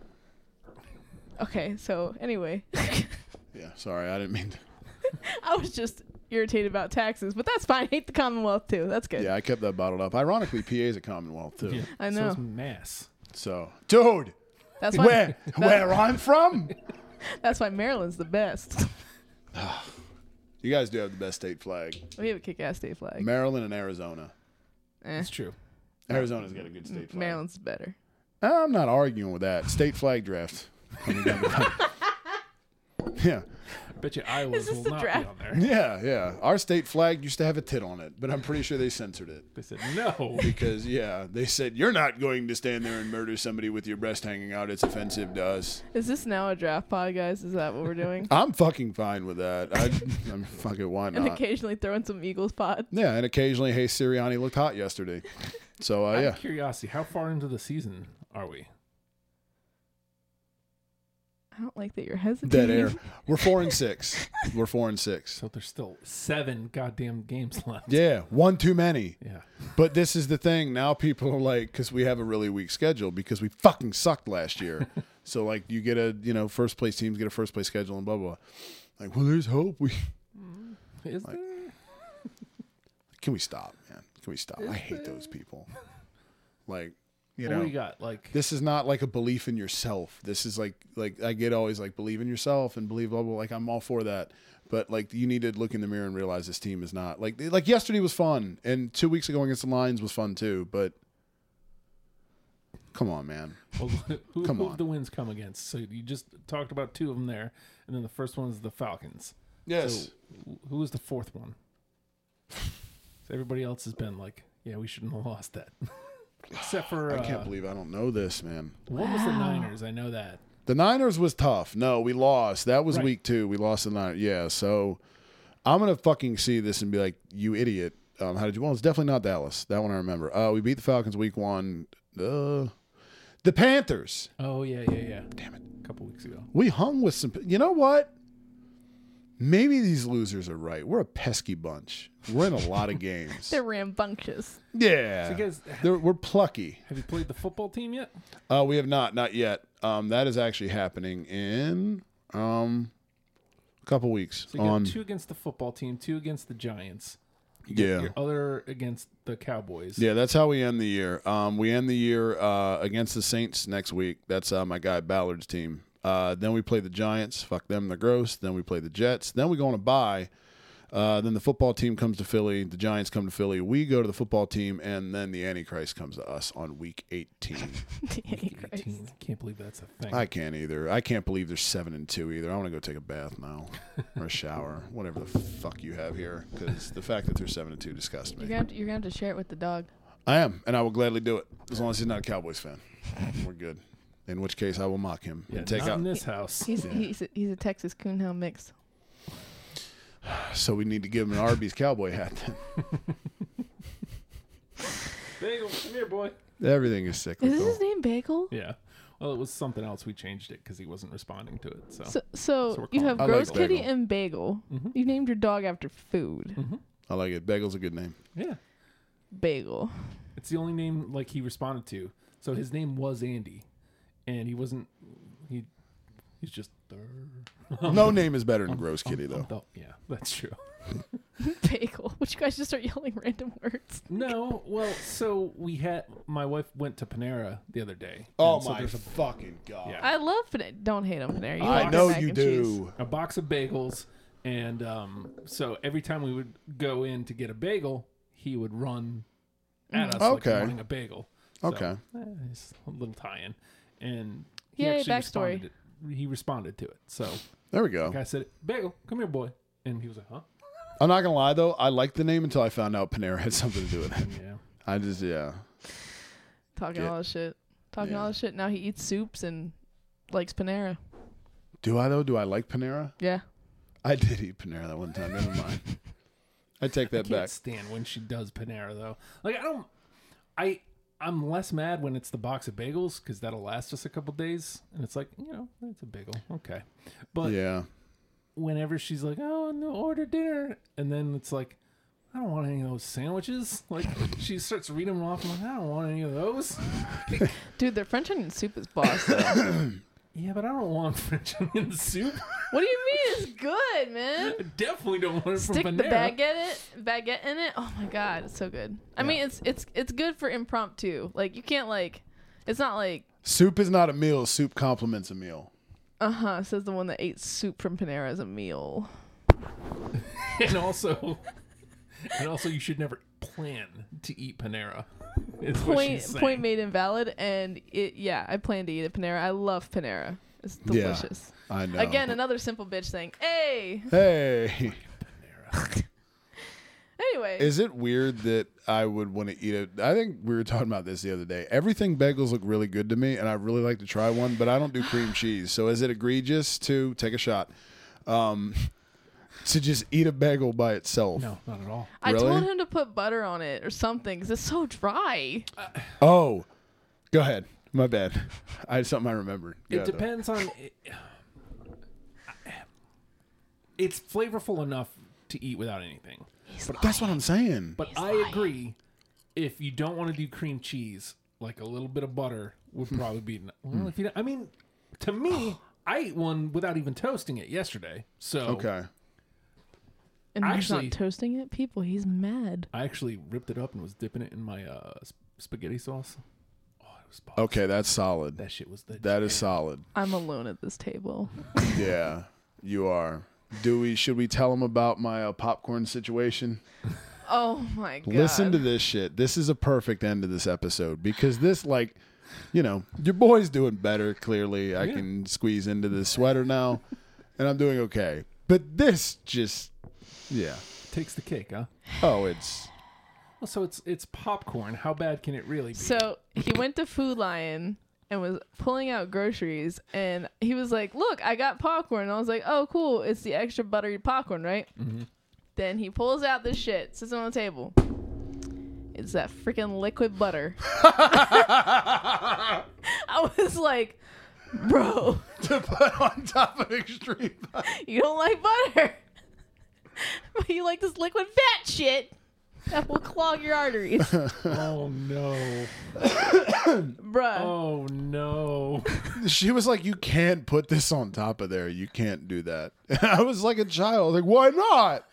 Speaker 3: Okay, so anyway,
Speaker 1: Yeah. Sorry, I didn't mean to.
Speaker 3: I was just irritated about taxes, but that's fine. I hate the Commonwealth too. That's good.
Speaker 1: Yeah, I kept that bottled up. Ironically, P A's a Commonwealth too.
Speaker 4: Yeah.
Speaker 3: I
Speaker 4: So
Speaker 3: know.
Speaker 4: it's Mass.
Speaker 1: So, dude,
Speaker 3: That's why.
Speaker 1: where where I'm from,
Speaker 3: That's why Maryland's the best.
Speaker 1: you guys do have the best state flag.
Speaker 3: We have a kick-ass state flag.
Speaker 1: Maryland and Arizona.
Speaker 3: Eh,
Speaker 4: That's true.
Speaker 1: Arizona's got a good state flag.
Speaker 3: Maryland's better.
Speaker 1: I'm not arguing with that. State flag draft. Coming down the pipe. Yeah,
Speaker 4: I bet you Iowa's
Speaker 3: this
Speaker 4: will
Speaker 3: the
Speaker 4: not
Speaker 3: draft?
Speaker 4: be on there.
Speaker 1: yeah, yeah. Our state flag used to have a tit on it, but I'm pretty sure they censored it
Speaker 4: They said no.
Speaker 1: because, yeah, they said you're not going to stand there and murder somebody with your breast hanging out. It's offensive to us.
Speaker 3: Is this now a draft pod, guys? Is that what we're doing?
Speaker 1: I'm fucking fine with that. I, I'm fucking why
Speaker 3: And
Speaker 1: not?
Speaker 3: occasionally throw in some Eagles pod.
Speaker 1: Yeah, and occasionally, hey, Sirianni looked hot yesterday. So, uh,
Speaker 4: Out
Speaker 1: yeah.
Speaker 4: of curiosity, how far into the season are we?
Speaker 3: I don't like that you're hesitating.
Speaker 1: Dead air. We're four and six. We're four and six.
Speaker 4: So there's still seven goddamn games left.
Speaker 1: Yeah, one too many.
Speaker 4: Yeah.
Speaker 1: But this is the thing. Now people are like, because we have a really weak schedule because we fucking sucked last year. So like, you get a you know first place teams get a first place schedule and blah blah. blah. Like, well, there's hope. We
Speaker 4: Is
Speaker 1: Like-
Speaker 4: there?
Speaker 1: can we stop, man? Can we stop? I hate those people. Like, you
Speaker 4: What
Speaker 1: know,
Speaker 4: do you got? Like,
Speaker 1: this is not like a belief in yourself. This is like like I get always like believe in yourself and believe blah blah. Like I'm all for that. But like you need to look in the mirror and realize this team is not like like yesterday was fun and two weeks ago against the Lions was fun too. But come on, man.
Speaker 4: well, who,
Speaker 1: Come
Speaker 4: who
Speaker 1: on.
Speaker 4: have the wins come against? So you just talked about two of them there, and then the first one is the Falcons.
Speaker 1: Yes.
Speaker 4: So wh- who was the fourth one? So everybody else has been like, yeah, we shouldn't have lost that. Except for
Speaker 1: I
Speaker 4: uh,
Speaker 1: can't believe I don't know this, man.
Speaker 4: one was the Niners. I know that.
Speaker 1: The Niners was tough. No, we lost. That was
Speaker 4: Right.
Speaker 1: week two. We lost the Niners. Yeah, so I'm gonna fucking see this and be like, you idiot. Um, how did you? Well, it's definitely not Dallas. That one I remember. Uh, we beat the Falcons week one. Uh, the Panthers.
Speaker 4: Oh yeah, yeah, yeah.
Speaker 1: Damn it.
Speaker 4: A couple weeks ago.
Speaker 1: We hung with some. You know what? Maybe these losers are right. We're a pesky bunch. We're in a lot of games.
Speaker 3: They're rambunctious.
Speaker 1: Yeah,
Speaker 4: So you guys,
Speaker 1: They're, we're plucky.
Speaker 4: have you played the football team yet?
Speaker 1: Uh, we have not, not yet. Um, that is actually happening in um, a couple weeks.
Speaker 4: So you got
Speaker 1: on
Speaker 4: two against the football team, two against the Giants. You
Speaker 1: Yeah.
Speaker 4: got your other against the Cowboys.
Speaker 1: Yeah, that's how we end the year. Um, we end the year uh, against the Saints next week. That's uh, my guy Ballard's team. Uh, then we play the Giants. Fuck them, they're gross. Then we play the Jets. Then we go on a bye. Uh, then the football team comes to Philly. The Giants come to Philly. We go to the football team, and then the Antichrist comes to us on week eighteen.
Speaker 3: The Antichrist.
Speaker 4: eighteen. I can't believe that's a thing.
Speaker 1: I can't either. I can't believe they're seven and two either. I want to go take a bath now or a shower, whatever the fuck you have here, because the fact that they're seven and two disgusts
Speaker 3: You're
Speaker 1: me.
Speaker 3: gonna, have to, you're gonna have to share it with the dog.
Speaker 1: I am, and I will gladly do it as long as he's not a Cowboys fan. We're good. In which case, I will mock him
Speaker 4: yeah,
Speaker 1: and take
Speaker 4: not
Speaker 1: out.
Speaker 4: in this house.
Speaker 3: He's
Speaker 1: Yeah.
Speaker 3: he's a, he's a Texas Coonhound mix.
Speaker 1: So we need to give him an Arby's cowboy hat. Then.
Speaker 4: Bagel, come here, boy.
Speaker 1: Everything is
Speaker 3: Is
Speaker 1: cyclical.
Speaker 3: this his name Bagel?
Speaker 4: Yeah. Well, it was something else. We changed it because he wasn't responding to it. So,
Speaker 3: So, so,
Speaker 4: So we're
Speaker 3: you
Speaker 4: calling-
Speaker 3: have
Speaker 1: I like
Speaker 3: Gross Kitty
Speaker 1: Bagel.
Speaker 3: and Bagel.
Speaker 4: Mhm.
Speaker 3: You named your dog after food.
Speaker 4: Mhm.
Speaker 1: I like it. Bagel's a good name.
Speaker 4: yeah,
Speaker 3: Bagel.
Speaker 4: it's the only name like he responded to. So his name was Andy, and he wasn't. He, he's just.
Speaker 1: No name is better than Gross Kitty, though.
Speaker 4: Oh, yeah, that's true.
Speaker 3: Bagel. Would you guys just start yelling random words?
Speaker 4: No, well, so we had my wife went to Panera the other day.
Speaker 1: Oh
Speaker 4: and so
Speaker 1: my
Speaker 4: there's a,
Speaker 1: fucking god!
Speaker 4: Yeah.
Speaker 3: I love Panera. Don't hate on Panera. You
Speaker 1: I
Speaker 3: like
Speaker 1: know
Speaker 3: their mac
Speaker 1: you
Speaker 3: and cheese.
Speaker 1: do.
Speaker 4: a box of bagels, and um, so every time we would go in to get a bagel, he would run at us like
Speaker 1: Okay.
Speaker 4: wanting a bagel. So,
Speaker 1: Okay.
Speaker 4: eh, it's a little tie-in, and he
Speaker 3: Yay,
Speaker 4: actually
Speaker 3: backstory.
Speaker 4: responded. It, he responded to it. So
Speaker 1: There we go.
Speaker 4: like I said, "Bagel, come here, boy," and he was like, "Huh?"
Speaker 1: I'm not gonna lie though. I liked the name until I found out Panera had something to do with it.
Speaker 4: Yeah.
Speaker 1: I just yeah.
Speaker 3: Talking
Speaker 1: Yeah.
Speaker 3: all this shit. Talking
Speaker 1: Yeah.
Speaker 3: all this shit. Now he eats soups and likes Panera.
Speaker 1: Do I though? Do I like Panera?
Speaker 3: Yeah.
Speaker 1: I did eat Panera that one time. Never mind. I take
Speaker 4: I
Speaker 1: that
Speaker 4: can't
Speaker 1: back.
Speaker 4: stand when she does Panera though. Like I don't, I I'm less mad when it's the box of bagels because that'll last us a couple days, and it's like you know it's a bagel, okay. But
Speaker 1: Yeah.
Speaker 4: whenever she's like, "Oh, no, order dinner," and then it's like, "I don't want any of those sandwiches." Like she starts reading them off. I'm like, "I don't want any of those."
Speaker 3: Dude, their French onion soup is boss. though.
Speaker 4: Yeah, but I don't want French onion soup.
Speaker 3: What do you mean? It's good, man.
Speaker 4: I definitely don't want it
Speaker 3: Stick
Speaker 4: from
Speaker 3: the
Speaker 4: Panera.
Speaker 3: baguette it, baguette in it. Oh my god, it's so good. I
Speaker 4: Yeah.
Speaker 3: mean, it's it's it's good for impromptu. Like you can't like, it's not like
Speaker 1: Soup is not a meal. Soup complements a meal.
Speaker 3: uh huh. Says the one that ate soup from Panera as a meal.
Speaker 4: and also, and also, you should never plan to eat Panera. Is what
Speaker 3: Point
Speaker 4: she's saying.
Speaker 3: point made invalid. And it yeah, I plan to eat at Panera. I love Panera. It's
Speaker 1: Yeah.
Speaker 3: delicious.
Speaker 1: I know.
Speaker 3: Again, another simple bitch thing. Hey.
Speaker 1: Hey.
Speaker 4: Panera.
Speaker 3: Anyway.
Speaker 1: Is it weird that I would want to eat it? I think we were talking about this the other day. Everything bagels look really good to me, and I really like to try one, but I don't do cream cheese. So is it egregious to take a shot? Um, to just eat a bagel by itself?
Speaker 4: No, not at all.
Speaker 3: I
Speaker 1: Really?
Speaker 3: told him to put butter on it or something because it's so dry.
Speaker 1: Oh, go ahead. My bad. I had something I remembered. Go
Speaker 4: It
Speaker 1: ahead, though.
Speaker 4: depends on. It, it's flavorful enough to eat without anything.
Speaker 1: But that's what I'm saying.
Speaker 4: But I agree. If you don't want to do cream cheese, like a little bit of butter would probably be. Well, if you, don't- I mean, to me, I ate one without even toasting it yesterday. So
Speaker 1: Okay.
Speaker 3: And he's
Speaker 4: Actually-
Speaker 3: not toasting it. People, he's mad.
Speaker 4: I actually ripped it up and was dipping it in my uh, sp- spaghetti sauce. Oh, it was bomb.
Speaker 1: Okay, that's solid.
Speaker 4: That shit was the.
Speaker 1: That is
Speaker 4: jam.
Speaker 1: solid.
Speaker 3: I'm alone at this table.
Speaker 1: Yeah, you are. Do we? Should we tell them about my uh, popcorn situation?
Speaker 3: Oh my god.
Speaker 1: Listen to this shit. This is a perfect end to this episode because this, like, you know, your boy's doing better. Clearly, I
Speaker 4: Yeah.
Speaker 1: can squeeze into this sweater now, and I'm doing okay. But this just, yeah.
Speaker 4: Takes the cake, huh?
Speaker 1: Oh, it's
Speaker 4: Well, so it's it's popcorn. How bad can it really be?
Speaker 3: So he went to Food Lion and was pulling out groceries, and he was like, "Look, I got popcorn." And I was like, "Oh, cool! It's the extra buttery popcorn, right?"
Speaker 4: Mhm.
Speaker 3: Then he pulls out this shit, sits it on the table. It's that freaking liquid butter. I was like, "Bro,
Speaker 1: to put on top of extreme.
Speaker 3: you don't like butter, but you like this liquid fat shit that will clog your arteries,
Speaker 4: Oh no!
Speaker 3: bruh."
Speaker 4: Oh no!
Speaker 1: She was like, "You can't put this on top of there. You can't do that." And I was like a child, like, "Why not?"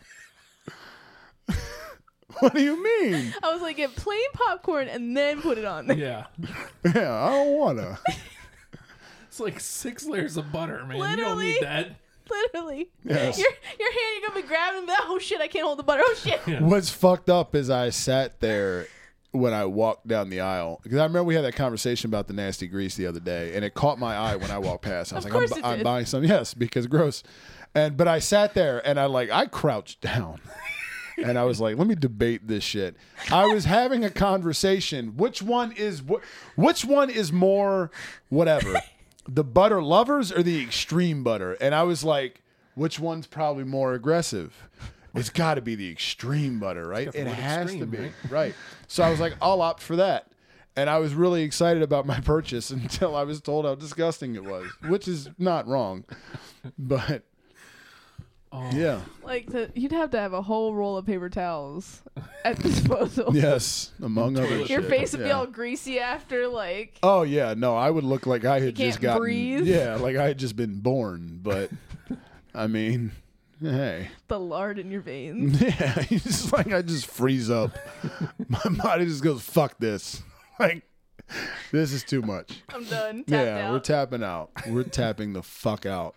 Speaker 1: What do you mean?
Speaker 3: I was like, "Get plain popcorn and then put it on there."
Speaker 4: Yeah,
Speaker 1: Yeah, I don't wanna.
Speaker 4: it's like six layers of butter, man. You don't
Speaker 3: Literally.
Speaker 4: need that.
Speaker 3: Literally.
Speaker 1: Yes.
Speaker 3: Your your hand, you're gonna be grabbing that. Oh shit! I can't hold the butter. Oh shit!
Speaker 4: Yeah.
Speaker 1: What's fucked up is I sat there when I walked down the aisle because I remember we had that conversation about the nasty grease the other day, and it caught my eye when I walked past. I was
Speaker 3: Of
Speaker 1: like,
Speaker 3: course
Speaker 1: I'm,
Speaker 3: it
Speaker 1: I'm
Speaker 3: did.
Speaker 1: buying some. Yes, because gross. And but I sat there and I like I crouched down. And I was like, let me debate this shit. I was having a conversation. Which one is wh- which one is more whatever? The butter lovers or the extreme butter? And I was like, which one's probably more aggressive? It's got to be the extreme butter, right? It
Speaker 4: Definitely
Speaker 1: has to
Speaker 4: extreme,
Speaker 1: be.
Speaker 4: right?
Speaker 1: Right. So I was like, I'll opt for that. And I was really excited about my purchase until I was told how disgusting it was, which is not wrong. But
Speaker 4: Oh.
Speaker 1: yeah.
Speaker 3: Like the, you'd have to have a whole roll of paper towels at disposal.
Speaker 1: Yes, among other
Speaker 4: Toilet
Speaker 3: Your
Speaker 1: shit.
Speaker 3: face would be
Speaker 1: Yeah.
Speaker 3: all greasy after, like.
Speaker 1: Oh yeah, no, I would look like I had
Speaker 3: can't
Speaker 1: just gotten
Speaker 3: breathe?
Speaker 1: yeah, like I had just been born. But I mean, hey,
Speaker 3: The lard in your veins.
Speaker 1: yeah, it's just like I just freeze up. My body just goes, "Fuck this!" Like this is too much.
Speaker 3: I'm done. Tapped
Speaker 1: yeah,
Speaker 3: out.
Speaker 1: we're tapping out. We're tapping the fuck out.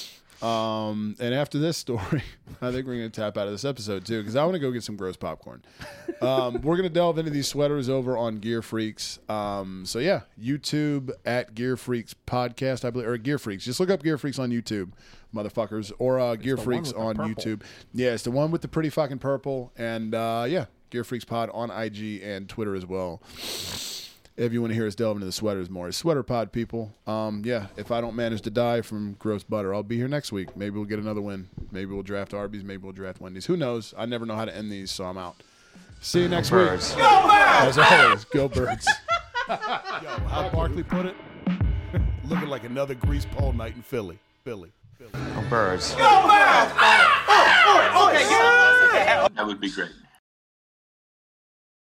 Speaker 1: Um, and after this story, I think we're gonna tap out of this episode too because I want to go get some gross popcorn. Um, we're gonna delve into these sweaters over on Gear Freaks. Um, so yeah, YouTube at Gear Freaks Podcast, I believe, or Gear Freaks. Just look up Gear Freaks on YouTube, motherfuckers, or uh, Gear
Speaker 4: the one
Speaker 1: Freaks
Speaker 4: with the
Speaker 1: on
Speaker 4: purple.
Speaker 1: YouTube. Yeah, it's the one with the pretty fucking purple, and uh, yeah, Gear Freaks Pod on I G and Twitter as well. If you want to hear us delve into the sweaters more, it's Sweater Pod, people. Um, yeah, if I don't manage to die from gross butter, I'll be here next week. Maybe we'll get another win. Maybe we'll draft Arby's. Maybe we'll draft Wendy's. Who knows? I never know how to end these, so I'm out. See you next week.
Speaker 5: Birds.
Speaker 1: As always, go Birds. Yo, how Barkley put it? Looking like another grease pole night in Philly. Philly. Philly.
Speaker 5: Go Birds.
Speaker 6: That would be great.